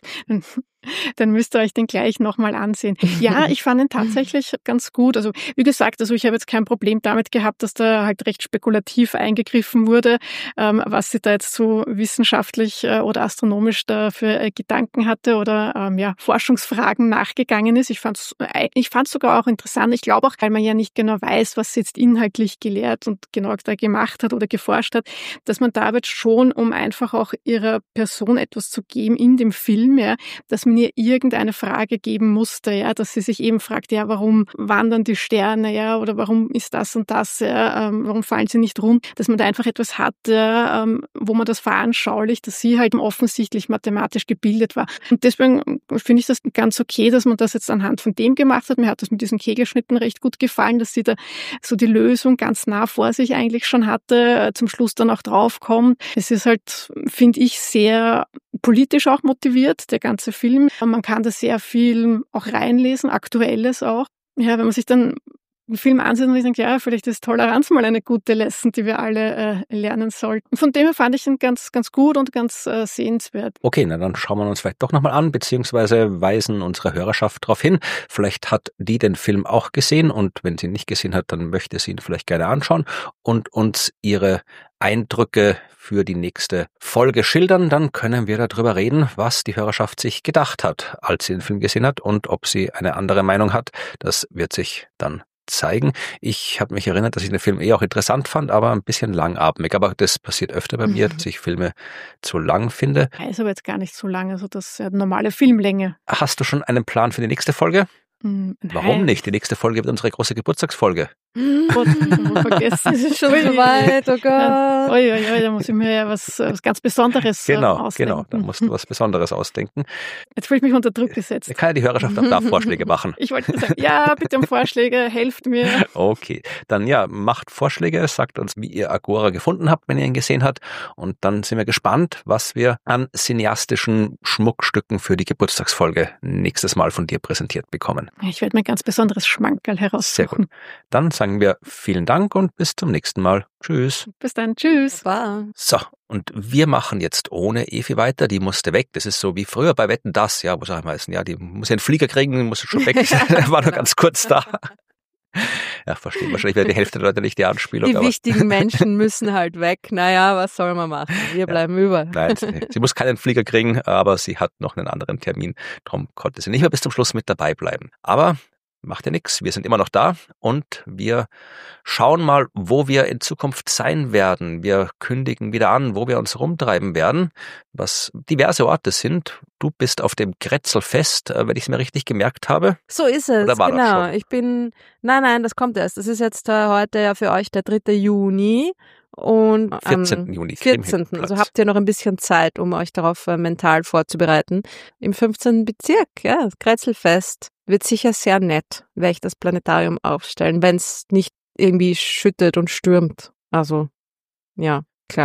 Dann müsst ihr euch den gleich nochmal ansehen. Ja, ich fand ihn tatsächlich ganz gut. Also wie gesagt, also ich habe jetzt kein Problem damit gehabt, dass da halt recht spekulativ eingegriffen wurde, ähm, was sie da jetzt so wissenschaftlich äh, oder astronomisch da für äh, Gedanken hatte oder ähm, ja Forschungsfragen nachgegangen ist. Ich fand es äh, ich fand's sogar auch interessant. Ich glaube auch, weil man ja nicht genau weiß, was sie jetzt inhaltlich gelehrt und genau da gemacht hat oder geforscht hat, dass man da wird schon, um einfach auch ihrer Person etwas zu geben in dem Film, ja, dass man ihr irgendeine Frage geben musste, ja, dass sie sich eben fragt, ja, warum wandern die Sterne, ja, oder warum ist das und das, ja, ähm, warum fallen sie nicht rund, dass man da einfach etwas hatte, ähm, wo man das veranschaulicht, dass sie halt offensichtlich mathematisch gebildet war. Und deswegen finde ich das ganz okay, dass man das jetzt anhand von dem gemacht hat. Mir hat das mit diesen Kegelschnitten recht gut gefallen, dass sie da so die Lösung ganz nah vor sich eigentlich schon hatte, zum Schluss dann auch draufkommt. Es ist halt, finde ich, sehr politisch auch motiviert, der ganze Film. Man kann da sehr viel auch reinlesen, Aktuelles auch. Ja, wenn man sich dann einen Film ansieht und ich denke, ja, vielleicht ist Toleranz mal eine gute Lesson, die wir alle äh, lernen sollten. Von dem her fand ich ihn ganz, ganz gut und ganz äh, sehenswert. Okay, na dann schauen wir uns vielleicht doch nochmal an, beziehungsweise weisen unsere Hörerschaft darauf hin. Vielleicht hat die den Film auch gesehen und wenn sie ihn nicht gesehen hat, dann möchte sie ihn vielleicht gerne anschauen und uns ihre Eindrücke für die nächste Folge schildern, dann können wir darüber reden, was die Hörerschaft sich gedacht hat, als sie den Film gesehen hat und ob sie eine andere Meinung hat. Das wird sich dann zeigen. Ich habe mich erinnert, dass ich den Film eh auch interessant fand, aber ein bisschen langatmig. Aber das passiert öfter bei mir, dass ich Filme zu lang finde. Ja, ist aber jetzt gar nicht so lang, also das ist ja normale Filmlänge. Hast du schon einen Plan für die nächste Folge? Hm, Warum nicht? Die nächste Folge wird unsere große Geburtstagsfolge. Gott, vergessen. Es ist schon so weit, oh Gott. Oi, oi, oi, da muss ich mir ja was, was ganz Besonderes genau, ausdenken. Genau, da musst du was Besonderes ausdenken. Jetzt fühle ich mich unter Druck gesetzt. Kann ja die Hörerschaft auch da Vorschläge machen. Ich wollte sagen, ja, bitte um Vorschläge, helft mir. Okay, dann ja, macht Vorschläge, sagt uns, wie ihr Agora gefunden habt, wenn ihr ihn gesehen habt. Und dann sind wir gespannt, was wir an cineastischen Schmuckstücken für die Geburtstagsfolge nächstes Mal von dir präsentiert bekommen. Ich werde mir ein ganz besonderes Schmankerl heraussuchen. Sehr gut. Dann sagen wir vielen Dank und bis zum nächsten Mal. Tschüss. Bis dann. Tschüss. Wow. So, und wir machen jetzt ohne Evi weiter. Die musste weg. Das ist so wie früher bei Wetten, das. Ja, wo sag ich meistens, ja, die muss ja einen Flieger kriegen, muss schon weg. War nur ganz kurz da. Ja, verstehe wahrscheinlich wieder die Hälfte der Leute nicht die Anspielung. Die aber wichtigen Menschen müssen halt weg. Naja, was soll man machen? Wir bleiben ja. über. Nein, sie, sie muss keinen Flieger kriegen, aber sie hat noch einen anderen Termin. Darum konnte sie nicht mehr bis zum Schluss mit dabei bleiben. Aber macht ja nichts, wir sind immer noch da und wir schauen mal, wo wir in Zukunft sein werden. Wir kündigen wieder an, wo wir uns rumtreiben werden, was diverse Orte sind. Du bist auf dem Grätzelfest, wenn ich es mir richtig gemerkt habe. So ist es, Oder war das genau. schon? Ich bin, nein, nein, das kommt erst. Das ist jetzt äh, heute ja für euch der dritte Juni. Und am vierzehnten Juni. vierzehnten Also habt ihr noch ein bisschen Zeit, um euch darauf äh, mental vorzubereiten. Im fünfzehnten Bezirk, ja, das Grätzelfest. Wird sicher sehr nett, werde ich das Planetarium aufstellen, wenn es nicht irgendwie schüttet und stürmt. Also, ja, klar.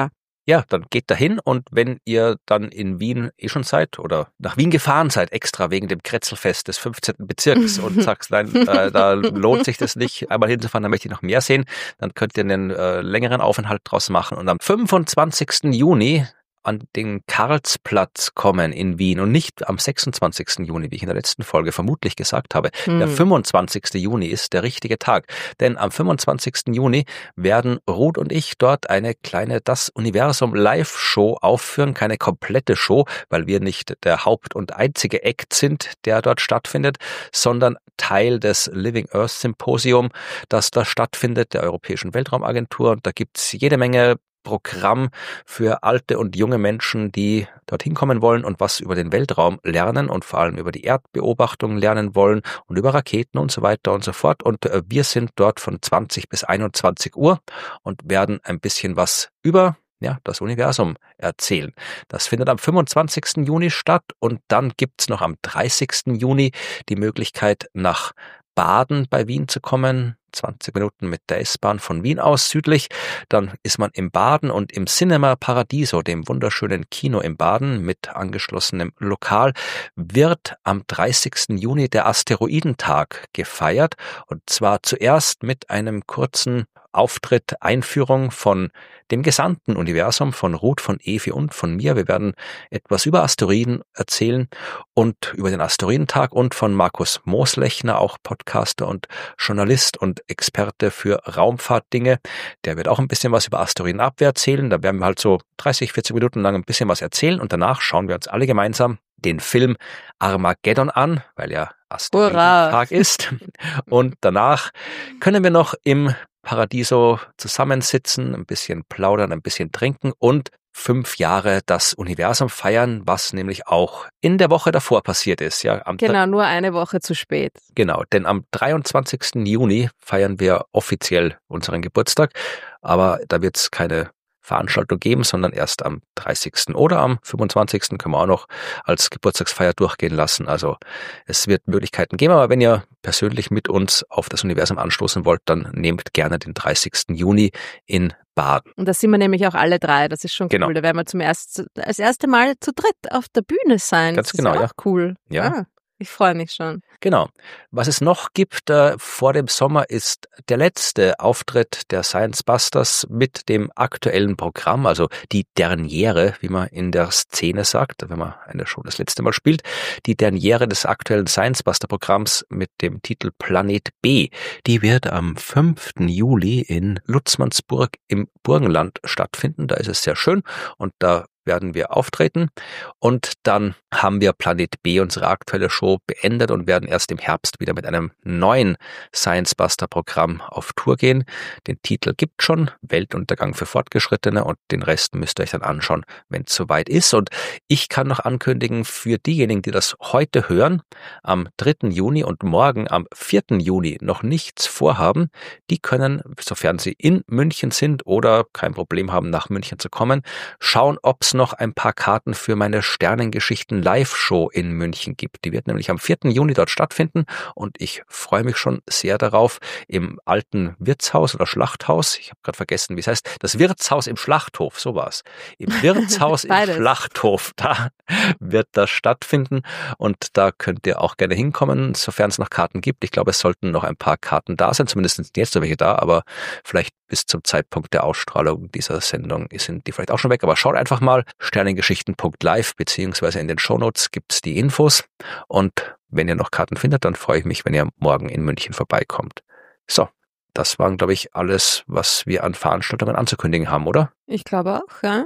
ja, dann geht dahin und wenn ihr dann in Wien eh schon seid oder nach Wien gefahren seid, extra wegen dem Kretzelfest des fünfzehnten Bezirks und sagst, nein, äh, da lohnt sich das nicht, einmal hinzufahren, da möchte ich noch mehr sehen, dann könnt ihr einen äh, längeren Aufenthalt draus machen und am fünfundzwanzigsten Juni an den Karlsplatz kommen in Wien und nicht am sechsundzwanzigsten Juni, wie ich in der letzten Folge vermutlich gesagt habe. Hm. Der fünfundzwanzigste Juni ist der richtige Tag, denn am fünfundzwanzigsten Juni werden Ruth und ich dort eine kleine Das Universum Live-Show aufführen, keine komplette Show, weil wir nicht der Haupt- und einzige Act sind, der dort stattfindet, sondern Teil des Living Earth Symposium, das da stattfindet, der Europäischen Weltraumagentur. Und da gibt's jede Menge Programm für alte und junge Menschen, die dorthin kommen wollen und was über den Weltraum lernen und vor allem über die Erdbeobachtung lernen wollen und über Raketen und so weiter und so fort. Und wir sind dort von zwanzig bis einundzwanzig Uhr und werden ein bisschen was über ja, das Universum erzählen. Das findet am fünfundzwanzigsten Juni statt und dann gibt's noch am dreißigsten Juni die Möglichkeit, nach Baden bei Wien zu kommen, zwanzig Minuten mit der S-Bahn von Wien aus südlich. Dann ist man im Baden und im Cinema Paradiso, dem wunderschönen Kino im Baden mit angeschlossenem Lokal, wird am dreißigsten Juni der Asteroidentag gefeiert und zwar zuerst mit einem kurzen Auftritt, Einführung von dem gesamten Universum, von Ruth, von Evi und von mir. Wir werden etwas über Asteroiden erzählen und über den Asteroidentag und von Markus Mooslechner, auch Podcaster und Journalist und Experte für Raumfahrtdinge. Der wird auch ein bisschen was über Asteroidenabwehr erzählen. Da werden wir halt so dreißig, vierzig Minuten lang ein bisschen was erzählen und danach schauen wir uns alle gemeinsam den Film Armageddon an, weil ja Asteroidentag ist. Und danach können wir noch im Paradiso zusammensitzen, ein bisschen plaudern, ein bisschen trinken und fünf Jahre das Universum feiern, was nämlich auch in der Woche davor passiert ist. Ja, am genau, nur eine Woche zu spät. Genau, denn am dreiundzwanzigsten Juni feiern wir offiziell unseren Geburtstag, aber da wird es keine Veranstaltung geben, sondern erst am dreißigsten oder am fünfundzwanzigsten können wir auch noch als Geburtstagsfeier durchgehen lassen. Also es wird Möglichkeiten geben, aber wenn ihr persönlich mit uns auf das Universum anstoßen wollt, dann nehmt gerne den dreißigsten Juni in Baden. Und da sind wir nämlich auch alle drei, das ist schon genau. cool. Da werden wir zum ersten, das erste Mal zu dritt auf der Bühne sein. Ganz das genau, ist ja. ja. Auch cool. Ja. ja. Ich freue mich schon. Genau. Was es noch gibt äh, vor dem Sommer ist der letzte Auftritt der Science Busters mit dem aktuellen Programm, also die Derniere, wie man in der Szene sagt, wenn man eine Show das letzte Mal spielt. Die Derniere des aktuellen Science Buster Programms mit dem Titel Planet B. Die wird am fünften Juli in Lutzmannsburg im Burgenland stattfinden. Da ist es sehr schön und da werden wir auftreten und dann haben wir Planet B, unsere aktuelle Show, beendet und werden erst im Herbst wieder mit einem neuen Science Buster Programm auf Tour gehen. Den Titel gibt schon, Weltuntergang für Fortgeschrittene und den Rest müsst ihr euch dann anschauen, wenn es soweit ist. Und ich kann noch ankündigen, für diejenigen, die das heute hören, am dritten Juni und morgen am vierten Juni noch nichts vorhaben, die können, sofern sie in München sind oder kein Problem haben, nach München zu kommen, schauen, ob es noch ein paar Karten für meine Sternengeschichten Live-Show in München gibt. Die wird nämlich am vierten Juni dort stattfinden und ich freue mich schon sehr darauf im alten Wirtshaus oder Schlachthaus. Ich habe gerade vergessen, wie es heißt. Das Wirtshaus im Schlachthof, so war's. Im Wirtshaus im Schlachthof, da wird das stattfinden und da könnt ihr auch gerne hinkommen, sofern es noch Karten gibt. Ich glaube, es sollten noch ein paar Karten da sein, zumindest sind jetzt noch welche da, aber vielleicht bis zum Zeitpunkt der Ausstrahlung dieser Sendung sind die vielleicht auch schon weg. Aber schaut einfach mal sternengeschichten punkt live beziehungsweise in den Shownotes gibt's die Infos und wenn ihr noch Karten findet, dann freue ich mich, wenn ihr morgen in München vorbeikommt. So, das waren, glaube ich, alles, was wir an Veranstaltungen anzukündigen haben, oder? Ich glaube auch, ja.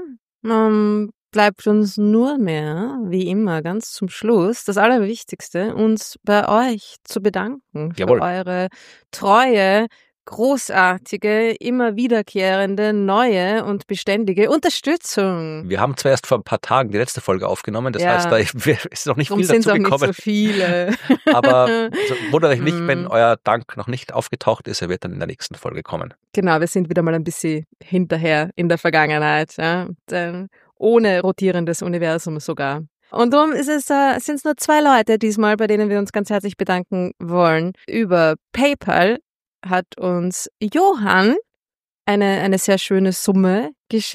Um, bleibt uns nur mehr, wie immer, ganz zum Schluss, das Allerwichtigste, uns bei euch zu bedanken Jawohl. für eure treue, großartige, immer wiederkehrende, neue und beständige Unterstützung. Wir haben zwar erst vor ein paar Tagen die letzte Folge aufgenommen, das ja. heißt, da ist noch nicht Drum viel dazu gekommen. Nicht so viele. Aber also, wundert euch nicht, wenn euer Dank noch nicht aufgetaucht ist, er wird dann in der nächsten Folge kommen. Genau, wir sind wieder mal ein bisschen hinterher in der Vergangenheit, ja, denn ohne rotierendes Universum sogar. Und darum ist es, äh, sind es nur zwei Leute diesmal, bei denen wir uns ganz herzlich bedanken wollen. Über PayPal hat uns Johann eine, eine sehr schöne Summe geschickt.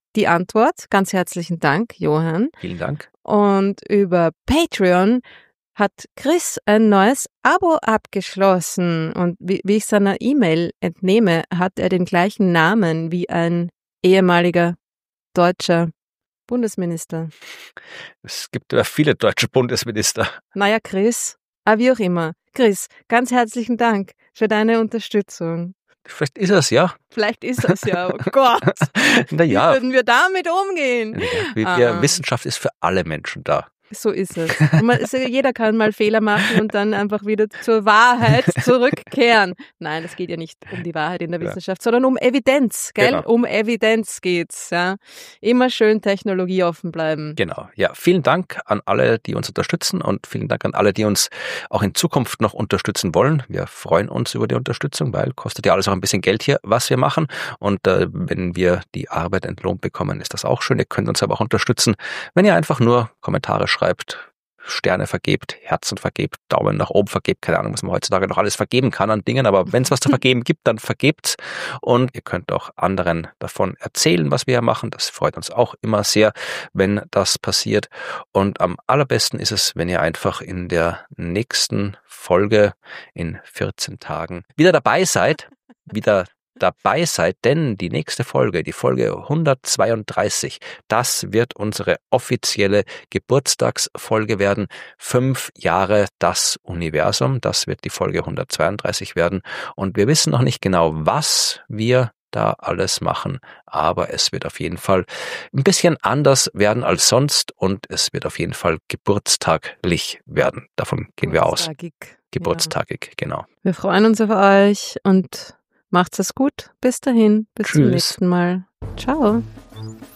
die Antwort. Ganz herzlichen Dank, Johann. Vielen Dank. Und über Patreon hat Chris ein neues Abo abgeschlossen. Und wie, wie ich seiner E-Mail entnehme, hat er den gleichen Namen wie ein ehemaliger deutscher Bundesminister. Es gibt ja viele deutsche Bundesminister. Naja, Chris, aber wie auch immer. Chris, ganz herzlichen Dank für deine Unterstützung. Vielleicht ist es ja. Vielleicht ist das ja, oh Gott. Naja. Wie würden wir damit umgehen? Ja, wir, ah. Wissenschaft ist für alle Menschen da. So ist es. Man, also jeder kann mal Fehler machen und dann einfach wieder zur Wahrheit zurückkehren. Nein, es geht ja nicht um die Wahrheit in der Wissenschaft, ja. sondern um Evidenz, gell? Genau. Um Evidenz geht's, ja. Immer schön technologieoffen bleiben. Genau, ja. Vielen Dank an alle, die uns unterstützen und vielen Dank an alle, die uns auch in Zukunft noch unterstützen wollen. Wir freuen uns über die Unterstützung, weil kostet ja alles auch ein bisschen Geld hier, was wir machen. Und äh, wenn wir die Arbeit entlohnt bekommen, ist das auch schön. Ihr könnt uns aber auch unterstützen, wenn ihr einfach nur Kommentare schreibt. schreibt, Sterne vergebt, Herzen vergebt, Daumen nach oben vergebt, keine Ahnung, was man heutzutage noch alles vergeben kann an Dingen, aber wenn es was zu vergeben gibt, dann vergebt's und ihr könnt auch anderen davon erzählen, was wir hier machen, das freut uns auch immer sehr, wenn das passiert und am allerbesten ist es, wenn ihr einfach in der nächsten Folge in vierzehn Tagen wieder dabei seid, wieder dabei seid, denn die nächste Folge, die Folge hundertzweiunddreißig, das wird unsere offizielle Geburtstagsfolge werden. Fünf Jahre das Universum, das wird die Folge hundertzweiunddreißig werden und wir wissen noch nicht genau, was wir da alles machen, aber es wird auf jeden Fall ein bisschen anders werden als sonst und es wird auf jeden Fall geburtstaglich werden. Davon gehen wir aus. Geburtstagig, ja. Genau. Wir freuen uns auf euch und macht's es gut. Bis dahin. Bis Tschüss. Zum nächsten Mal. Ciao.